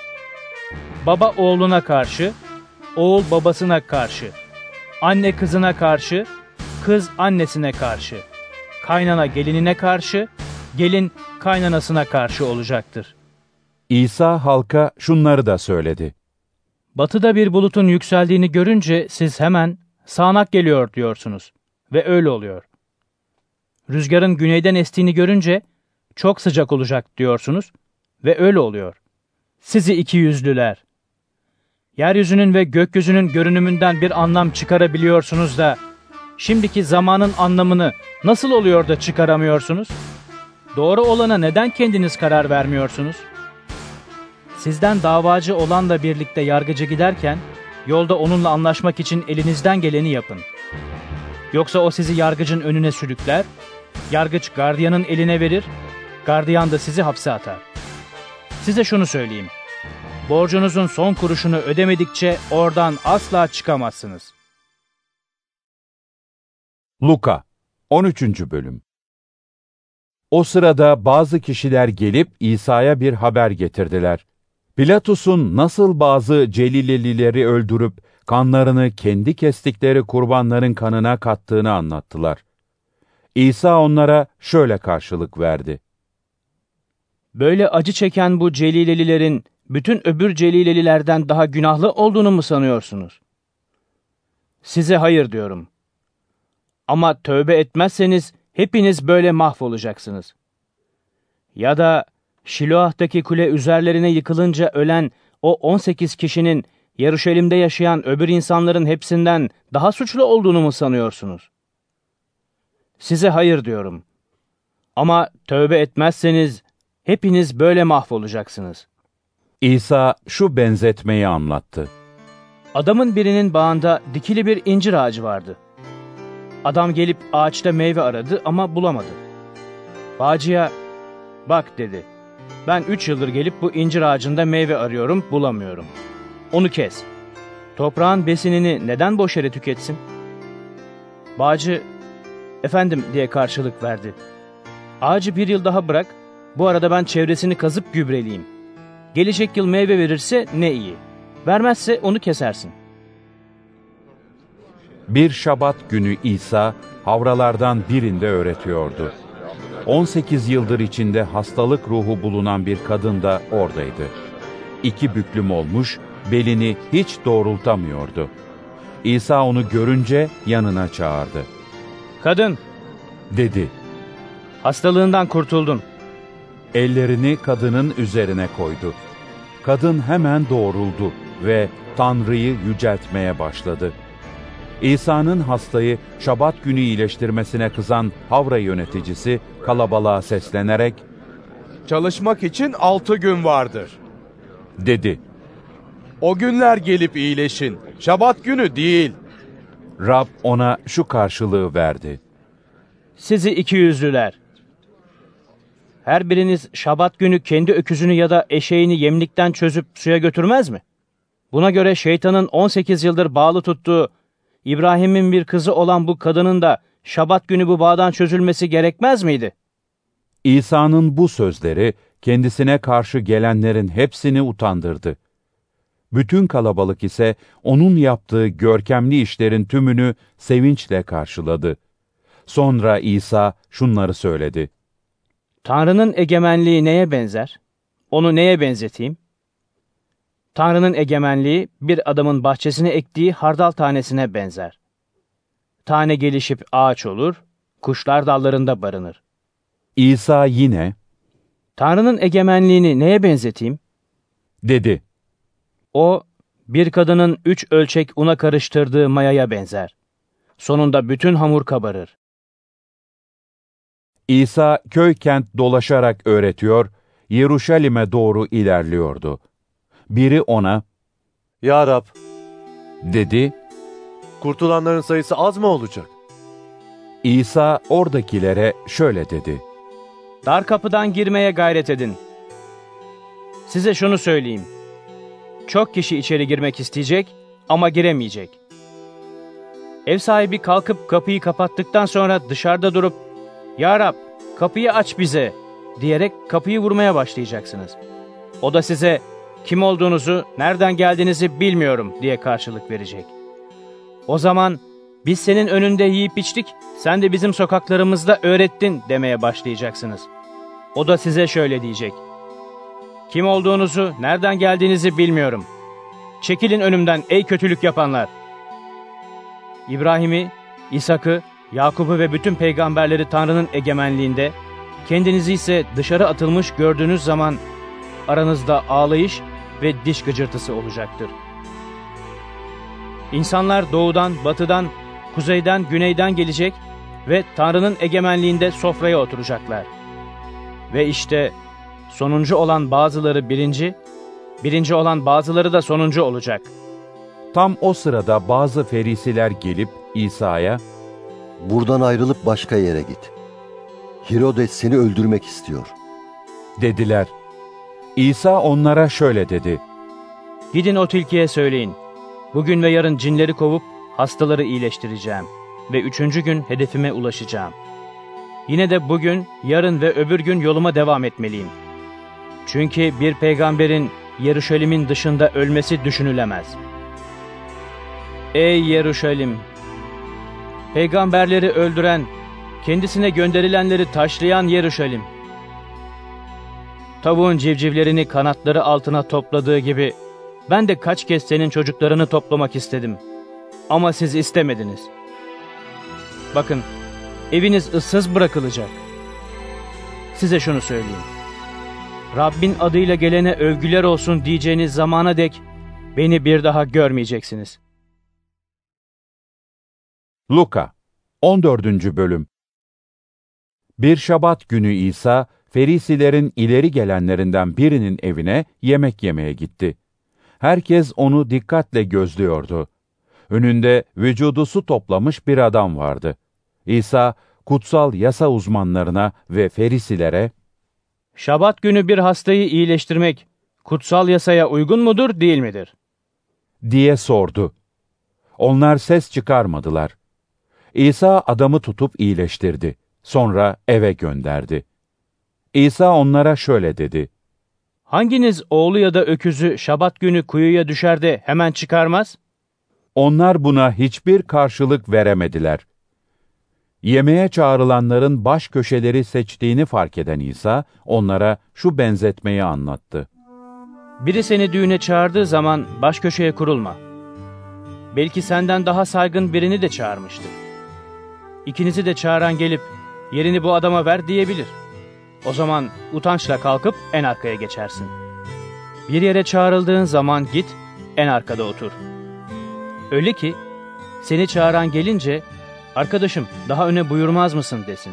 Baba oğluna karşı, oğul babasına karşı, anne kızına karşı, kız annesine karşı, kaynana gelinine karşı, gelin kaynanasına karşı olacaktır. İsa halka şunları da söyledi. Batıda bir bulutun yükseldiğini görünce siz hemen "Sağanak geliyor" diyorsunuz ve öyle oluyor. Rüzgarın güneyden estiğini görünce "Çok sıcak olacak" diyorsunuz ve öyle oluyor. Sizi ikiyüzlüler! Yeryüzünün ve gökyüzünün görünümünden bir anlam çıkarabiliyorsunuz da, şimdiki zamanın anlamını nasıl oluyor da çıkaramıyorsunuz? Doğru olana neden kendiniz karar vermiyorsunuz? Sizden davacı olanla birlikte yargıcı giderken, yolda onunla anlaşmak için elinizden geleni yapın. Yoksa o sizi yargıcın önüne sürükler, yargıç gardiyanın eline verir, gardiyan da sizi hapse atar. Size şunu söyleyeyim, borcunuzun son kuruşunu ödemedikçe oradan asla çıkamazsınız. Luka 13. bölüm. O sırada bazı kişiler gelip İsa'ya bir haber getirdiler. Pilatus'un nasıl bazı Celilelileri öldürüp kanlarını kendi kestikleri kurbanların kanına kattığını anlattılar. İsa onlara şöyle karşılık verdi. Böyle acı çeken bu Celilelilerin bütün öbür Celilelilerden daha günahlı olduğunu mu sanıyorsunuz? Size hayır diyorum. Ama tövbe etmezseniz hepiniz böyle mahvolacaksınız. Ya da Şiloah'taki kule üzerlerine yıkılınca ölen o 18 kişinin Yeruşalim'de yaşayan öbür insanların hepsinden daha suçlu olduğunu mu sanıyorsunuz? Size hayır diyorum. Ama tövbe etmezseniz hepiniz böyle mahvolacaksınız. İsa şu benzetmeyi anlattı. Adamın birinin bağında dikili bir incir ağacı vardı. Adam gelip ağaçta meyve aradı ama bulamadı. Bağcıya, bak dedi, ben 3 yıldır gelip bu incir ağacında meyve arıyorum, bulamıyorum. Onu kes. Toprağın besinini neden boş yere tüketsin? Bağcı, efendim diye karşılık verdi. Ağacı 1 yıl daha bırak, bu arada ben çevresini kazıp gübreleyeyim. Gelecek yıl meyve verirse ne iyi. Vermezse onu kesersin. Bir Şabat günü İsa havralardan birinde öğretiyordu. 18 yıldır içinde hastalık ruhu bulunan bir kadın da oradaydı. 2 büklüm olmuş, belini hiç doğrultamıyordu. İsa onu görünce yanına çağırdı. Kadın, dedi, hastalığından kurtuldun. Ellerini kadının üzerine koydu. Kadın hemen doğruldu ve Tanrı'yı yüceltmeye başladı. İsa'nın hastayı Şabat günü iyileştirmesine kızan Havra yöneticisi kalabalığa seslenerek, "Çalışmak için 6 gün vardır," dedi. "O günler gelip iyileşin, Şabat günü değil." Rab ona şu karşılığı verdi. Sizi ikiyüzlüler! Her biriniz Şabat günü kendi öküzünü ya da eşeğini yemlikten çözüp suya götürmez mi? Buna göre şeytanın 18 yıldır bağlı tuttuğu İbrahim'in bir kızı olan bu kadının da Şabat günü bu bağdan çözülmesi gerekmez miydi? İsa'nın bu sözleri kendisine karşı gelenlerin hepsini utandırdı. Bütün kalabalık ise onun yaptığı görkemli işlerin tümünü sevinçle karşıladı. Sonra İsa şunları söyledi. Tanrı'nın egemenliği neye benzer? Onu neye benzeteyim? Tanrı'nın egemenliği bir adamın bahçesine ektiği hardal tanesine benzer. Tane gelişip ağaç olur, kuşlar dallarında barınır. İsa yine, Tanrı'nın egemenliğini neye benzeteyim? Dedi. O, bir kadının 3 ölçek una karıştırdığı mayaya benzer. Sonunda bütün hamur kabarır. İsa köy kent dolaşarak öğretiyor, Yeruşalim'e doğru ilerliyordu. Biri ona, "Ya Rab," dedi, "kurtulanların sayısı az mı olacak?" İsa oradakilere şöyle dedi. Dar kapıdan girmeye gayret edin. Size şunu söyleyeyim. Çok kişi içeri girmek isteyecek ama giremeyecek. Ev sahibi kalkıp kapıyı kapattıktan sonra dışarıda durup, "Ya Rab, kapıyı aç bize," diyerek kapıyı vurmaya başlayacaksınız. O da size, "Kim olduğunuzu, nereden geldiğinizi bilmiyorum," diye karşılık verecek. O zaman, "Biz senin önünde yiyip içtik, sen de bizim sokaklarımızda öğrettin," demeye başlayacaksınız. O da size şöyle diyecek. "Kim olduğunuzu, nereden geldiğinizi bilmiyorum. Çekilin önümden ey kötülük yapanlar." İbrahim'i, İshak'ı, Yakup'u ve bütün peygamberleri Tanrı'nın egemenliğinde, kendinizi ise dışarı atılmış gördüğünüz zaman aranızda ağlayış ve diş gıcırtısı olacaktır. İnsanlar doğudan, batıdan, kuzeyden, güneyden gelecek ve Tanrı'nın egemenliğinde sofraya oturacaklar. Ve işte sonuncu olan bazıları birinci, birinci olan bazıları da sonuncu olacak. Tam o sırada bazı ferisiler gelip İsa'ya, "Buradan ayrılıp başka yere git. Herodes seni öldürmek istiyor," dediler. İsa onlara şöyle dedi. "Gidin o tilkiye söyleyin. Bugün ve yarın cinleri kovup hastaları iyileştireceğim ve 3. gün hedefime ulaşacağım. Yine de bugün, yarın ve öbür gün yoluma devam etmeliyim. Çünkü bir peygamberin Yeruşalim'in dışında ölmesi düşünülemez. Ey Yeruşalim! Peygamberleri öldüren, kendisine gönderilenleri taşlayan Yeruşalim! Tavuğun civcivlerini kanatları altına topladığı gibi, ben de kaç kez senin çocuklarını toplamak istedim. Ama siz istemediniz. Bakın, eviniz ıssız bırakılacak. Size şunu söyleyeyim. Rabbin adıyla gelene övgüler olsun diyeceğiniz zamana dek beni bir daha görmeyeceksiniz. Luka 14. Bölüm. Bir Şabat günü İsa, Ferisilerin ileri gelenlerinden birinin evine yemek yemeye gitti. Herkes onu dikkatle gözlüyordu. Önünde vücudu su toplamış bir adam vardı. İsa, kutsal yasa uzmanlarına ve Ferisilere, "Şabat günü bir hastayı iyileştirmek kutsal yasaya uygun mudur, değil midir?" diye sordu. Onlar ses çıkarmadılar. İsa adamı tutup iyileştirdi. Sonra eve gönderdi. İsa onlara şöyle dedi: "Hanginiz oğlu ya da öküzü Şabat günü kuyuya düşer de hemen çıkarmaz?" Onlar buna hiçbir karşılık veremediler. Yemeğe çağrılanların baş köşeleri seçtiğini fark eden İsa, onlara şu benzetmeyi anlattı. "Biri seni düğüne çağırdığı zaman baş köşeye kurulma. Belki senden daha saygın birini de çağırmıştır. İkinizi de çağıran gelip, yerini bu adama ver diyebilir. O zaman utançla kalkıp en arkaya geçersin. Bir yere çağrıldığın zaman git, en arkada otur. Öyle ki, seni çağıran gelince, arkadaşım daha öne buyurmaz mısın desin.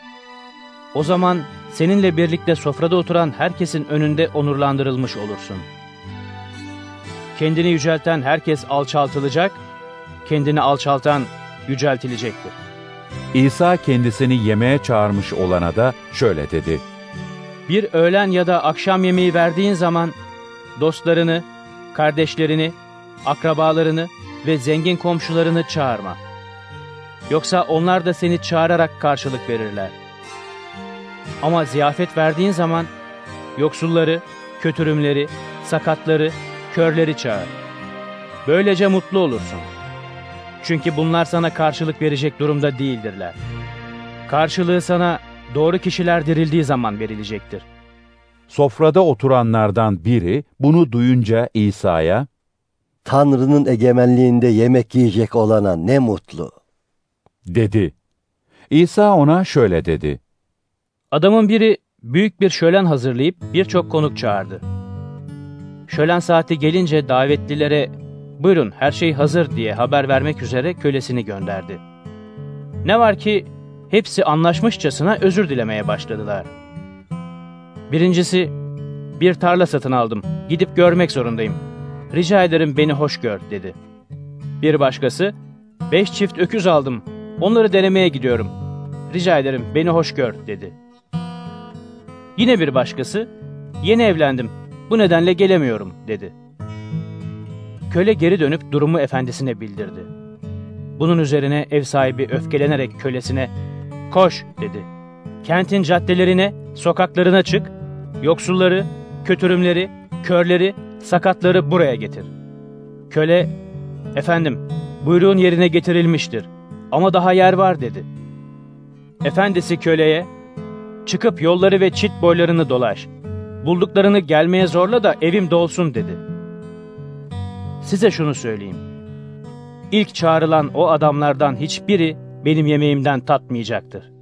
O zaman seninle birlikte sofrada oturan herkesin önünde onurlandırılmış olursun. Kendini yücelten herkes alçaltılacak, kendini alçaltan yüceltilecektir." İsa kendisini yemeğe çağırmış olana da şöyle dedi: "Bir öğlen ya da akşam yemeği verdiğin zaman dostlarını, kardeşlerini, akrabalarını ve zengin komşularını çağırma. Yoksa onlar da seni çağırarak karşılık verirler. Ama ziyafet verdiğin zaman yoksulları, kötürümleri, sakatları, körleri çağır. Böylece mutlu olursun. Çünkü bunlar sana karşılık verecek durumda değildirler. Karşılığı sana doğru kişiler dirildiği zaman verilecektir." Sofrada oturanlardan biri bunu duyunca İsa'ya, "Tanrı'nın egemenliğinde yemek yiyecek olana ne mutlu," dedi. İsa ona şöyle dedi: Adamın biri büyük bir şölen hazırlayıp birçok konuk çağırdı. Şölen saati gelince davetlilere, "Buyurun, her şey hazır," diye haber vermek üzere kölesini gönderdi. Ne var ki hepsi anlaşmışçasına özür dilemeye başladılar. Birincisi, "Bir tarla satın aldım, gidip görmek zorundayım. Rica ederim beni hoş gör," dedi. Bir başkası, "5 çift öküz aldım, onları denemeye gidiyorum. Rica ederim beni hoş gör," dedi. Yine bir başkası, "Yeni evlendim, bu nedenle gelemiyorum," dedi. Köle geri dönüp durumu efendisine bildirdi. Bunun üzerine ev sahibi öfkelenerek kölesine, "Koş," dedi. "Kentin caddelerine, sokaklarına çık, yoksulları, kötürümleri, körleri, sakatları buraya getir." Köle, "Efendim, buyruğun yerine getirilmiştir ama daha yer var," dedi. Efendisi köleye, "Çıkıp yolları ve çit boylarını dolaş. Bulduklarını gelmeye zorla da evim dolsun," dedi. Size şunu söyleyeyim. İlk çağrılan o adamlardan hiçbiri benim yemeğimden tatmayacaktır.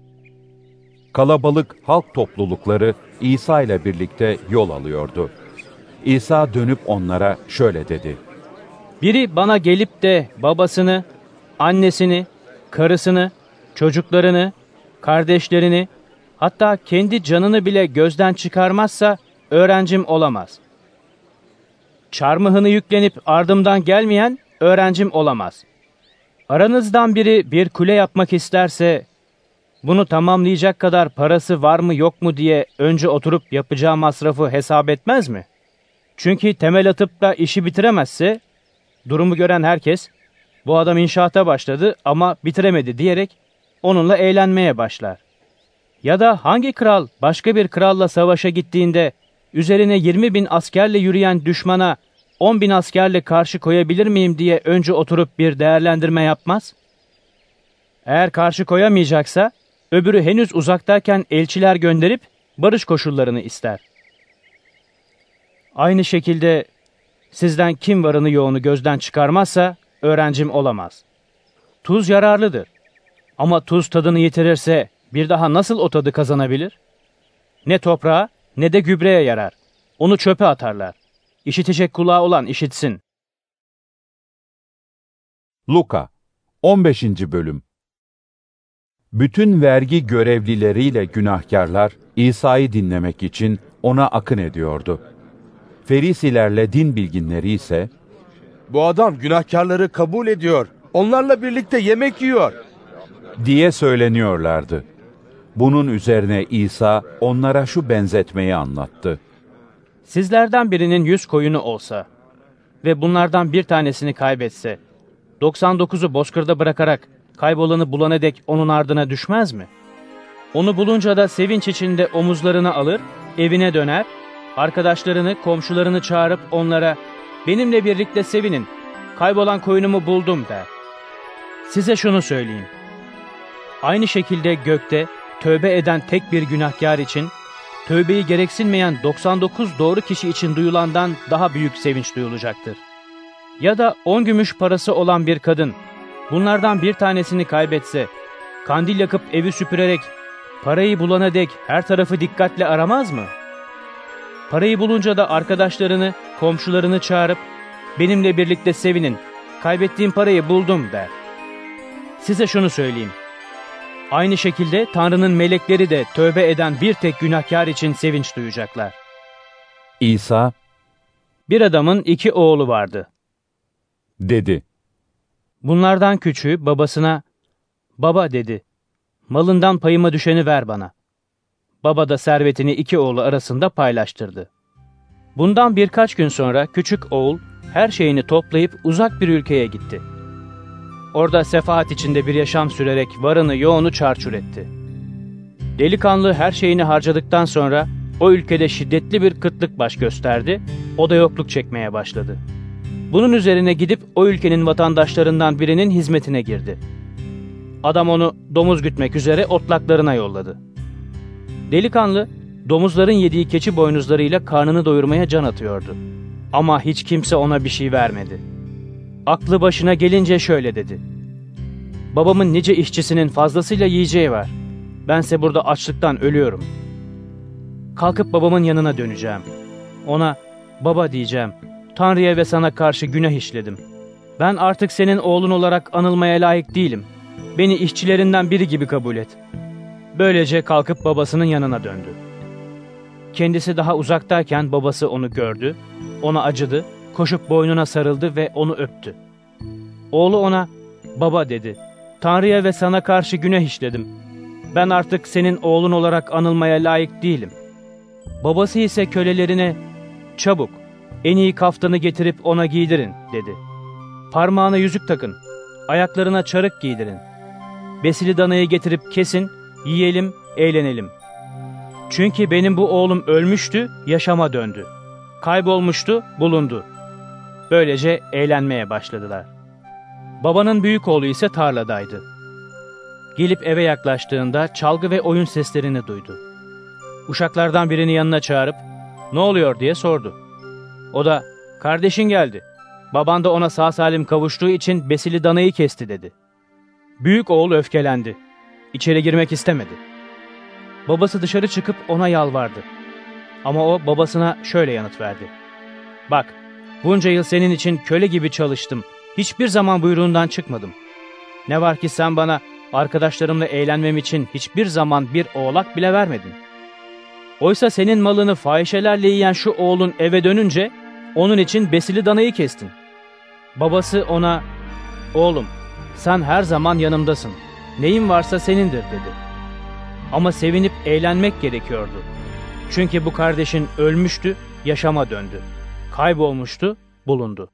Kalabalık halk toplulukları İsa ile birlikte yol alıyordu. İsa dönüp onlara şöyle dedi: "Biri bana gelip de babasını, annesini, karısını, çocuklarını, kardeşlerini, hatta kendi canını bile gözden çıkarmazsa öğrencim olamaz. Çarmıhını yüklenip ardımdan gelmeyen öğrencim olamaz. Aranızdan biri bir kule yapmak isterse, bunu tamamlayacak kadar parası var mı yok mu diye önce oturup yapacağı masrafı hesap etmez mi? Çünkü temel atıp da işi bitiremezse, durumu gören herkes, bu adam inşaata başladı ama bitiremedi diyerek onunla eğlenmeye başlar. Ya da hangi kral başka bir kralla savaşa gittiğinde üzerine 20.000 askerle yürüyen düşmana 10.000 askerle karşı koyabilir miyim diye önce oturup bir değerlendirme yapmaz? Eğer karşı koyamayacaksa öbürü henüz uzaktayken elçiler gönderip barış koşullarını ister. Aynı şekilde sizden kim varını yoğunu gözden çıkarmazsa öğrencim olamaz. Tuz yararlıdır. Ama tuz tadını yitirirse bir daha nasıl o tadı kazanabilir? Ne toprağa ne de gübreye yarar. Onu çöpe atarlar. İşitecek kulağı olan işitsin. Luka 15. bölüm. Bütün vergi görevlileriyle günahkarlar İsa'yı dinlemek için ona akın ediyordu. Ferisilerle din bilginleri ise "Bu adam günahkarları kabul ediyor, onlarla birlikte yemek yiyor" diye söyleniyorlardı. Bunun üzerine İsa onlara şu benzetmeyi anlattı. Sizlerden birinin 100 koyunu olsa ve bunlardan bir tanesini kaybetse, 99'u bozkırda bırakarak kaybolanı bulana dek onun ardına düşmez mi? Onu bulunca da sevinç içinde omuzlarına alır, evine döner, arkadaşlarını, komşularını çağırıp onlara "Benimle birlikte sevinin, kaybolan koyunumu buldum" der. Size şunu söyleyeyim. Aynı şekilde gökte tövbe eden tek bir günahkar için, tövbeyi gereksinmeyen 99 doğru kişi için duyulandan daha büyük sevinç duyulacaktır. Ya da 10 gümüş parası olan bir kadın, bunlardan bir tanesini kaybetse, kandil yakıp evi süpürerek parayı bulana dek her tarafı dikkatle aramaz mı? Parayı bulunca da arkadaşlarını, komşularını çağırıp "Benimle birlikte sevinin, kaybettiğim parayı buldum" der. Size şunu söyleyeyim. Aynı şekilde Tanrı'nın melekleri de tövbe eden bir tek günahkar için sevinç duyacaklar. İsa, "Bir adamın 2 oğlu vardı" dedi. Bunlardan küçüğü babasına "Baba" dedi, "malından payıma düşeni ver bana." Baba da servetini 2 oğlu arasında paylaştırdı. Bundan birkaç gün sonra küçük oğul her şeyini toplayıp uzak bir ülkeye gitti. Orada sefahat içinde bir yaşam sürerek varını yoğunu çarçur etti. Delikanlı her şeyini harcadıktan sonra o ülkede şiddetli bir kıtlık baş gösterdi, o da yokluk çekmeye başladı. Bunun üzerine gidip o ülkenin vatandaşlarından birinin hizmetine girdi. Adam onu domuz gütmek üzere otlaklarına yolladı. Delikanlı, domuzların yediği keçi boynuzlarıyla karnını doyurmaya can atıyordu. Ama hiç kimse ona bir şey vermedi. Aklı başına gelince şöyle dedi: "Babamın nice işçisinin fazlasıyla yiyeceği var. Bense burada açlıktan ölüyorum. Kalkıp babamın yanına döneceğim. Ona, 'Baba' diyeceğim. Tanrı'ya ve sana karşı günah işledim. Ben artık senin oğlun olarak anılmaya layık değilim. Beni işçilerinden biri gibi kabul et." Böylece kalkıp babasının yanına döndü. Kendisi daha uzaktayken babası onu gördü, ona acıdı, koşup boynuna sarıldı ve onu öptü. Oğlu ona, "Baba" dedi, "Tanrı'ya ve sana karşı günah işledim. Ben artık senin oğlun olarak anılmaya layık değilim." Babası ise kölelerine, "Çabuk, en iyi kaftanı getirip ona giydirin" dedi. "Parmağına yüzük takın, ayaklarına çarık giydirin. Besili danayı getirip kesin, yiyelim, eğlenelim. Çünkü benim bu oğlum ölmüştü, yaşama döndü. Kaybolmuştu, bulundu." Böylece eğlenmeye başladılar. Babanın büyük oğlu ise tarladaydı. Gelip eve yaklaştığında çalgı ve oyun seslerini duydu. Uşaklardan birini yanına çağırıp, "Ne oluyor?" diye sordu. O da, "Kardeşin geldi. Baban da ona sağ salim kavuştuğu için besili danayı kesti" dedi. Büyük oğul öfkelendi. İçeri girmek istemedi. Babası dışarı çıkıp ona yalvardı. Ama o babasına şöyle yanıt verdi: "Bak, bunca yıl senin için köle gibi çalıştım. Hiçbir zaman buyruğundan çıkmadım. Ne var ki sen bana arkadaşlarımla eğlenmem için hiçbir zaman bir oğlak bile vermedin. Oysa senin malını fahişelerle yiyen şu oğlun eve dönünce onun için besili danayı kestin." Babası ona, "Oğlum, sen her zaman yanımdasın. Neyin varsa senindir" dedi. Ama sevinip eğlenmek gerekiyordu. Çünkü bu kardeşin ölmüştü, yaşama döndü. Kaybolmuştu, bulundu.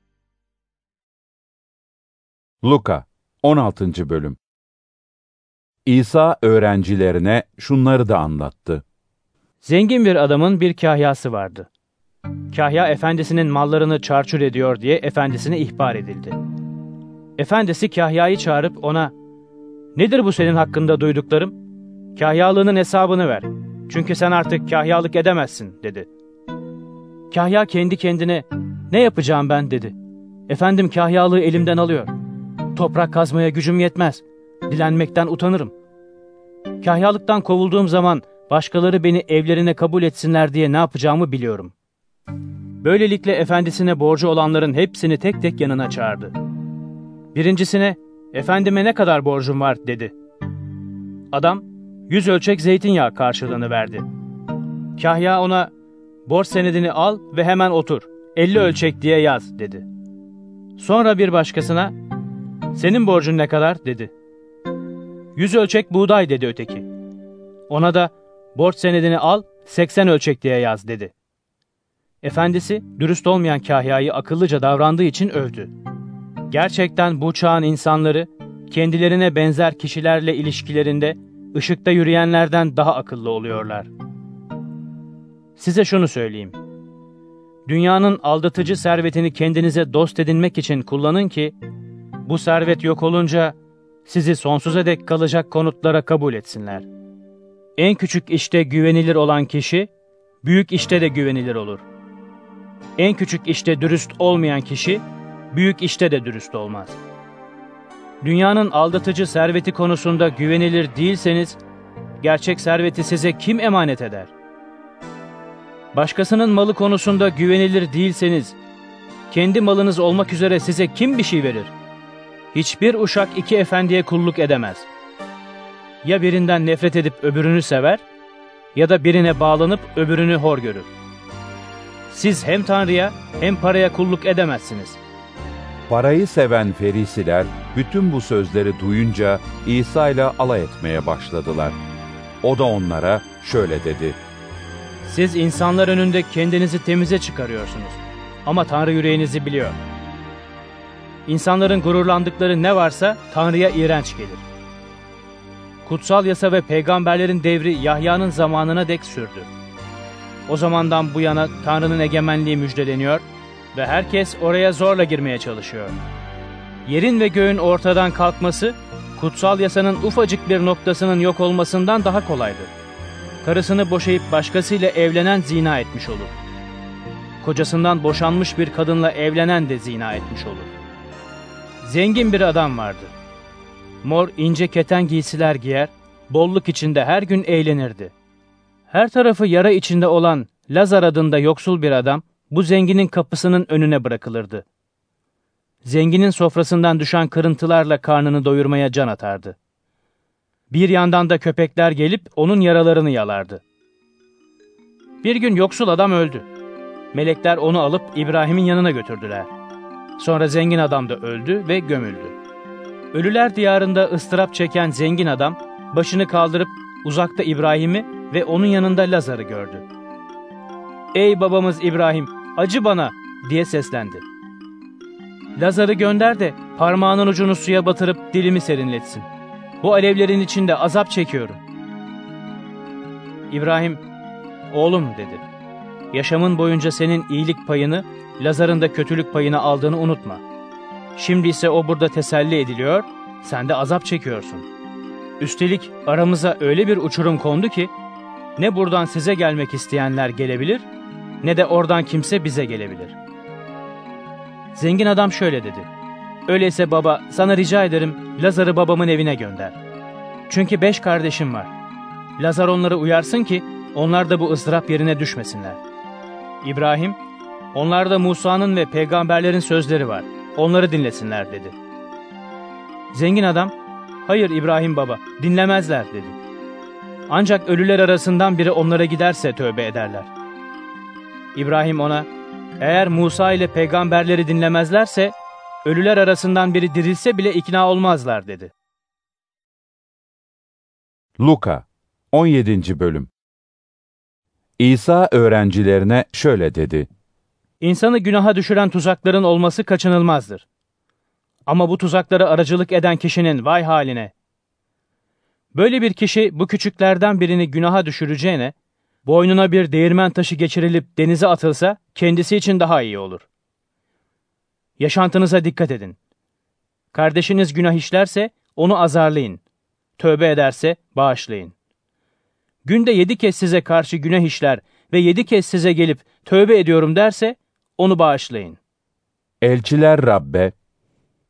Luka 16. bölüm. İsa öğrencilerine şunları da anlattı. Zengin bir adamın bir kahyası vardı. Kahya efendisinin mallarını çarçur ediyor diye efendisine ihbar edildi. Efendisi kahyayı çağırıp ona, "Nedir bu senin hakkında duyduklarım? Kahyalığının hesabını ver. Çünkü sen artık kahyalık edemezsin" dedi. Kahya kendi kendine, "Ne yapacağım ben?" dedi. "Efendim kahyalığı elimden alıyor. Toprak kazmaya gücüm yetmez. Dilenmekten utanırım. Kahyalıktan kovulduğum zaman başkaları beni evlerine kabul etsinler diye ne yapacağımı biliyorum. Böylelikle efendisine borcu olanların hepsini tek tek yanına çağırdı. Birincisine, efendime ne kadar borcum var dedi. Adam, 100 ölçek zeytinyağı karşılığını verdi. Kahya ona, borç senedini al ve hemen otur, 50 ölçek diye yaz dedi. Sonra bir başkasına, senin borcun ne kadar dedi. 100 ölçek buğday dedi öteki. Ona da, borç senedini al, 80 ölçek diye yaz dedi. Efendisi, dürüst olmayan kahyayı akıllıca davrandığı için övdü. Gerçekten bu çağın insanları, kendilerine benzer kişilerle ilişkilerinde, ışıkta yürüyenlerden daha akıllı oluyorlar. Size şunu söyleyeyim. Dünyanın aldatıcı servetini kendinize dost edinmek için kullanın ki, bu servet yok olunca, sizi sonsuza dek kalacak konutlara kabul etsinler. En küçük işte güvenilir olan kişi, büyük işte de güvenilir olur. En küçük işte dürüst olmayan kişi, büyük işte de dürüst olmaz. Dünyanın aldatıcı serveti konusunda güvenilir değilseniz, gerçek serveti size kim emanet eder? Başkasının malı konusunda güvenilir değilseniz, kendi malınız olmak üzere size kim bir şey verir? Hiçbir uşak iki efendiye kulluk edemez. Ya birinden nefret edip öbürünü sever, ya da birine bağlanıp öbürünü hor görür. Siz hem Tanrı'ya hem paraya kulluk edemezsiniz. Parayı seven Ferisiler bütün bu sözleri duyunca İsa ile alay etmeye başladılar. O da onlara şöyle dedi. Siz insanlar önünde kendinizi temize çıkarıyorsunuz. Ama Tanrı yüreğinizi biliyor. İnsanların gururlandıkları ne varsa Tanrı'ya iğrenç gelir. Kutsal yasa ve peygamberlerin devri Yahya'nın zamanına dek sürdü. O zamandan bu yana Tanrı'nın egemenliği müjdeleniyor ve herkes oraya zorla girmeye çalışıyor. Yerin ve göğün ortadan kalkması, kutsal yasanın ufacık bir noktasının yok olmasından daha kolaydır. Karısını boşayıp başkasıyla evlenen zina etmiş olur. Kocasından boşanmış bir kadınla evlenen de zina etmiş olur. Zengin bir adam vardı. Mor ince keten giysiler giyer, bolluk içinde her gün eğlenirdi. Her tarafı yara içinde olan Lazar adında yoksul bir adam, bu zenginin kapısının önüne bırakılırdı. Zenginin sofrasından düşen kırıntılarla karnını doyurmaya can atardı. Bir yandan da köpekler gelip onun yaralarını yalardı. Bir gün yoksul adam öldü. Melekler onu alıp İbrahim'in yanına götürdüler. Sonra zengin adam da öldü ve gömüldü. Ölüler diyarında ıstırap çeken zengin adam, başını kaldırıp uzakta İbrahim'i ve onun yanında Lazar'ı gördü. "Ey babamız İbrahim, acı bana!" diye seslendi. "Lazar'ı gönder de parmağının ucunu suya batırıp dilimi serinletsin. Bu alevlerin içinde azap çekiyorum." İbrahim, "Oğlum," dedi. "Yaşamın boyunca senin iyilik payını, Lazar'ın da kötülük payını aldığını unutma. Şimdi ise o burada teselli ediliyor, sen de azap çekiyorsun. Üstelik aramıza öyle bir uçurum kondu ki, ne buradan size gelmek isteyenler gelebilir, ne de oradan kimse bize gelebilir." Zengin adam şöyle dedi. "Öyleyse baba, sana rica ederim, Lazar'ı babamın evine gönder. Çünkü 5 kardeşim var. Lazar onları uyarsın ki, onlar da bu ızdırap yerine düşmesinler." İbrahim, "Onlarda Musa'nın ve peygamberlerin sözleri var. Onları dinlesinler," dedi. Zengin adam, "Hayır İbrahim baba, dinlemezler," dedi. "Ancak ölüler arasından biri onlara giderse tövbe ederler." İbrahim ona, "Eğer Musa ile peygamberleri dinlemezlerse, ölüler arasından biri dirilse bile ikna olmazlar," dedi. Luka 17. Bölüm. İsa öğrencilerine şöyle dedi. İnsanı günaha düşüren tuzakların olması kaçınılmazdır. Ama bu tuzaklara aracılık eden kişinin vay haline! Böyle bir kişi bu küçüklerden birini günaha düşüreceğine, boynuna bir değirmen taşı geçirilip denize atılsa kendisi için daha iyi olur. Yaşantınıza dikkat edin. Kardeşiniz günah işlerse onu azarlayın. Tövbe ederse bağışlayın. Günde 7 kez size karşı günah işler ve 7 kez size gelip tövbe ediyorum derse onu bağışlayın. Elçiler Rab'be,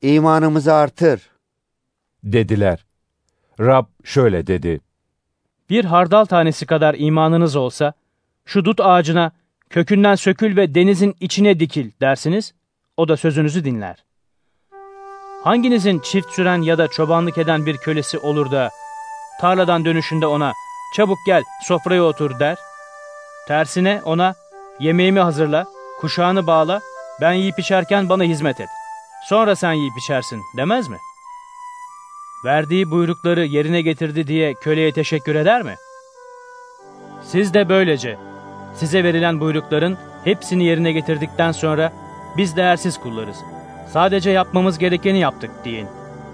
"İmanımızı artır," dediler. Rab şöyle dedi. bir hardal tanesi kadar imanınız olsa, şu dut ağacına kökünden sökül ve denizin içine dikil dersiniz, o da sözünüzü dinler. Hanginizin çift süren ya da çobanlık eden bir kölesi olur da, tarladan dönüşünde ona, çabuk gel sofraya otur der. Tersine ona, yemeğimi hazırla, kuşağını bağla, ben yiyip içerken bana hizmet et. Sonra sen yiyip içersin demez mi? Verdiği buyrukları yerine getirdi diye köleye teşekkür eder mi? Siz de böylece, size verilen buyrukların hepsini yerine getirdikten sonra, biz değersiz kullarız. Sadece yapmamız gerekeni yaptık deyin.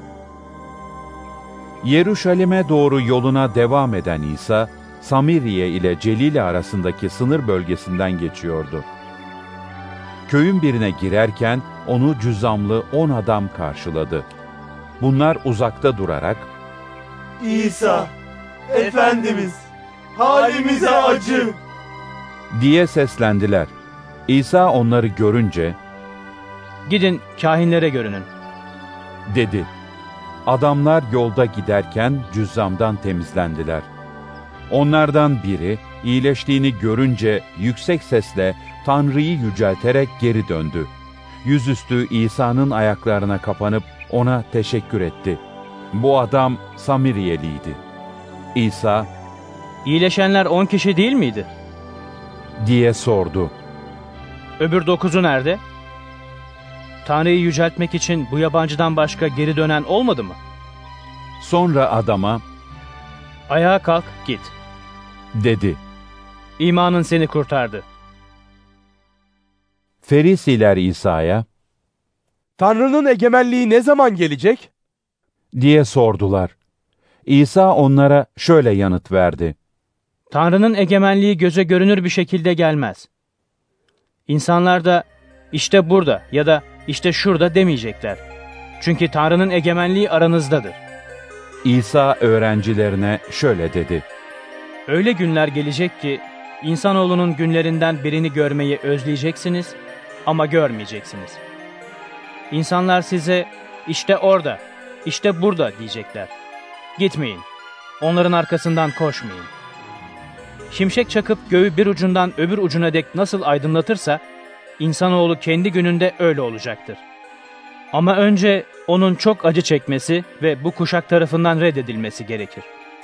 Yeruşalim'e doğru yoluna devam eden İsa, Samiriye ile Celile arasındaki sınır bölgesinden geçiyordu. Köyün birine girerken onu cüzzamlı 10 adam karşıladı. Bunlar uzakta durarak, İsa, Efendimiz, halimize acı diye seslendiler. İsa onları görünce, gidin kahinlere görünün dedi. Adamlar yolda giderken cüzzamdan temizlendiler. Onlardan biri iyileştiğini görünce yüksek sesle Tanrı'yı yücelterek geri döndü. Yüzüstü İsa'nın ayaklarına kapanıp ona teşekkür etti. Bu adam Samiriyeliydi. İsa, İyileşenler 10 kişi değil miydi? diye sordu. Öbür 9'u nerede? Tanrı'yı yüceltmek için bu yabancıdan başka geri dönen olmadı mı? Sonra adama, ayağa kalk git, dedi. İmanın seni kurtardı. Ferisiler İsa'ya, Tanrı'nın egemenliği ne zaman gelecek? diye sordular. İsa onlara şöyle yanıt verdi. Tanrı'nın egemenliği göze görünür bir şekilde gelmez. İnsanlar da işte burada ya da işte şurada demeyecekler. Çünkü Tanrı'nın egemenliği aranızdadır. İsa öğrencilerine şöyle dedi. Öyle günler gelecek ki insanoğlunun günlerinden birini görmeyi özleyeceksiniz ama görmeyeceksiniz. İnsanlar size işte orada, işte burada diyecekler. Gitmeyin, onların arkasından koşmayın. Şimşek çakıp göğü bir ucundan öbür ucuna dek nasıl aydınlatırsa, insanoğlu kendi gününde öyle olacaktır. Ama önce onun çok acı çekmesi ve bu kuşak tarafından reddedilmesi gerekir.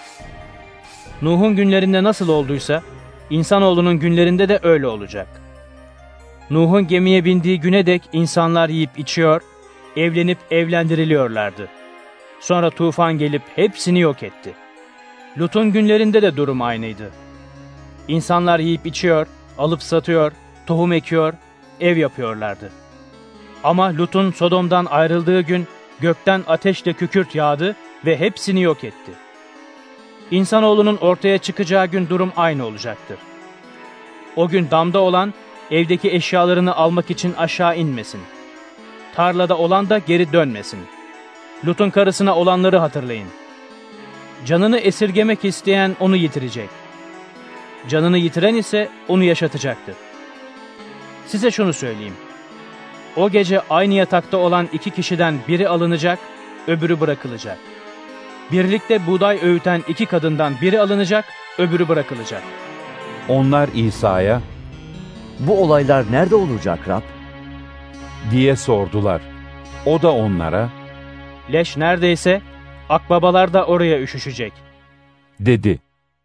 Nuh'un günlerinde nasıl olduysa, insanoğlunun günlerinde de öyle olacak. Nuh'un gemiye bindiği güne dek insanlar yiyip içiyor, evlenip evlendiriliyorlardı. Sonra tufan gelip hepsini yok etti. Lut'un günlerinde de durum aynıydı. İnsanlar yiyip içiyor, alıp satıyor, tohum ekiyor, ev yapıyorlardı. Ama Lut'un Sodom'dan ayrıldığı gün gökten ateşle kükürt yağdı ve hepsini yok etti. İnsanoğlunun ortaya çıkacağı gün durum aynı olacaktır. O gün damda olan evdeki eşyalarını almak için aşağı inmesin. Tarlada olan da geri dönmesin. Lut'un karısına olanları hatırlayın. Canını esirgemek isteyen onu yitirecek. Canını yitiren ise onu yaşatacaktır. Size şunu söyleyeyim. O gece aynı yatakta olan 2 kişiden biri alınacak, öbürü bırakılacak. Birlikte buğday öğüten 2 kadından biri alınacak, öbürü bırakılacak. Onlar İsa'ya, bu olaylar nerede olacak Rab? diye sordular. O da onlara, leş neredeyse, akbabalar da oraya üşüşecek, dedi.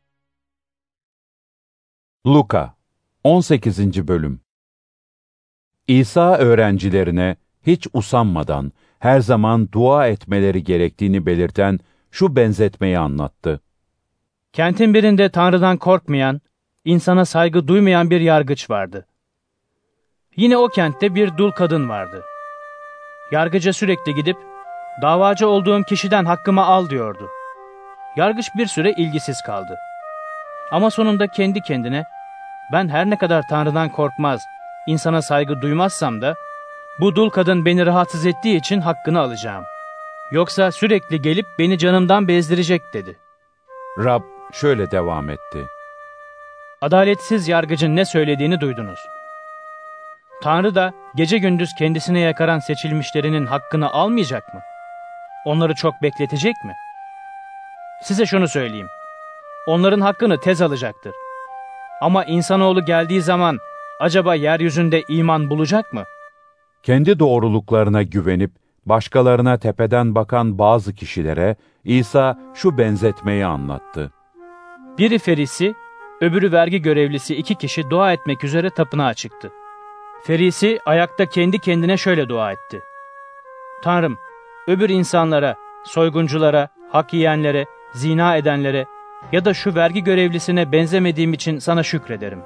Luka 18. Bölüm. İsa öğrencilerine hiç usanmadan her zaman dua etmeleri gerektiğini belirten şu benzetmeyi anlattı. Kentin birinde Tanrı'dan korkmayan, insana saygı duymayan bir yargıç vardı. Yine o kentte bir dul kadın vardı. Yargıca sürekli gidip, davacı olduğum kişiden hakkımı al diyordu. Yargıç bir süre ilgisiz kaldı. Ama sonunda kendi kendine, ben her ne kadar Tanrı'dan korkmaz, insana saygı duymazsam da, bu dul kadın beni rahatsız ettiği için hakkını alacağım. Yoksa sürekli gelip beni canımdan bezdirecek dedi. Rab şöyle devam etti. Adaletsiz yargıcın ne söylediğini duydunuz. Tanrı da gece gündüz kendisine yakaran seçilmişlerinin hakkını almayacak mı? Onları çok bekletecek mi? Size şunu söyleyeyim. onların hakkını tez alacaktır. Ama insanoğlu geldiği zaman acaba yeryüzünde iman bulacak mı? Kendi doğruluklarına güvenip başkalarına tepeden bakan bazı kişilere İsa şu benzetmeyi anlattı. Biri Ferisi, öbürü vergi görevlisi 2 kişi dua etmek üzere tapınağa çıktı. Ferisi ayakta kendi kendine şöyle dua etti. Tanrım, öbür insanlara, soygunculara, hak yiyenlere, zina edenlere ya da şu vergi görevlisine benzemediğim için sana şükrederim.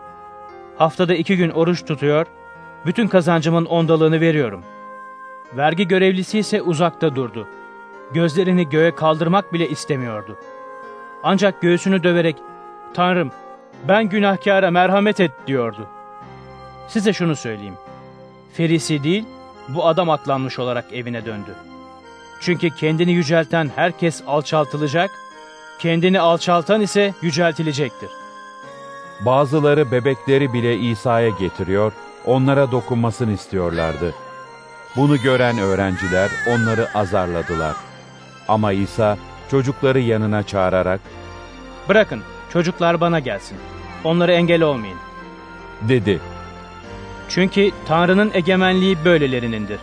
Haftada 2 gün oruç tutuyor, bütün kazancımın 10'dalığını veriyorum. Vergi görevlisi ise uzakta durdu. Gözlerini göğe kaldırmak bile istemiyordu. Ancak göğsünü döverek, Tanrım, ben günahkâra merhamet et diyordu. Size şunu söyleyeyim. Ferisi değil, bu adam aklanmış olarak evine döndü. Çünkü kendini yücelten herkes alçaltılacak, kendini alçaltan ise yüceltilecektir. Bazıları bebekleri bile İsa'ya getiriyor, onlara dokunmasını istiyorlardı. Bunu gören öğrenciler onları azarladılar. Ama İsa çocukları yanına çağırarak, "Bırakın, çocuklar bana gelsin. Onlara engel olmayın," dedi. Çünkü Tanrı'nın egemenliği böylelerinindir.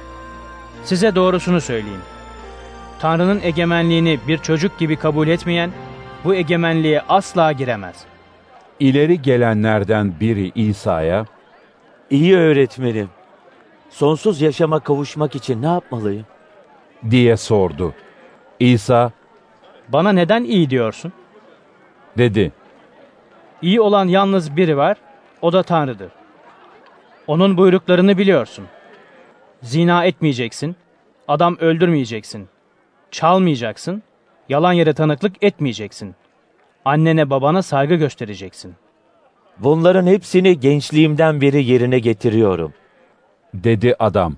Size doğrusunu söyleyeyim. Tanrı'nın egemenliğini bir çocuk gibi kabul etmeyen, bu egemenliğe asla giremez. İleri gelenlerden biri İsa'ya, "İyi öğretmenim, sonsuz yaşama kavuşmak için ne yapmalıyım?" diye sordu. İsa, "Bana neden iyi diyorsun?" dedi. İyi olan yalnız biri var, o da Tanrı'dır. Onun buyruklarını biliyorsun. Zina etmeyeceksin, adam öldürmeyeceksin, çalmayacaksın, yalan yere tanıklık etmeyeceksin. Annene babana saygı göstereceksin. "Bunların hepsini gençliğimden beri yerine getiriyorum," dedi adam.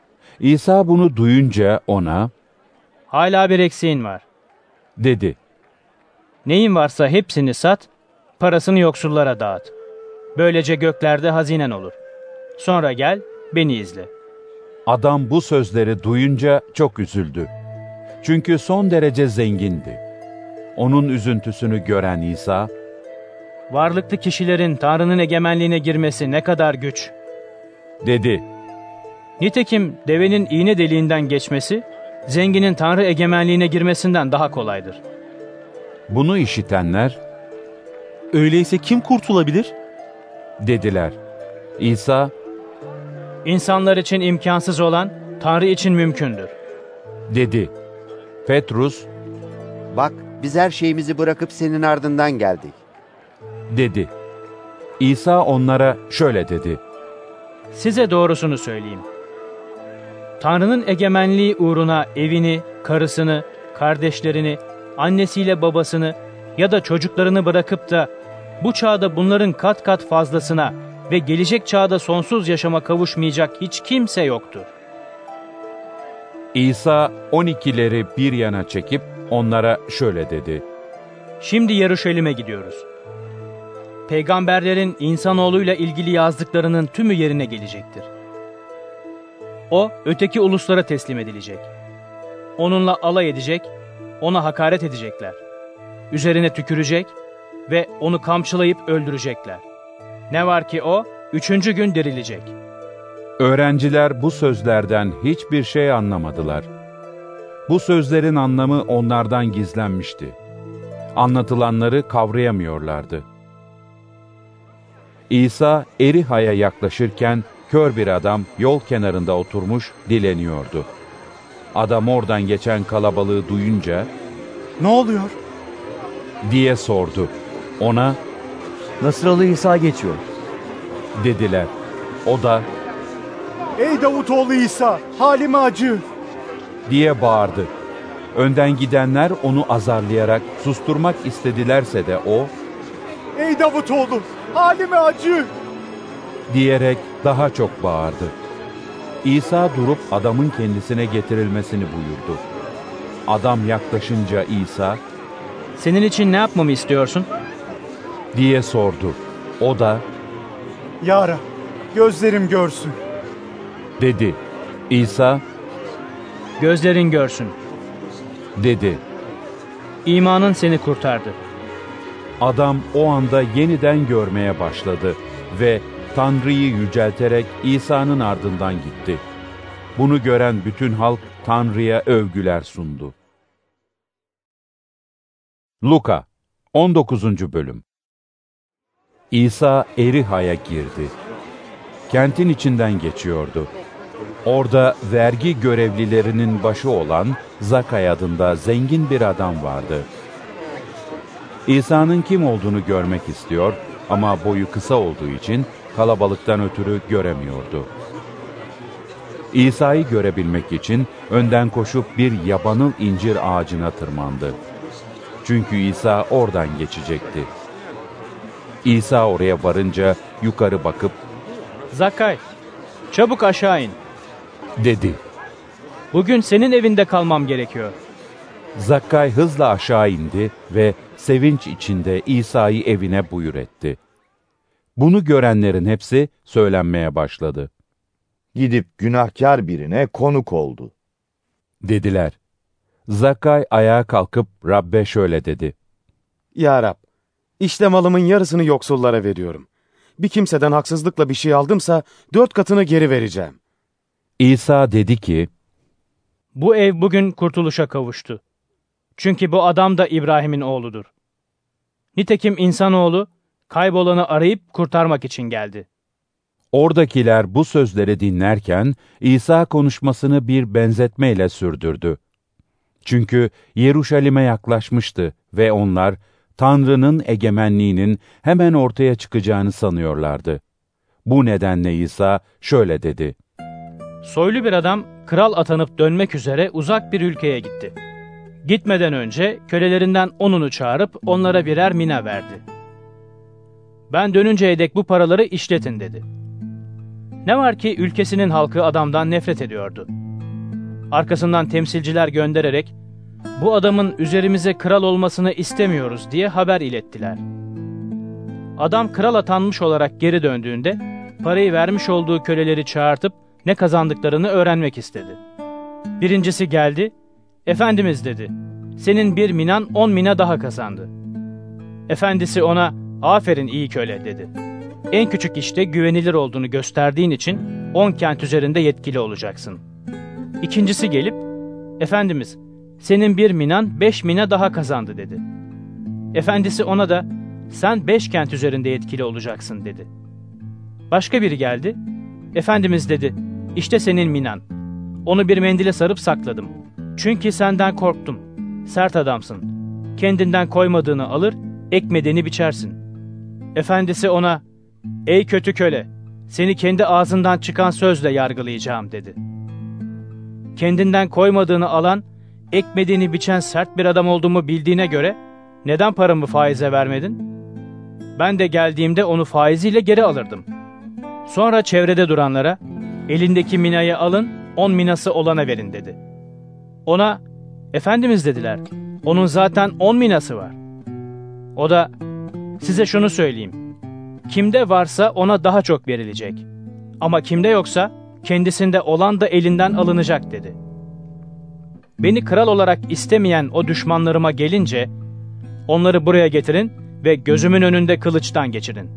İsa bunu duyunca ona, "Hala bir eksiğin var," dedi. "Neyin varsa hepsini sat, parasını yoksullara dağıt. Böylece göklerde hazinen olur. Sonra gel, beni izle." Adam bu sözleri duyunca çok üzüldü. Çünkü son derece zengindi. Onun üzüntüsünü gören İsa, "Varlıklı kişilerin Tanrı'nın egemenliğine girmesi ne kadar güç," dedi. "Nitekim devenin iğne deliğinden geçmesi, zenginin Tanrı egemenliğine girmesinden daha kolaydır." Bunu işitenler, "Öyleyse kim kurtulabilir?" dediler. İsa, "İnsanlar için imkansız olan Tanrı için mümkündür," dedi. Petrus, "Bak, biz her şeyimizi bırakıp senin ardından geldik," dedi. İsa onlara şöyle dedi. "Size doğrusunu söyleyeyim. Tanrı'nın egemenliği uğruna evini, karısını, kardeşlerini, annesiyle babasını ya da çocuklarını bırakıp da bu çağda bunların kat kat fazlasına ve gelecek çağda sonsuz yaşama kavuşmayacak hiç kimse yoktur." İsa 12'leri bir yana çekip onlara şöyle dedi. "Şimdi Yeruşalim'e gidiyoruz. Peygamberlerin insanoğluyla ilgili yazdıklarının tümü yerine gelecektir. O, öteki uluslara teslim edilecek. Onunla alay edecek, ona hakaret edecekler. Üzerine tükürecek ve onu kamçılayıp öldürecekler. Ne var ki o, 3. gün dirilecek." Öğrenciler bu sözlerden hiçbir şey anlamadılar. Bu sözlerin anlamı onlardan gizlenmişti. Anlatılanları kavrayamıyorlardı. İsa Eriha'ya yaklaşırken kör bir adam yol kenarında oturmuş dileniyordu. Adam oradan geçen kalabalığı duyunca, "Ne oluyor?" diye sordu. Ona, "Nasralı İsa geçiyor," dediler. O da, "Ey Davutoğlu İsa, halime acı," diye bağırdı. Önden gidenler onu azarlayarak susturmak istedilerse de o, "Ey Davutoğlu, halime acı," diyerek daha çok bağırdı. İsa durup adamın kendisine getirilmesini buyurdu. Adam yaklaşınca İsa, "Senin için ne yapmamı istiyorsun?" diye sordu. O da, "Ya Rab, gözlerim görsün," dedi. İsa, "Gözlerin görsün," dedi. "İmanın seni kurtardı. Adam o anda yeniden görmeye başladı ve Tanrı'yı yücelterek İsa'nın ardından gitti. Bunu gören bütün halk Tanrı'ya övgüler sundu. Luka 19. Bölüm. İsa Eriha'ya girdi. Kentin içinden geçiyordu. Orada vergi görevlilerinin başı olan Zakay adında zengin bir adam vardı. İsa'nın kim olduğunu görmek istiyor ama boyu kısa olduğu için kalabalıktan ötürü göremiyordu. İsa'yı görebilmek için önden koşup bir yabanıl incir ağacına tırmandı. Çünkü İsa oradan geçecekti. İsa oraya varınca yukarı bakıp "Zakay, çabuk aşağı in," dedi. "Bugün senin evinde kalmam gerekiyor." Zakay hızla aşağı indi ve sevinç içinde İsa'yı evine buyur etti. Bunu görenlerin hepsi söylenmeye başladı. Gidip günahkar birine konuk oldu, dediler. Zakay ayağa kalkıp Rab'be şöyle dedi. Ya Rab, işte malımın yarısını yoksullara veriyorum. Bir kimseden haksızlıkla bir şey aldımsa 4 katını geri vereceğim. İsa dedi ki, "Bu ev bugün kurtuluşa kavuştu. Çünkü bu adam da İbrahim'in oğludur. Nitekim insanoğlu kaybolanı arayıp kurtarmak için geldi." Oradakiler bu sözleri dinlerken İsa konuşmasını bir benzetmeyle sürdürdü. Çünkü Yeruşalim'e yaklaşmıştı ve onlar Tanrı'nın egemenliğinin hemen ortaya çıkacağını sanıyorlardı. Bu nedenle İsa şöyle dedi. Soylu bir adam kral atanıp dönmek üzere uzak bir ülkeye gitti. Gitmeden önce kölelerinden 10'unu çağırıp onlara birer mina verdi. "Ben dönünceye dek bu paraları işletin," dedi. Ne var ki ülkesinin halkı adamdan nefret ediyordu. Arkasından temsilciler göndererek "Bu adamın üzerimize kral olmasını istemiyoruz," diye haber ilettiler. Adam kral atanmış olarak geri döndüğünde parayı vermiş olduğu köleleri çağırtıp ne kazandıklarını öğrenmek istedi. Birincisi geldi, "Efendimiz," dedi, "senin bir minan 10 mina daha kazandı." Efendisi ona, "Aferin iyi köle," dedi. "En küçük işte güvenilir olduğunu gösterdiğin için 10 kent üzerinde yetkili olacaksın." İkincisi gelip, "Efendimiz, senin bir minan 5 mina daha kazandı," dedi. Efendisi ona da, "Sen 5 kent üzerinde yetkili olacaksın," dedi. Başka biri geldi, "Efendimiz," dedi, "işte senin minan. Onu bir mendile sarıp sakladım. Çünkü senden korktum. Sert adamsın. Kendinden koymadığını alır, ekmediğini biçersin." Efendisi ona, "Ey kötü köle, seni kendi ağzından çıkan sözle yargılayacağım," dedi. Kendinden koymadığını alan, ekmediğini biçen sert bir adam olduğumu bildiğine göre neden paramı faize vermedin? Ben de geldiğimde onu faiziyle geri alırdım. Sonra çevrede duranlara, "Elindeki minayı alın, 10 minası olana verin," dedi. Ona, "Efendimiz," dediler, "onun zaten 10 minası var." O da, "Size şunu söyleyeyim. Kimde varsa ona daha çok verilecek. Ama kimde yoksa kendisinde olan da elinden alınacak," dedi. Beni kral olarak istemeyen o düşmanlarıma gelince, onları buraya getirin ve gözümün önünde kılıçtan geçirin."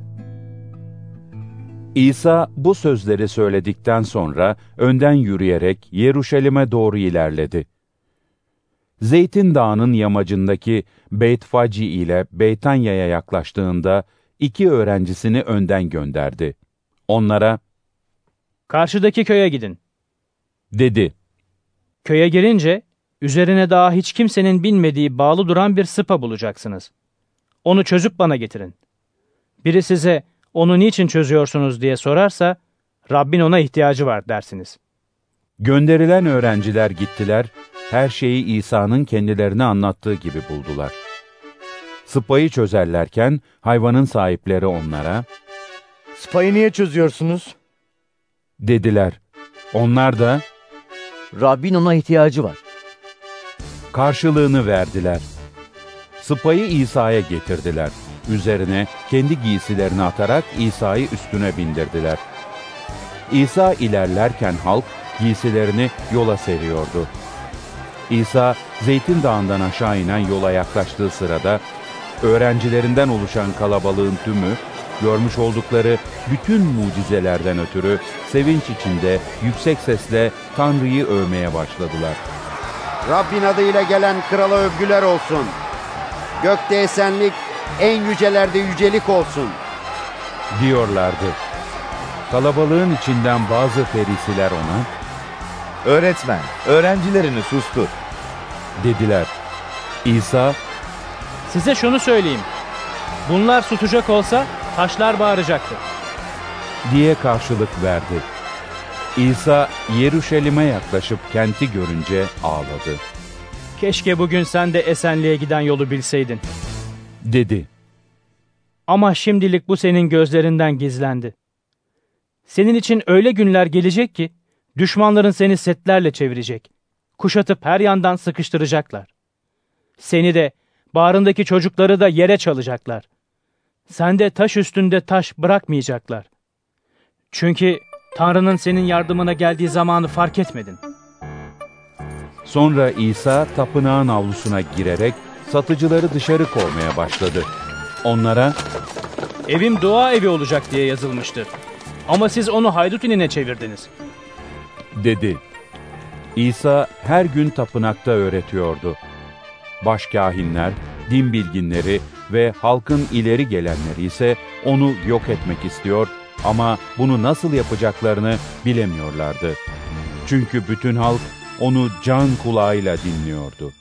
İsa bu sözleri söyledikten sonra önden yürüyerek Yeruşalim'e doğru ilerledi. Zeytin Dağı'nın yamacındaki Beytfaci ile Beytanya'ya yaklaştığında 2 öğrencisini önden gönderdi. Onlara, "Karşıdaki köye gidin," dedi. Köye girince üzerine daha hiç kimsenin binmediği bağlı duran bir sıpa bulacaksınız. Onu çözüp bana getirin. Biri size, "Onu niçin çözüyorsunuz?" diye sorarsa, "Rabbin ona ihtiyacı var," dersiniz. Gönderilen öğrenciler gittiler, her şeyi İsa'nın kendilerine anlattığı gibi buldular. Sıpayı çözerlerken hayvanın sahipleri onlara, "Sıpayı niye çözüyorsunuz?" dediler. Onlar da, "Rabbin ona ihtiyacı var." karşılığını verdiler. Sıpayı İsa'ya getirdiler. Üzerine kendi giysilerini atarak İsa'yı üstüne bindirdiler. İsa ilerlerken halk giysilerini yola seriyordu. İsa Zeytin Dağı'ndan aşağı inen yola yaklaştığı sırada öğrencilerinden oluşan kalabalığın tümü, görmüş oldukları bütün mucizelerden ötürü sevinç içinde yüksek sesle Tanrı'yı övmeye başladılar. Rabbin adıyla gelen krala övgüler olsun. Gökte esenlik, en yücelerde yücelik olsun diyorlardı. Kalabalığın içinden bazı ferisiler ona, öğretmen, öğrencilerini sustur dediler. İsa, size şunu söyleyeyim. Bunlar susacak olsa taşlar bağıracaktır diye karşılık verdi. İsa Yeruşalim'e yaklaşıp kenti görünce ağladı. Keşke bugün sen de esenliğe giden yolu bilseydin, dedi. Ama şimdilik bu senin gözlerinden gizlendi. Senin için öyle günler gelecek ki düşmanların seni setlerle çevirecek. Kuşatıp her yandan sıkıştıracaklar. Seni de bağrındaki çocukları da yere çalacaklar. Sende taş üstünde taş bırakmayacaklar. Çünkü Tanrı'nın senin yardımına geldiği zamanı fark etmedin. Sonra İsa tapınağın avlusuna girerek satıcıları dışarı kovmaya başladı. Onlara, evim dua evi olacak diye yazılmıştır. Ama siz onu haydut inine çevirdiniz, dedi. İsa her gün tapınakta öğretiyordu. Başkâhinler, din bilginleri ve halkın ileri gelenleri ise onu yok etmek istiyor ama bunu nasıl yapacaklarını bilemiyorlardı. Çünkü bütün halk onu can kulağıyla dinliyordu.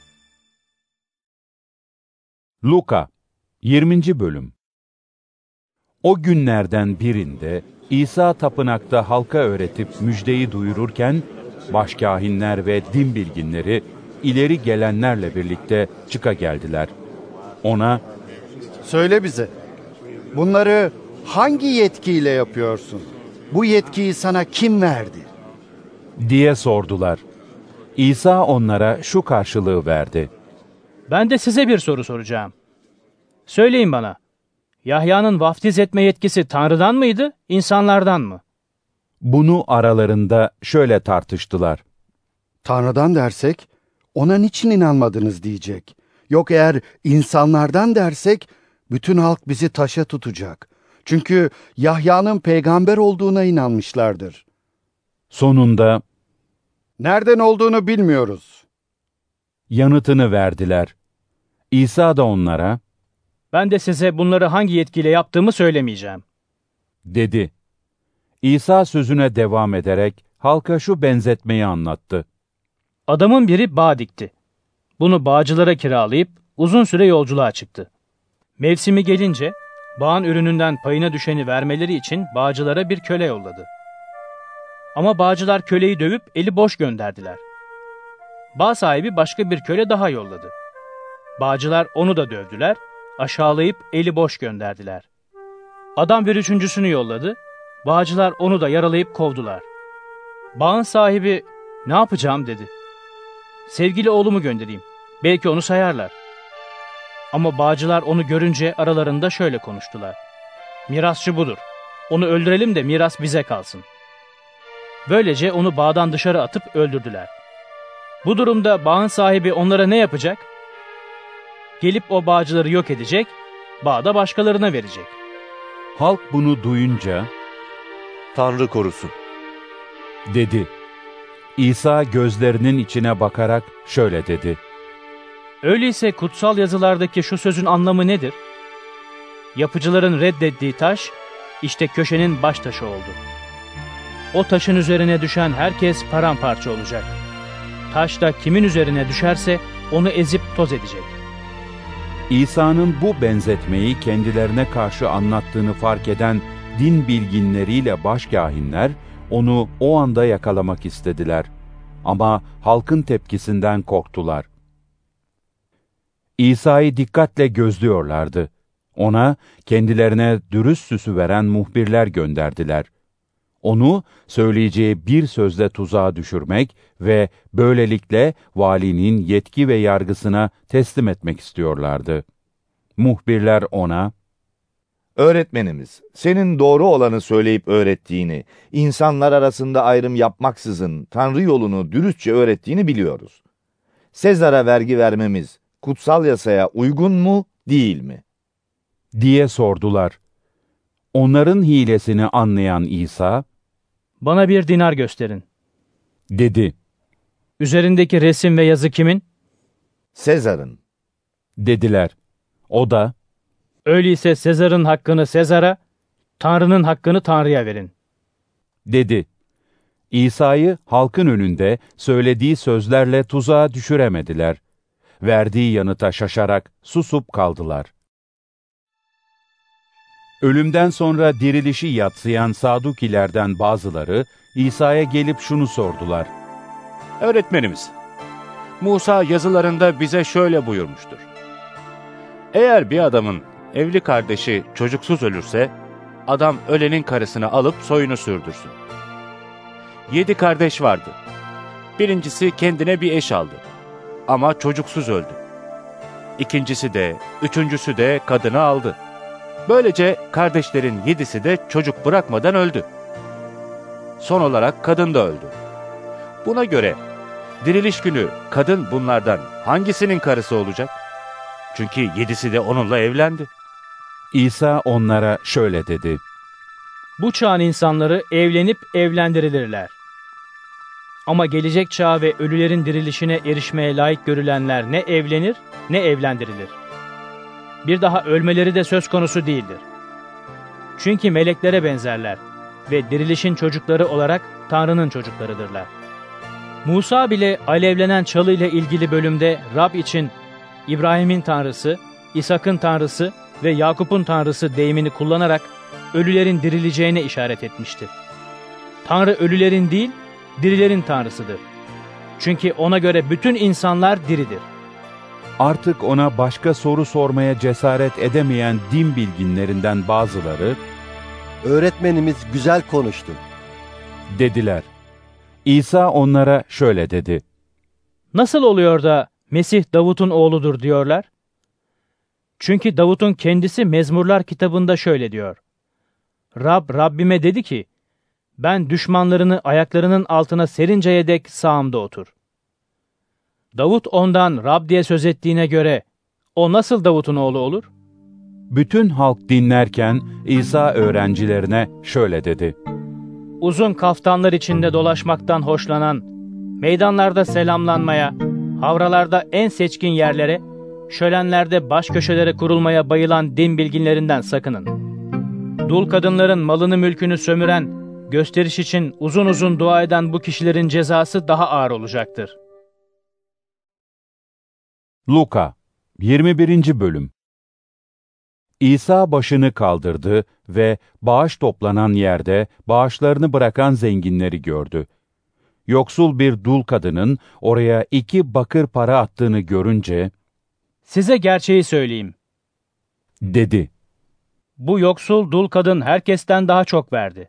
Luka 20. Bölüm. O günlerden birinde İsa tapınakta halka öğretip müjdeyi duyururken, başkâhinler ve din bilginleri ileri gelenlerle birlikte çıka geldiler. Ona, söyle bize, bunları hangi yetkiyle yapıyorsun? Bu yetkiyi sana kim verdi? diye sordular. İsa onlara şu karşılığı verdi. Ben de size bir soru soracağım. Söyleyin bana, Yahya'nın vaftiz etme yetkisi Tanrı'dan mıydı, insanlardan mı? Bunu aralarında şöyle tartıştılar. Tanrı'dan dersek, ona niçin inanmadınız diyecek. Yok eğer insanlardan dersek, bütün halk bizi taşa tutacak. Çünkü Yahya'nın peygamber olduğuna inanmışlardır. Sonunda, nereden olduğunu bilmiyoruz yanıtını verdiler. İsa da onlara, ben de size bunları hangi yetkiyle yaptığımı söylemeyeceğim, dedi. İsa sözüne devam ederek halka şu benzetmeyi anlattı. Adamın biri bağ dikti. Bunu bağcılara kiralayıp uzun süre yolculuğa çıktı. Mevsimi gelince bağın ürününden payına düşeni vermeleri için bağcılara bir köle yolladı. Ama bağcılar köleyi dövüp eli boş gönderdiler. Bağ sahibi başka bir köle daha yolladı. Bağcılar onu da dövdüler, aşağılayıp eli boş gönderdiler. Adam bir üçüncüsünü yolladı, bağcılar onu da yaralayıp kovdular. Bağın sahibi, ne yapacağım dedi. Sevgili oğlumu göndereyim, belki onu sayarlar. Ama bağcılar onu görünce aralarında şöyle konuştular. Mirasçı budur, onu öldürelim de miras bize kalsın. Böylece onu bağdan dışarı atıp öldürdüler. Bu durumda bağın sahibi onlara ne yapacak? Gelip o bağcıları yok edecek, bağı da başkalarına verecek. Halk bunu duyunca, Tanrı korusun, dedi. İsa gözlerinin içine bakarak şöyle dedi. Öyleyse kutsal yazılardaki şu sözün anlamı nedir? Yapıcıların reddettiği taş, işte köşenin baş taşı oldu. O taşın üzerine düşen herkes paramparça olacak. Taş da kimin üzerine düşerse onu ezip toz edecek. İsa'nın bu benzetmeyi kendilerine karşı anlattığını fark eden din bilginleriyle başkâhinler onu o anda yakalamak istediler. Ama halkın tepkisinden korktular. İsa'yı dikkatle gözlüyorlardı. Ona kendilerine dürüst süsü veren muhbirler gönderdiler. Onu söyleyeceği bir sözle tuzağa düşürmek ve böylelikle valinin yetki ve yargısına teslim etmek istiyorlardı. Muhbirler ona, öğretmenimiz, senin doğru olanı söyleyip öğrettiğini, insanlar arasında ayrım yapmaksızın Tanrı yolunu dürüstçe öğrettiğini biliyoruz. Sezar'a vergi vermemiz kutsal yasaya uygun mu, değil mi? diye sordular. Onların hilesini anlayan İsa, "Bana bir dinar gösterin," dedi. "Üzerindeki resim ve yazı kimin?" "Sezar'ın," dediler. O da, "Öyleyse Sezar'ın hakkını Sezar'a, Tanrı'nın hakkını Tanrı'ya verin," dedi. İsa'yı halkın önünde söylediği sözlerle tuzağa düşüremediler. Verdiği yanıta şaşarak susup kaldılar. Ölümden sonra dirilişi yadsıyan Sadukilerden bazıları İsa'ya gelip şunu sordular. Öğretmenimiz, Musa yazılarında bize şöyle buyurmuştur. Eğer bir adamın evli kardeşi çocuksuz ölürse, adam ölenin karısını alıp soyunu sürdürsün. 7 kardeş vardı. Birincisi kendine bir eş aldı. Ama çocuksuz öldü. İkincisi de, üçüncüsü de kadını aldı. Böylece kardeşlerin 7'si de çocuk bırakmadan öldü. Son olarak kadın da öldü. Buna göre diriliş günü kadın bunlardan hangisinin karısı olacak? Çünkü 7'si de onunla evlendi. İsa onlara şöyle dedi. Bu çağın insanları evlenip evlendirilirler. Ama gelecek çağa ve ölülerin dirilişine erişmeye layık görülenler ne evlenir ne evlendirilir. Bir daha ölmeleri de söz konusu değildir. Çünkü meleklere benzerler ve dirilişin çocukları olarak Tanrı'nın çocuklarıdırlar. Musa bile alevlenen çalı ile ilgili bölümde Rab için İbrahim'in Tanrısı, İshak'ın Tanrısı ve Yakup'un Tanrısı deyimini kullanarak ölülerin dirileceğine işaret etmişti. Tanrı ölülerin değil, dirilerin Tanrısıdır. Çünkü ona göre bütün insanlar diridir. Artık ona başka soru sormaya cesaret edemeyen din bilginlerinden bazıları, "Öğretmenimiz güzel konuştu," dediler. İsa onlara şöyle dedi. Nasıl oluyor da Mesih Davut'un oğludur diyorlar? Çünkü Davut'un kendisi Mezmurlar kitabında şöyle diyor. Rab Rabbime dedi ki, ben düşmanlarını ayaklarının altına serinceye dek sağımda otur. Davut ondan Rab diye söz ettiğine göre o nasıl Davut'un oğlu olur? Bütün halk dinlerken İsa öğrencilerine şöyle dedi. Uzun kaftanlar içinde dolaşmaktan hoşlanan, meydanlarda selamlanmaya, havralarda en seçkin yerlere, şölenlerde baş köşelere kurulmaya bayılan din bilginlerinden sakının. Dul kadınların malını mülkünü sömüren, gösteriş için uzun uzun dua eden bu kişilerin cezası daha ağır olacaktır. Luka 21. Bölüm. İsa başını kaldırdı ve bağış toplanan yerde bağışlarını bırakan zenginleri gördü. Yoksul bir dul kadının oraya 2 bakır para attığını görünce, "Size gerçeği söyleyeyim," dedi. "Bu yoksul dul kadın herkesten daha çok verdi.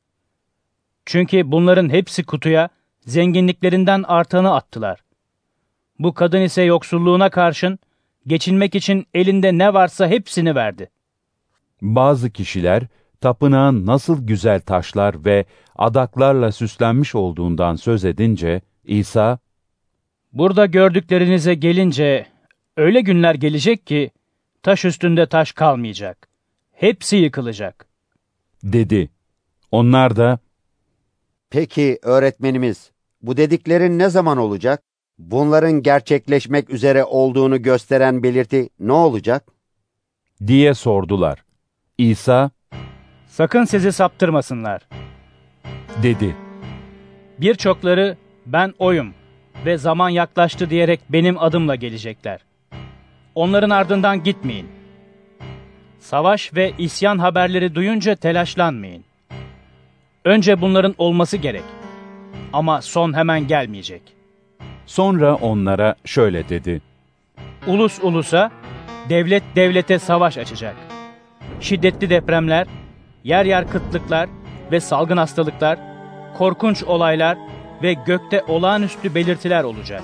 Çünkü bunların hepsi kutuya zenginliklerinden artanı attılar. Bu kadın ise yoksulluğuna karşın geçinmek için elinde ne varsa hepsini verdi." Bazı kişiler tapınağın nasıl güzel taşlar ve adaklarla süslenmiş olduğundan söz edince İsa, "Burada gördüklerinize gelince öyle günler gelecek ki taş üstünde taş kalmayacak. Hepsi yıkılacak," dedi. Onlar da, "Peki öğretmenimiz, bu dediklerin ne zaman olacak? Bunların gerçekleşmek üzere olduğunu gösteren belirti ne olacak?" diye sordular. İsa, "Sakın sizi saptırmasınlar," dedi. "Birçokları ben oyum ve zaman yaklaştı diyerek benim adımla gelecekler. Onların ardından gitmeyin. Savaş ve isyan haberleri duyunca telaşlanmayın. Önce bunların olması gerek. Ama son hemen gelmeyecek." Sonra onlara şöyle dedi. "Ulus ulusa, devlet devlete savaş açacak. Şiddetli depremler, yer yer kıtlıklar ve salgın hastalıklar, korkunç olaylar ve gökte olağanüstü belirtiler olacak.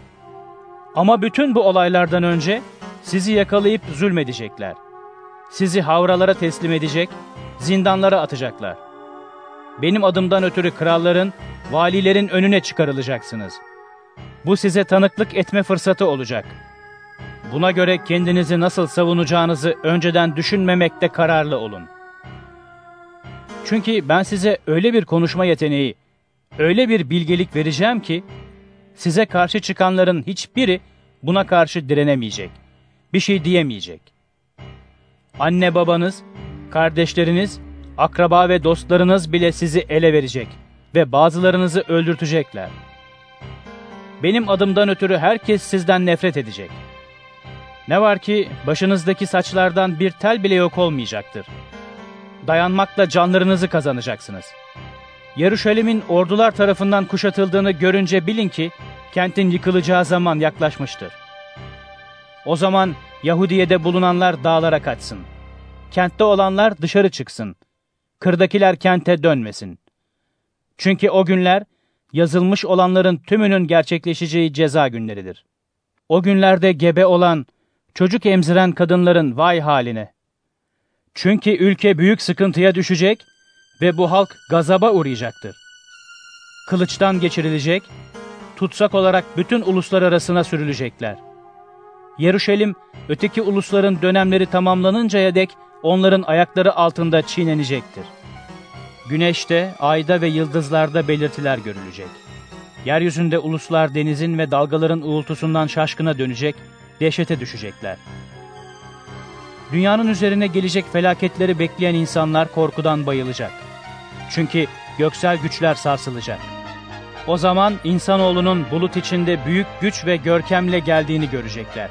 Ama bütün bu olaylardan önce sizi yakalayıp zulmedecekler. Sizi havralara teslim edecek, zindanlara atacaklar. Benim adımdan ötürü kralların, valilerin önüne çıkarılacaksınız. Bu size tanıklık etme fırsatı olacak. Buna göre kendinizi nasıl savunacağınızı önceden düşünmemekte kararlı olun. Çünkü ben size öyle bir konuşma yeteneği, öyle bir bilgelik vereceğim ki, size karşı çıkanların hiçbiri buna karşı direnemeyecek, bir şey diyemeyecek. Anne babanız, kardeşleriniz, akraba ve dostlarınız bile sizi ele verecek ve bazılarınızı öldürtecekler. Benim adımdan ötürü herkes sizden nefret edecek. Ne var ki başınızdaki saçlardan bir tel bile yok olmayacaktır. Dayanmakla canlarınızı kazanacaksınız. Yeruşalim'in ordular tarafından kuşatıldığını görünce bilin ki kentin yıkılacağı zaman yaklaşmıştır. O zaman Yahudiye'de bulunanlar dağlara kaçsın. Kentte olanlar dışarı çıksın. Kırdakiler kente dönmesin. Çünkü o günler yazılmış olanların tümünün gerçekleşeceği ceza günleridir. O günlerde gebe olan, çocuk emziren kadınların vay haline. Çünkü ülke büyük sıkıntıya düşecek ve bu halk gazaba uğrayacaktır. Kılıçtan geçirilecek, tutsak olarak bütün uluslar arasına sürülecekler. Yeruşalim, öteki ulusların dönemleri tamamlanıncaya dek onların ayakları altında çiğnenecektir. Güneşte, ayda ve yıldızlarda belirtiler görülecek. Yeryüzünde uluslar denizin ve dalgaların uğultusundan şaşkına dönecek, dehşete düşecekler. Dünyanın üzerine gelecek felaketleri bekleyen insanlar korkudan bayılacak. Çünkü göksel güçler sarsılacak. O zaman insanoğlunun bulut içinde büyük güç ve görkemle geldiğini görecekler.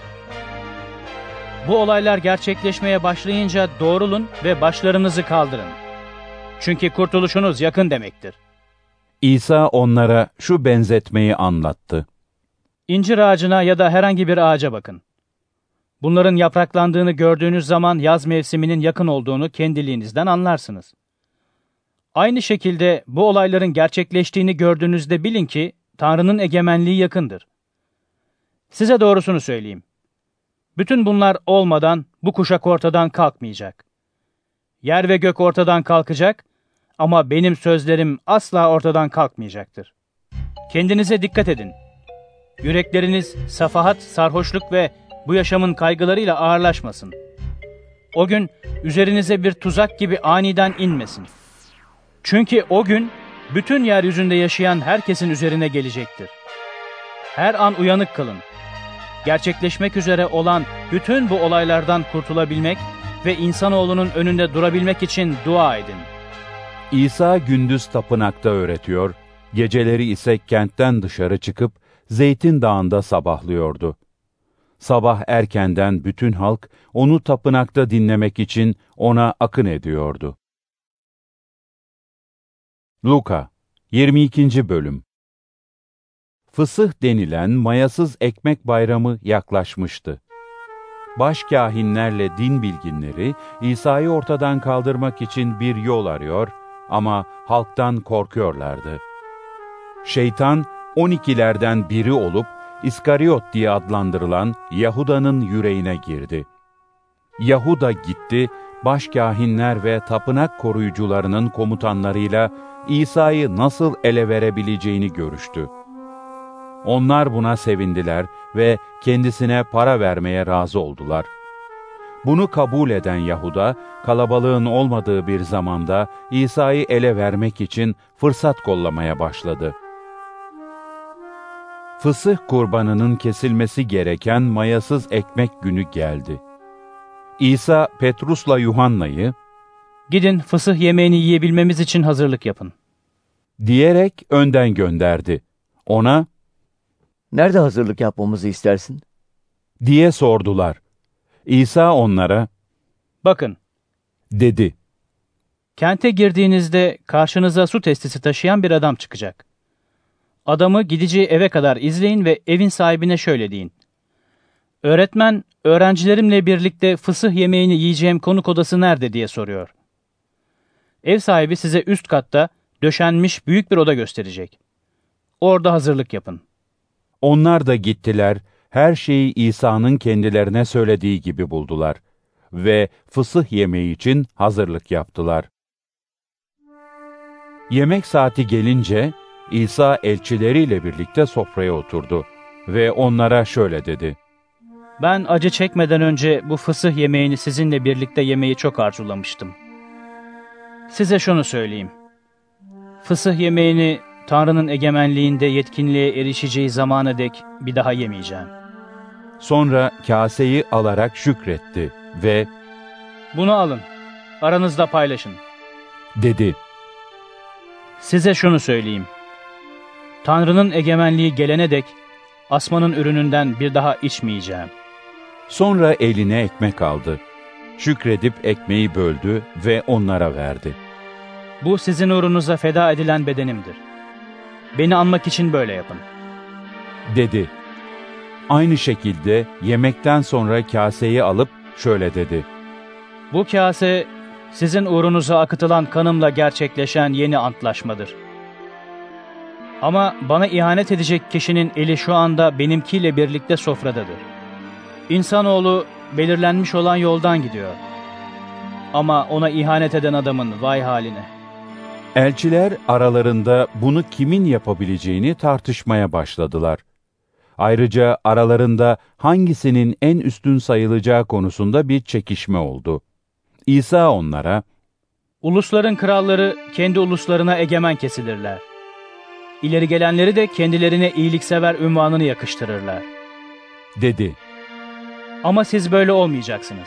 Bu olaylar gerçekleşmeye başlayınca doğrulun ve başlarınızı kaldırın. Çünkü kurtuluşunuz yakın demektir. İsa onlara şu benzetmeyi anlattı. İncir ağacına ya da herhangi bir ağaca bakın. Bunların yapraklandığını gördüğünüz zaman yaz mevsiminin yakın olduğunu kendiliğinizden anlarsınız. Aynı şekilde bu olayların gerçekleştiğini gördüğünüzde bilin ki Tanrı'nın egemenliği yakındır. Size doğrusunu söyleyeyim. Bütün bunlar olmadan bu kuşak ortadan kalkmayacak. Yer ve gök ortadan kalkacak ama benim sözlerim asla ortadan kalkmayacaktır. Kendinize dikkat edin. Yürekleriniz safahat, sarhoşluk ve bu yaşamın kaygılarıyla ağırlaşmasın. O gün üzerinize bir tuzak gibi aniden inmesin. Çünkü o gün bütün yeryüzünde yaşayan herkesin üzerine gelecektir. Her an uyanık kalın. Gerçekleşmek üzere olan bütün bu olaylardan kurtulabilmek ve insanoğlunun önünde durabilmek için dua edin. İsa gündüz tapınakta öğretiyor, geceleri ise kentten dışarı çıkıp Zeytin Dağı'nda sabahlıyordu. Sabah erkenden bütün halk onu tapınakta dinlemek için ona akın ediyordu. Luka 22. Bölüm. Fısıh denilen mayasız ekmek bayramı yaklaşmıştı. Başkâhinlerle din bilginleri İsa'yı ortadan kaldırmak için bir yol arıyor ama halktan korkuyorlardı. Şeytan 12'lerden biri olup İskariot diye adlandırılan Yahuda'nın yüreğine girdi. Yahuda gitti, başkâhinler ve tapınak koruyucularının komutanlarıyla İsa'yı nasıl ele verebileceğini görüştü. Onlar buna sevindiler ve kendisine para vermeye razı oldular. Bunu kabul eden Yahuda, kalabalığın olmadığı bir zamanda İsa'yı ele vermek için fırsat kollamaya başladı. Fısıh kurbanının kesilmesi gereken mayasız ekmek günü geldi. İsa, Petrus'la Yuhanna'yı, "Gidin fısıh yemeğini yiyebilmemiz için hazırlık yapın," diyerek önden gönderdi. Ona, "Nerede hazırlık yapmamızı istersin?" diye sordular. İsa onlara, "Bakın," dedi. "Kente girdiğinizde karşınıza su testisi taşıyan bir adam çıkacak. Adamı gideceği eve kadar izleyin ve evin sahibine şöyle deyin: Öğretmen, öğrencilerimle birlikte fısıh yemeğini yiyeceğim konuk odası nerede diye soruyor. Ev sahibi size üst katta döşenmiş büyük bir oda gösterecek. Orada hazırlık yapın." Onlar da gittiler, her şeyi İsa'nın kendilerine söylediği gibi buldular ve fısıh yemeği için hazırlık yaptılar. Yemek saati gelince İsa elçileriyle birlikte sofraya oturdu ve onlara şöyle dedi: Ben acı çekmeden önce bu fısıh yemeğini sizinle birlikte yemeyi çok arzulamıştım. Size şunu söyleyeyim. Fısıh yemeğini Tanrı'nın egemenliğinde yetkinliğe erişeceği zamana dek bir daha yemeyeceğim. Sonra kaseyi alarak şükretti ve "Bunu alın, aranızda paylaşın," dedi. "Size şunu söyleyeyim. Tanrı'nın egemenliği gelene dek asmanın ürününden bir daha içmeyeceğim." Sonra eline ekmek aldı. Şükredip ekmeği böldü ve onlara verdi. "Bu sizin uğrunuza feda edilen bedenimdir. Beni anmak için böyle yapın," dedi. Aynı şekilde yemekten sonra kaseyi alıp şöyle dedi. "Bu kase sizin uğrunuza akıtılan kanımla gerçekleşen yeni antlaşmadır. Ama bana ihanet edecek kişinin eli şu anda benimkiyle birlikte sofradadır. İnsanoğlu belirlenmiş olan yoldan gidiyor. Ama ona ihanet eden adamın vay haline." Elçiler aralarında bunu kimin yapabileceğini tartışmaya başladılar. Ayrıca aralarında hangisinin en üstün sayılacağı konusunda bir çekişme oldu. İsa onlara, "Ulusların kralları kendi uluslarına egemen kesilirler. İleri gelenleri de kendilerine iyiliksever unvanını yakıştırırlar," dedi. "Ama siz böyle olmayacaksınız.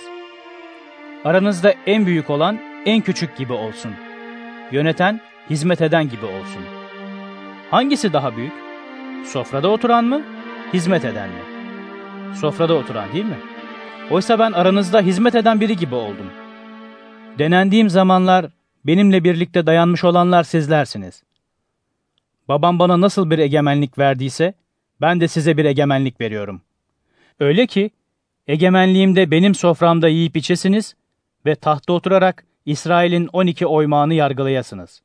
Aranızda en büyük olan en küçük gibi olsun. Yöneten, hizmet eden gibi olsun. Hangisi daha büyük? Sofrada oturan mı, hizmet eden mi? Sofrada oturan değil mi? Oysa ben aranızda hizmet eden biri gibi oldum. Denendiğim zamanlar benimle birlikte dayanmış olanlar sizlersiniz. Babam bana nasıl bir egemenlik verdiyse, ben de size bir egemenlik veriyorum. Öyle ki, egemenliğimde benim soframda yiyip içesiniz ve tahta oturarak İsrail'in 12 oymağını yargılayasınız.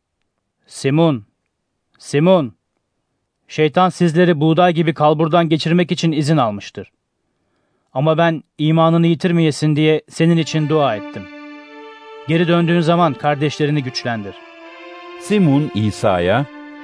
Simon, Simon, şeytan sizleri buğday gibi kalburdan geçirmek için izin almıştır. Ama ben imanını yitirmeyesin diye senin için dua ettim. Geri döndüğün zaman kardeşlerini güçlendir." Simon İsa'ya,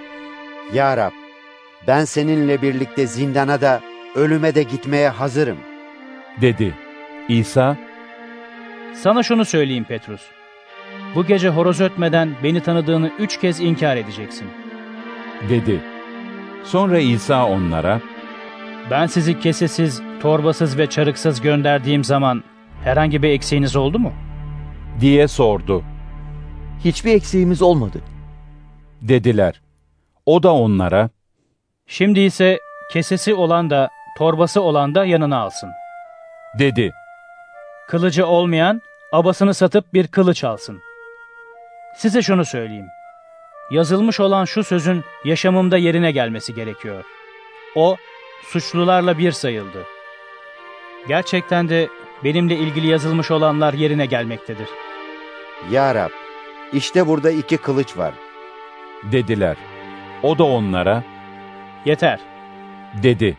"Ya Rab, ben seninle birlikte zindana da ölüme de gitmeye hazırım," dedi. İsa, "Sana şunu söyleyeyim Petrus. Bu gece horoz ötmeden beni tanıdığını 3 kez inkar edeceksin," dedi. Sonra İsa onlara, "Ben sizi kesesiz, torbasız ve çarıksız gönderdiğim zaman herhangi bir eksiğiniz oldu mu?" diye sordu. "Hiçbir eksiğimiz olmadı," dediler. O da onlara, "Şimdi ise kesesi olan da torbası olan da yanına alsın," dedi. "Kılıcı olmayan abasını satıp bir kılıç alsın. Size şunu söyleyeyim. Yazılmış olan şu sözün yaşamımda yerine gelmesi gerekiyor. O, suçlularla bir sayıldı. Gerçekten de benimle ilgili yazılmış olanlar yerine gelmektedir." "Ya Rab, işte burada 2 kılıç var," dediler. O da onlara, "Yeter," dedi.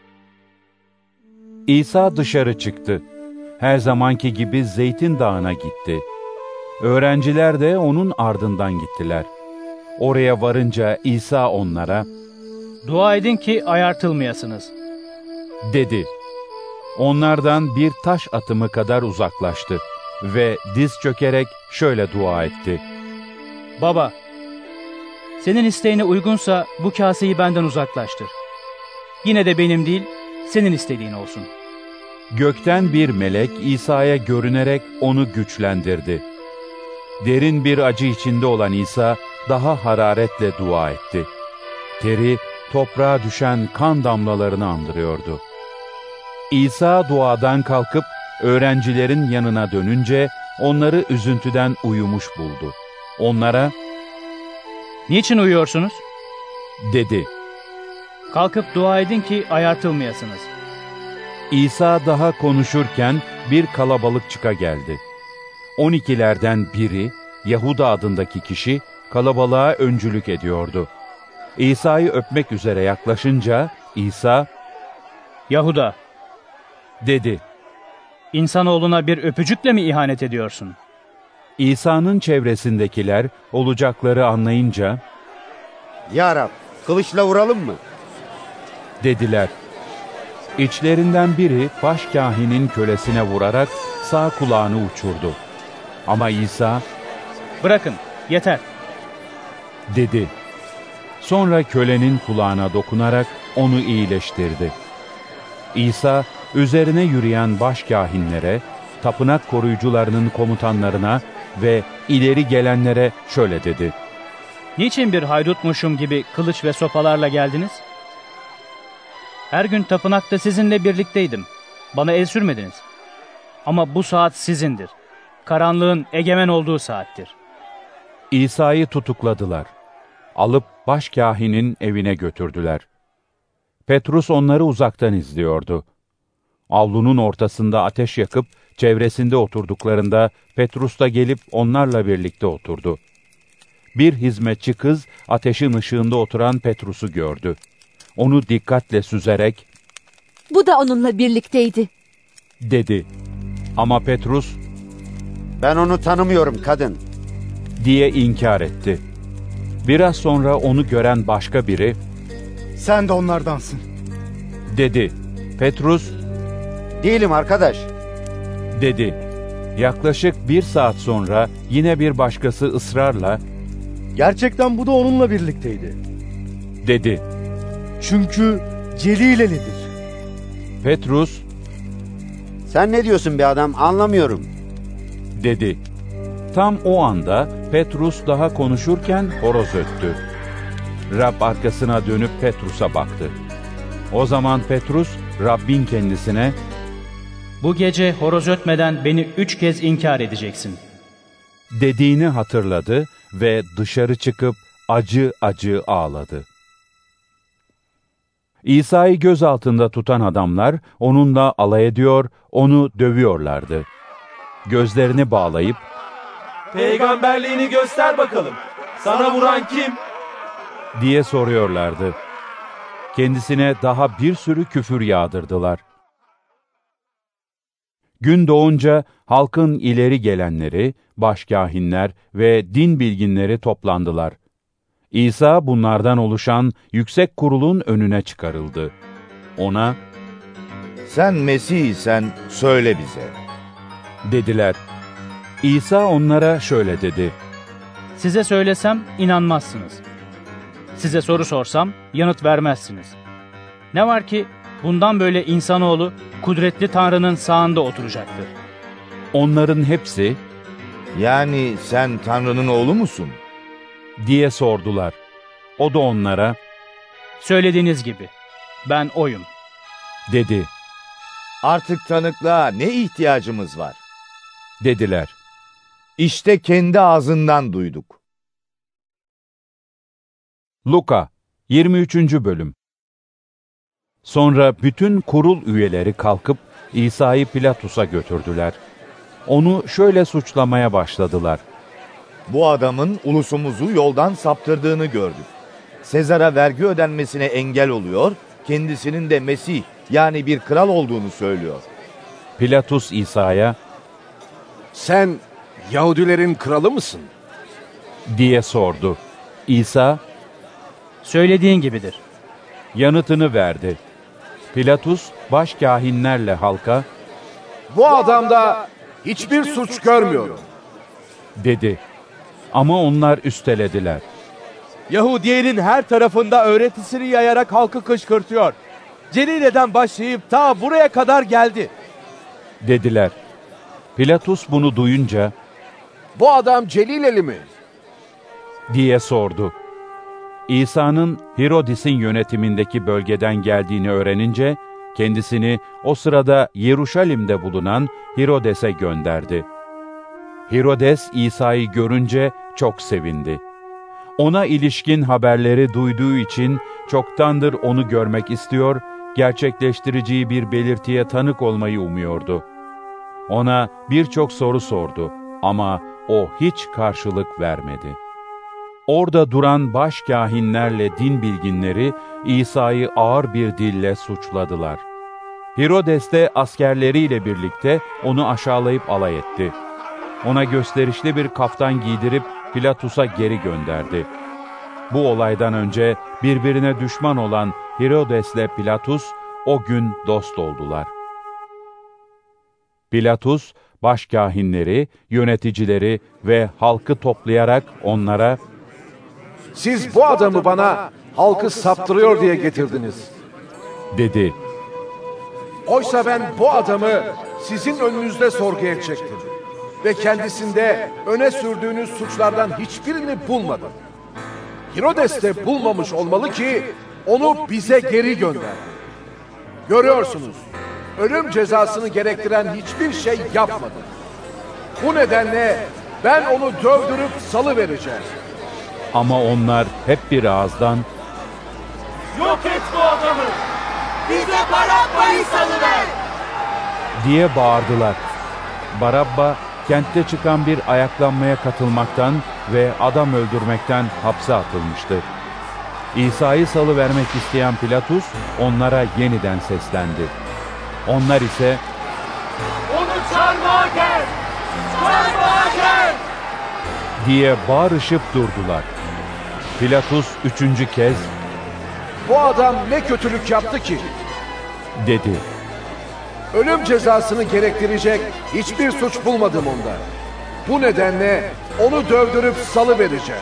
İsa dışarı çıktı. Her zamanki gibi Zeytin Dağı'na gitti. Öğrenciler de onun ardından gittiler. Oraya varınca İsa onlara, "Dua edin ki ayartılmayasınız," dedi. Onlardan bir taş atımı kadar uzaklaştı ve diz çökerek şöyle dua etti. "Baba, senin isteğine uygunsa bu kaseyi benden uzaklaştır. Yine de benim değil, senin istediğin olsun." Gökten bir melek İsa'ya görünerek onu güçlendirdi. Derin bir acı içinde olan İsa daha hararetle dua etti. Teri toprağa düşen kan damlalarını andırıyordu. İsa duadan kalkıp öğrencilerin yanına dönünce onları üzüntüden uyumuş buldu. Onlara, "Niçin uyuyorsunuz?" dedi. "Kalkıp dua edin ki ayartılmayasınız." İsa daha konuşurken bir kalabalık çıka geldi. 12'lerden biri, Yahuda adındaki kişi, kalabalığa öncülük ediyordu. İsa'yı öpmek üzere yaklaşınca İsa, "Yahuda," dedi. "İnsanoğluna bir öpücükle mi ihanet ediyorsun?" İsa'nın çevresindekiler olacakları anlayınca, "Ya Rab, kılıçla vuralım mı?" dediler. İçlerinden biri başkâhinin kölesine vurarak sağ kulağını uçurdu. Ama İsa, "Bırakın, yeter," dedi. Sonra kölenin kulağına dokunarak onu iyileştirdi. İsa, üzerine yürüyen başkâhinlere, tapınak koruyucularının komutanlarına ve ileri gelenlere şöyle dedi: "Niçin bir haydutmuşum gibi kılıç ve sopalarla geldiniz? Her gün tapınakta sizinle birlikteydim. Bana el sürmediniz. Ama bu saat sizindir. Karanlığın egemen olduğu saattir." İsa'yı tutukladılar. Alıp başkâhinin evine götürdüler. Petrus onları uzaktan izliyordu. Avlunun ortasında ateş yakıp çevresinde oturduklarında Petrus da gelip onlarla birlikte oturdu. Bir hizmetçi kız ateşin ışığında oturan Petrus'u gördü. Onu dikkatle süzerek, "Bu da onunla birlikteydi," dedi. Ama Petrus, "Ben onu tanımıyorum kadın," diye inkar etti. Biraz sonra onu gören başka biri, "Sen de onlardansın," dedi. Petrus, "Değilim arkadaş," dedi. Yaklaşık 1 saat sonra yine bir başkası ısrarla, "Gerçekten bu da onunla birlikteydi," dedi. "Çünkü Celilelidir." Petrus, "Sen ne diyorsun be adam, anlamıyorum," dedi. Tam o anda Petrus daha konuşurken horoz öttü. Rab arkasına dönüp Petrus'a baktı. O zaman Petrus, Rabbin kendisine, "Bu gece horoz ötmeden beni 3 kez inkar edeceksin," dediğini hatırladı ve dışarı çıkıp acı acı ağladı. İsa'yı göz altında tutan adamlar onunla alay ediyor, onu dövüyorlardı. Gözlerini bağlayıp, "Peygamberliğini göster bakalım. Sana vuran kim?" diye soruyorlardı. Kendisine daha bir sürü küfür yağdırdılar. Gün doğunca halkın ileri gelenleri, başkâhinler ve din bilginleri toplandılar. İsa bunlardan oluşan yüksek kurulun önüne çıkarıldı. Ona, "Sen Mesih'sen söyle bize," dediler. İsa onlara şöyle dedi: "Size söylesem inanmazsınız. Size soru sorsam yanıt vermezsiniz. Ne var ki bundan böyle insanoğlu kudretli Tanrı'nın sağında oturacaktır." Onların hepsi, "Yani sen Tanrı'nın oğlu musun?" diye sordular. O da onlara, "Söylediğiniz gibi, ben oyum," dedi. "Artık tanıklığa ne ihtiyacımız var?" dediler. İşte kendi ağzından duyduk. Luka 23. bölüm. Sonra bütün kurul üyeleri kalkıp İsa'yı Pilatus'a götürdüler. Onu şöyle suçlamaya başladılar: "Bu adamın ulusumuzu yoldan saptırdığını gördük. Sezar'a vergi ödenmesine engel oluyor, kendisinin de Mesih yani bir kral olduğunu söylüyor." Pilatus İsa'ya, "Sen Yahudilerin kralı mısın?" diye sordu. İsa, "Söylediğin gibidir," yanıtını verdi. Pilatus başkâhinlerle halka, "Bu adamda hiçbir suç görmüyorum," dedi. Ama onlar üstelediler: "Yahudiye'nin her tarafında öğretisini yayarak halkı kışkırtıyor. Celile'den başlayıp ta buraya kadar geldi," dediler. Pilatus bunu duyunca, "Bu adam Celileli mi?" diye sordu. İsa'nın Herodis'in yönetimindeki bölgeden geldiğini öğrenince, kendisini o sırada Yeruşalim'de bulunan Herodes'e gönderdi. Herodes İsa'yı görünce çok sevindi. Ona ilişkin haberleri duyduğu için çoktandır onu görmek istiyor, gerçekleştireceği bir belirtiye tanık olmayı umuyordu. Ona birçok soru sordu ama o hiç karşılık vermedi. Orada duran başkâhinlerle din bilginleri İsa'yı ağır bir dille suçladılar. Herodes de askerleriyle birlikte onu aşağılayıp alay etti. Ona gösterişli bir kaftan giydirip Pilatus'a geri gönderdi. Bu olaydan önce birbirine düşman olan Herodes'le Pilatus, o gün dost oldular. Pilatus, başkâhinleri, yöneticileri ve halkı toplayarak onlara, "Siz bu adamı bana halkı saptırıyor diye getirdiniz," dedi. "Oysa ben bu adamı sizin önünüzde sorguya çektim ve kendisinde öne sürdüğünüz suçlardan hiçbirini bulmadım. Herodes de bulmamış olmalı ki onu bize geri gönderdi. Görüyorsunuz, ölüm cezasını gerektiren hiçbir şey yapmadı. Bu nedenle ben onu dövdürüp salıvereceğim." Ama onlar hep bir ağızdan, "Yok et bu adamı! Bize Barabba'yı salıver!" diye bağırdılar. Barabba, kentte çıkan bir ayaklanmaya katılmaktan ve adam öldürmekten hapse atılmıştı. İsa'yı salıvermek isteyen Pilatus onlara yeniden seslendi. Onlar ise, "Onu çarmıha gel! Çarmıha gel!" diye bağırışıp durdular. Pilatus 3. kez, "Bu adam ne kötülük yaptı ki?" dedi. "Ölüm cezasını gerektirecek hiçbir suç bulmadım onda. Bu nedenle onu dövdürüp salıvereceğim."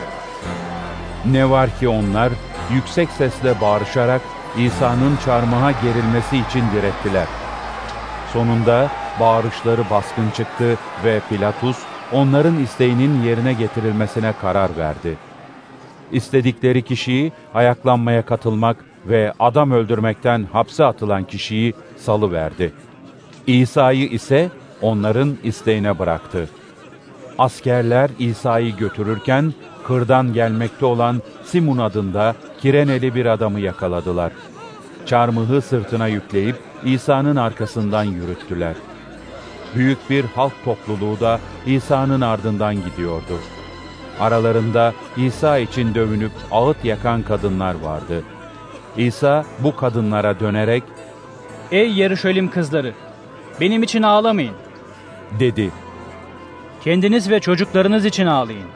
Ne var ki onlar yüksek sesle bağırışarak İsa'nın çarmıha gerilmesi için direttiler. Sonunda bağırışları baskın çıktı ve Pilatus onların isteğinin yerine getirilmesine karar verdi. İstedikleri kişiyi ayaklanmaya katılmak ve adam öldürmekten hapse atılan kişiyi salıverdi. İsa'yı ise onların isteğine bıraktı. Askerler İsa'yı götürürken kırdan gelmekte olan Simon adında Kireneli bir adamı yakaladılar. Çarmıhı sırtına yükleyip İsa'nın arkasından yürüttüler. Büyük bir halk topluluğu da İsa'nın ardından gidiyordu. Aralarında İsa için dövünüp ağıt yakan kadınlar vardı. İsa bu kadınlara dönerek, "Ey Yeruşalim kızları, benim için ağlamayın," dedi. "Kendiniz ve çocuklarınız için ağlayın.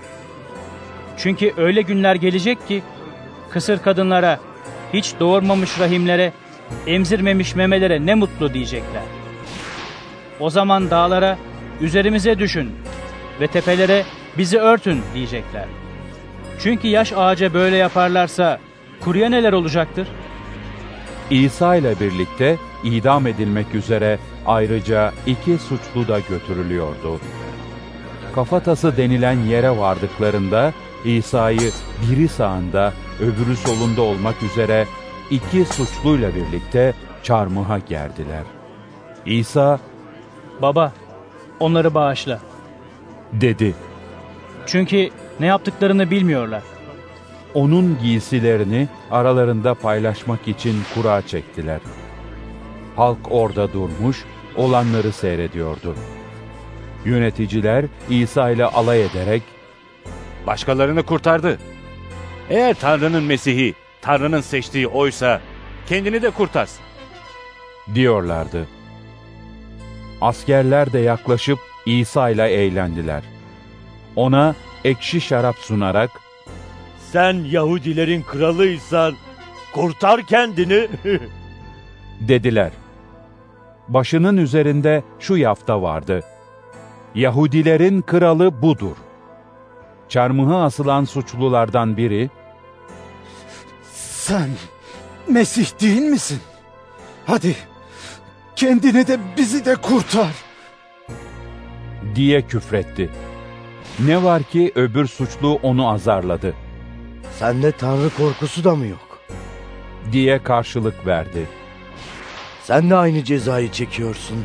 Çünkü öyle günler gelecek ki kısır kadınlara, hiç doğurmamış rahimlere, emzirmemiş memelere ne mutlu diyecekler. O zaman dağlara, üzerimize düşün ve tepelere bizi örtün diyecekler. Çünkü yaş ağaca böyle yaparlarsa kuruya neler olacaktır?" İsa ile birlikte idam edilmek üzere ayrıca 2 suçlu da götürülüyordu. Kafatası denilen yere vardıklarında İsa'yı biri sağında, öbürü solunda olmak üzere 2 suçluyla birlikte çarmıha gerdiler. İsa, "Baba, onları bağışla," dedi. "Çünkü ne yaptıklarını bilmiyorlar." Onun giysilerini aralarında paylaşmak için kura çektiler. Halk orada durmuş, olanları seyrediyordu. Yöneticiler İsa ile alay ederek, "Başkalarını kurtardı. Eğer Tanrı'nın Mesih'i, Tanrı'nın seçtiği oysa kendini de kurtarsın," diyorlardı. Askerler de yaklaşıp İsa ile eğlendiler. Ona ekşi şarap sunarak, "Sen Yahudilerin kralıysan kurtar kendini," dediler. Başının üzerinde şu yafta vardı: "Yahudilerin kralı budur." Çarmıha asılan suçlulardan biri, "Sen Mesih değil misin? Hadi kendini de bizi de kurtar," diye küfretti. Ne var ki öbür suçlu onu azarladı. "Sende Tanrı korkusu da mı yok?" diye karşılık verdi. "Sen de aynı cezayı çekiyorsun.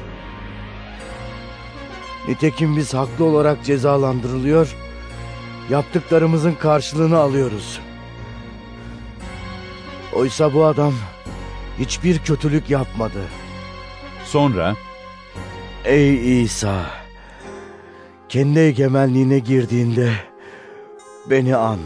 Nitekim biz haklı olarak cezalandırılıyor, yaptıklarımızın karşılığını alıyoruz. Oysa bu adam hiçbir kötülük yapmadı." Sonra, "Ey İsa, kendi egemenliğine girdiğinde beni an,"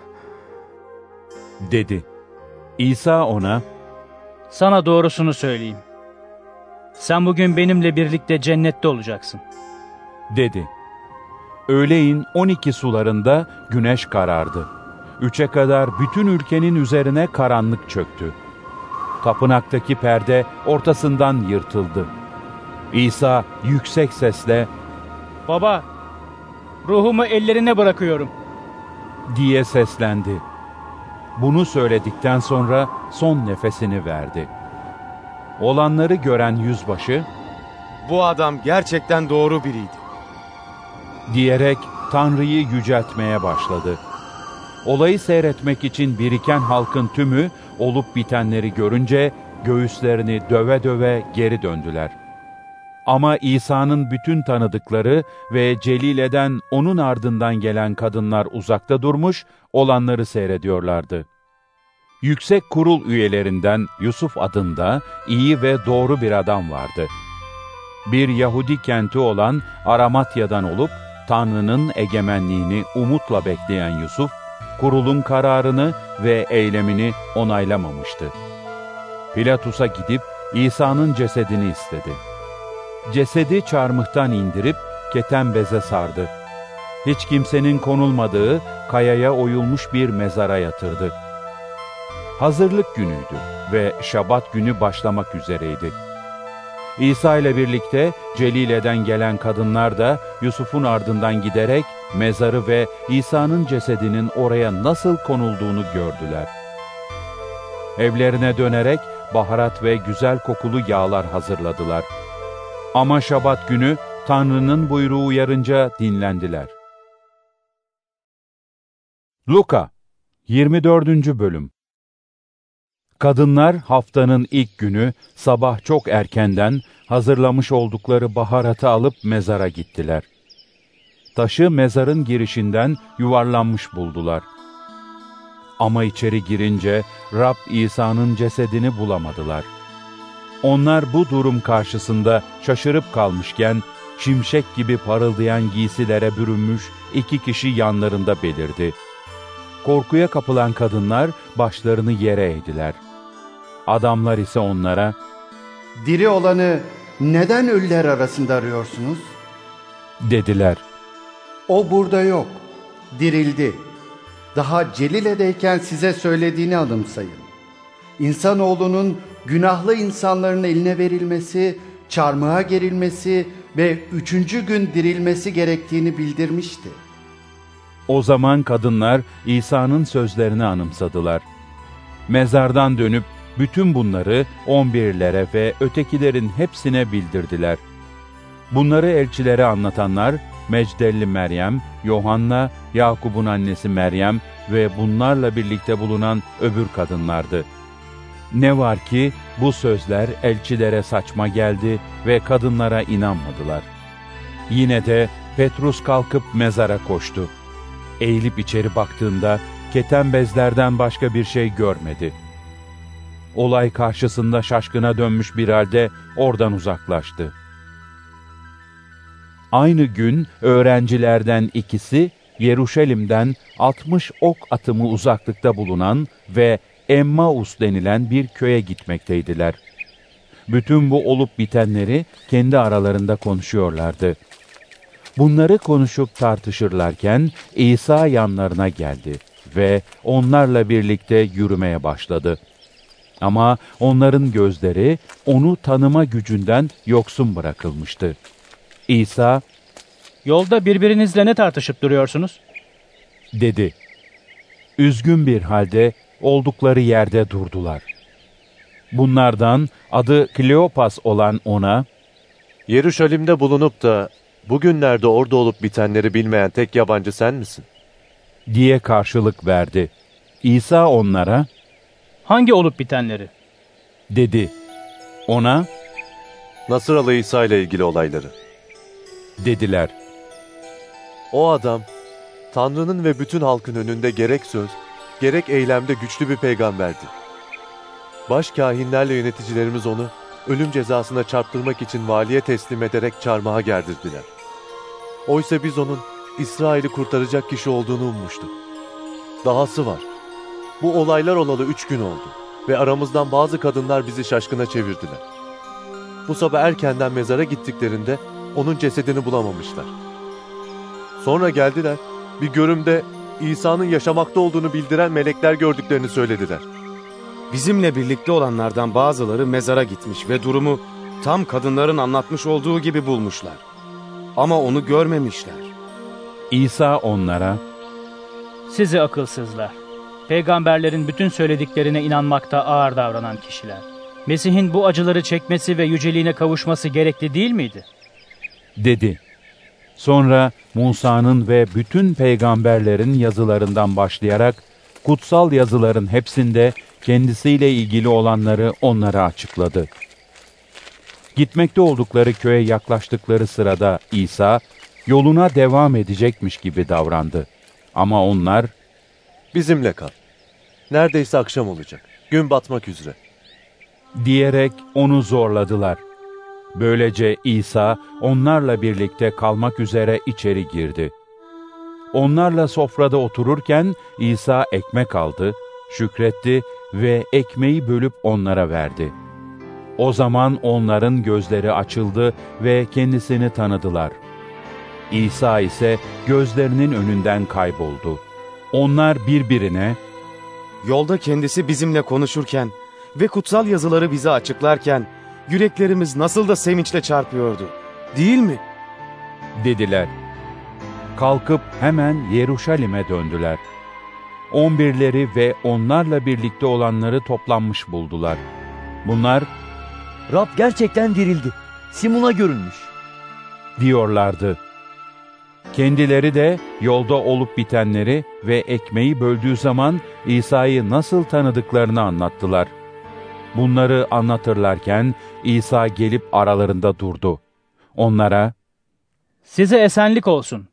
dedi. İsa ona, "Sana doğrusunu söyleyeyim. Sen bugün benimle birlikte cennette olacaksın," dedi. Öğleyin 12 sularında güneş karardı. 3'e kadar bütün ülkenin üzerine karanlık çöktü. tapınaktaki perde ortasından yırtıldı. İsa yüksek sesle "Baba, ruhumu ellerine bırakıyorum" diye seslendi. Bunu söyledikten sonra son nefesini verdi. Olanları gören yüzbaşı, "Bu adam gerçekten doğru biriydi" diyerek Tanrı'yı yüceltmeye başladı. Olayı seyretmek için biriken halkın tümü olup bitenleri görünce göğüslerini döve döve geri döndüler. Ama İsa'nın bütün tanıdıkları ve Celile'den onun ardından gelen kadınlar uzakta durmuş, olanları seyrediyorlardı. Yüksek kurul üyelerinden Yusuf adında iyi ve doğru bir adam vardı. Bir Yahudi kenti olan Aramatya'dan olup Tanrı'nın egemenliğini umutla bekleyen Yusuf, kurulun kararını ve eylemini onaylamamıştı. Pilatus'a gidip İsa'nın cesedini istedi. Cesedi çarmıhtan indirip keten beze sardı. Hiç kimsenin konulmadığı kayaya oyulmuş bir mezara yatırdı. Hazırlık günüydü ve Şabat günü başlamak üzereydi. İsa ile birlikte Celile'den gelen kadınlar da Yusuf'un ardından giderek mezarı ve İsa'nın cesedinin oraya nasıl konulduğunu gördüler. Evlerine dönerek baharat ve güzel kokulu yağlar hazırladılar. Ama Şabat günü Tanrı'nın buyruğu uyarınca dinlendiler. Luka 24. Bölüm. Kadınlar haftanın ilk günü sabah çok erkenden hazırlamış oldukları baharatı alıp mezara gittiler. Taşı mezarın girişinden yuvarlanmış buldular. Ama içeri girince Rab İsa'nın cesedini bulamadılar. Onlar bu durum karşısında şaşırıp kalmışken, şimşek gibi parıldayan giysilere bürünmüş 2 kişi yanlarında belirdi. Korkuya kapılan kadınlar başlarını yere eğdiler. Adamlar ise onlara, "Diri olanı neden ölüler arasında arıyorsunuz?" dediler. "O burada yok, dirildi. Daha Celile'deyken size söylediğini anımsayın. İnsanoğlunun günahlı insanların eline verilmesi, çarmıha gerilmesi ve 3. gün dirilmesi gerektiğini bildirmişti." O zaman kadınlar İsa'nın sözlerini anımsadılar. Mezardan dönüp bütün bunları 11'lere ve ötekilerin hepsine bildirdiler. Bunları elçilere anlatanlar Mecdelli Meryem, Yohanna, Yakub'un annesi Meryem ve bunlarla birlikte bulunan öbür kadınlardı. Ne var ki bu sözler elçilere saçma geldi ve kadınlara inanmadılar. Yine de Petrus kalkıp mezara koştu. Eğilip içeri baktığında keten bezlerden başka bir şey görmedi. Olay karşısında şaşkına dönmüş bir halde oradan uzaklaştı. Aynı gün öğrencilerden ikisi Yeruşalim'den 60 ok atımı uzaklıkta bulunan ve Emmaus denilen bir köye gitmekteydiler. Bütün bu olup bitenleri kendi aralarında konuşuyorlardı. Bunları konuşup tartışırlarken İsa yanlarına geldi ve onlarla birlikte yürümeye başladı. Ama onların gözleri onu tanıma gücünden yoksun bırakılmıştı. İsa, "Yolda birbirinizle ne tartışıp duruyorsunuz?" dedi. Üzgün bir halde oldukları yerde durdular. Bunlardan adı Kleopas olan ona, "Yeruşalim'de bulunup da bugünlerde orada olup bitenleri bilmeyen tek yabancı sen misin?" diye karşılık verdi. İsa onlara, "Hangi olup bitenleri?" dedi. Ona, "Nasıralı İsa ile ilgili olayları." dediler. "O adam, Tanrı'nın ve bütün halkın önünde gerek söz, gerek eylemde güçlü bir peygamberdi. Başkâhinlerle yöneticilerimiz onu ölüm cezasına çarptırmak için valiye teslim ederek çarmıha gerdirdiler. Oysa biz onun İsrail'i kurtaracak kişi olduğunu ummuştuk. Dahası var. Bu olaylar olalı 3 gün oldu ve aramızdan bazı kadınlar bizi şaşkına çevirdiler. Bu sabah erkenden mezara gittiklerinde onun cesedini bulamamışlar. Sonra geldiler, bir görümde İsa'nın yaşamakta olduğunu bildiren melekler gördüklerini söylediler. Bizimle birlikte olanlardan bazıları mezara gitmiş ve durumu tam kadınların anlatmış olduğu gibi bulmuşlar. Ama onu görmemişler. İsa onlara, Sizi akılsızlar. Peygamberlerin bütün söylediklerine inanmakta ağır davranan kişiler. Mesih'in bu acıları çekmesi ve yüceliğine kavuşması gerekli değil miydi? dedi. Sonra Musa'nın ve bütün peygamberlerin yazılarından başlayarak kutsal yazıların hepsinde kendisiyle ilgili olanları onlara açıkladı. Gitmekte oldukları köye yaklaştıkları sırada İsa yoluna devam edecekmiş gibi davrandı. Ama onlar, bizimle kal. Neredeyse akşam olacak. Gün batmak üzere. diyerek onu zorladılar. Böylece İsa onlarla birlikte kalmak üzere içeri girdi. Onlarla sofrada otururken İsa ekmek aldı, şükretti ve ekmeği bölüp onlara verdi. O zaman onların gözleri açıldı ve kendisini tanıdılar. İsa ise gözlerinin önünden kayboldu. Onlar birbirine, Yolda kendisi bizimle konuşurken ve kutsal yazıları bize açıklarken yüreklerimiz nasıl da sevinçle çarpıyordu, değil mi? dediler. Kalkıp hemen Yeruşalim'e döndüler. 11'leri ve onlarla birlikte olanları toplanmış buldular. Bunlar, Rab gerçekten dirildi. Simon'a görünmüş. diyorlardı. Kendileri de yolda olup bitenleri ve ekmeği böldüğü zaman İsa'yı nasıl tanıdıklarını anlattılar. Bunları anlatırlarken İsa gelip aralarında durdu. Onlara, Size esenlik olsun,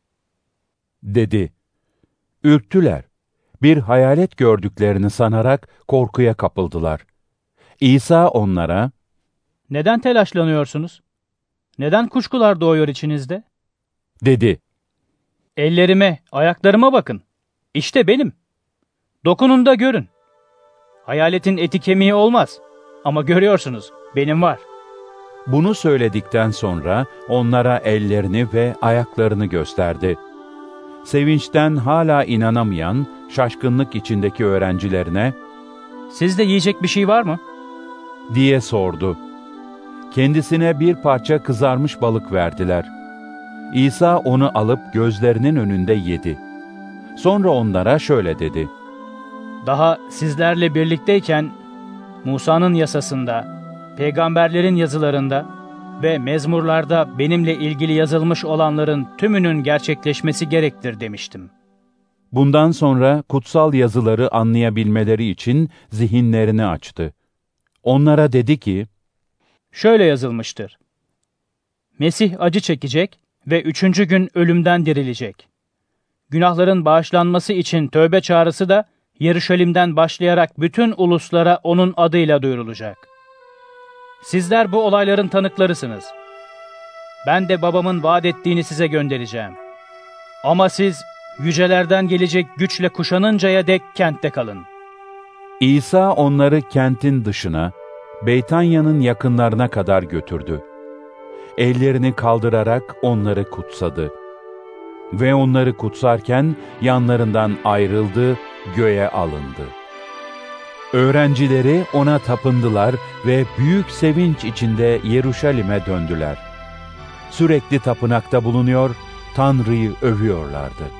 dedi. Ürktüler. Bir hayalet gördüklerini sanarak korkuya kapıldılar. İsa onlara, Neden telaşlanıyorsunuz? Neden kuşkular doğuyor içinizde? dedi. Ellerime, ayaklarıma bakın. İşte benim. Dokunun da görün. Hayaletin eti kemiği olmaz. Ama görüyorsunuz, benim var. Bunu söyledikten sonra onlara ellerini ve ayaklarını gösterdi. Sevinçten hala inanamayan, şaşkınlık içindeki öğrencilerine, Sizde yiyecek bir şey var mı? diye sordu. Kendisine bir parça kızarmış balık verdiler. İsa onu alıp gözlerinin önünde yedi. Sonra onlara şöyle dedi. Daha sizlerle birlikteyken Musa'nın yasasında, peygamberlerin yazılarında ve mezmurlarda benimle ilgili yazılmış olanların tümünün gerçekleşmesi gerektir demiştim. Bundan sonra kutsal yazıları anlayabilmeleri için zihinlerini açtı. Onlara dedi ki, Şöyle yazılmıştır. Mesih acı çekecek ve 3. gün ölümden dirilecek. Günahların bağışlanması için tövbe çağrısı da Yeruşalim'den başlayarak bütün uluslara onun adıyla duyurulacak. Sizler bu olayların tanıklarısınız. Ben de babamın vaat ettiğini size göndereceğim. Ama siz yücelerden gelecek güçle kuşanıncaya dek kentte kalın. İsa onları kentin dışına, Beytanya'nın yakınlarına kadar götürdü. Ellerini kaldırarak onları kutsadı. Ve onları kutsarken yanlarından ayrıldı, göğe alındı. Öğrencileri ona tapındılar ve büyük sevinç içinde Yeruşalim'e döndüler. Sürekli tapınakta bulunuyor, Tanrı'yı övüyorlardı.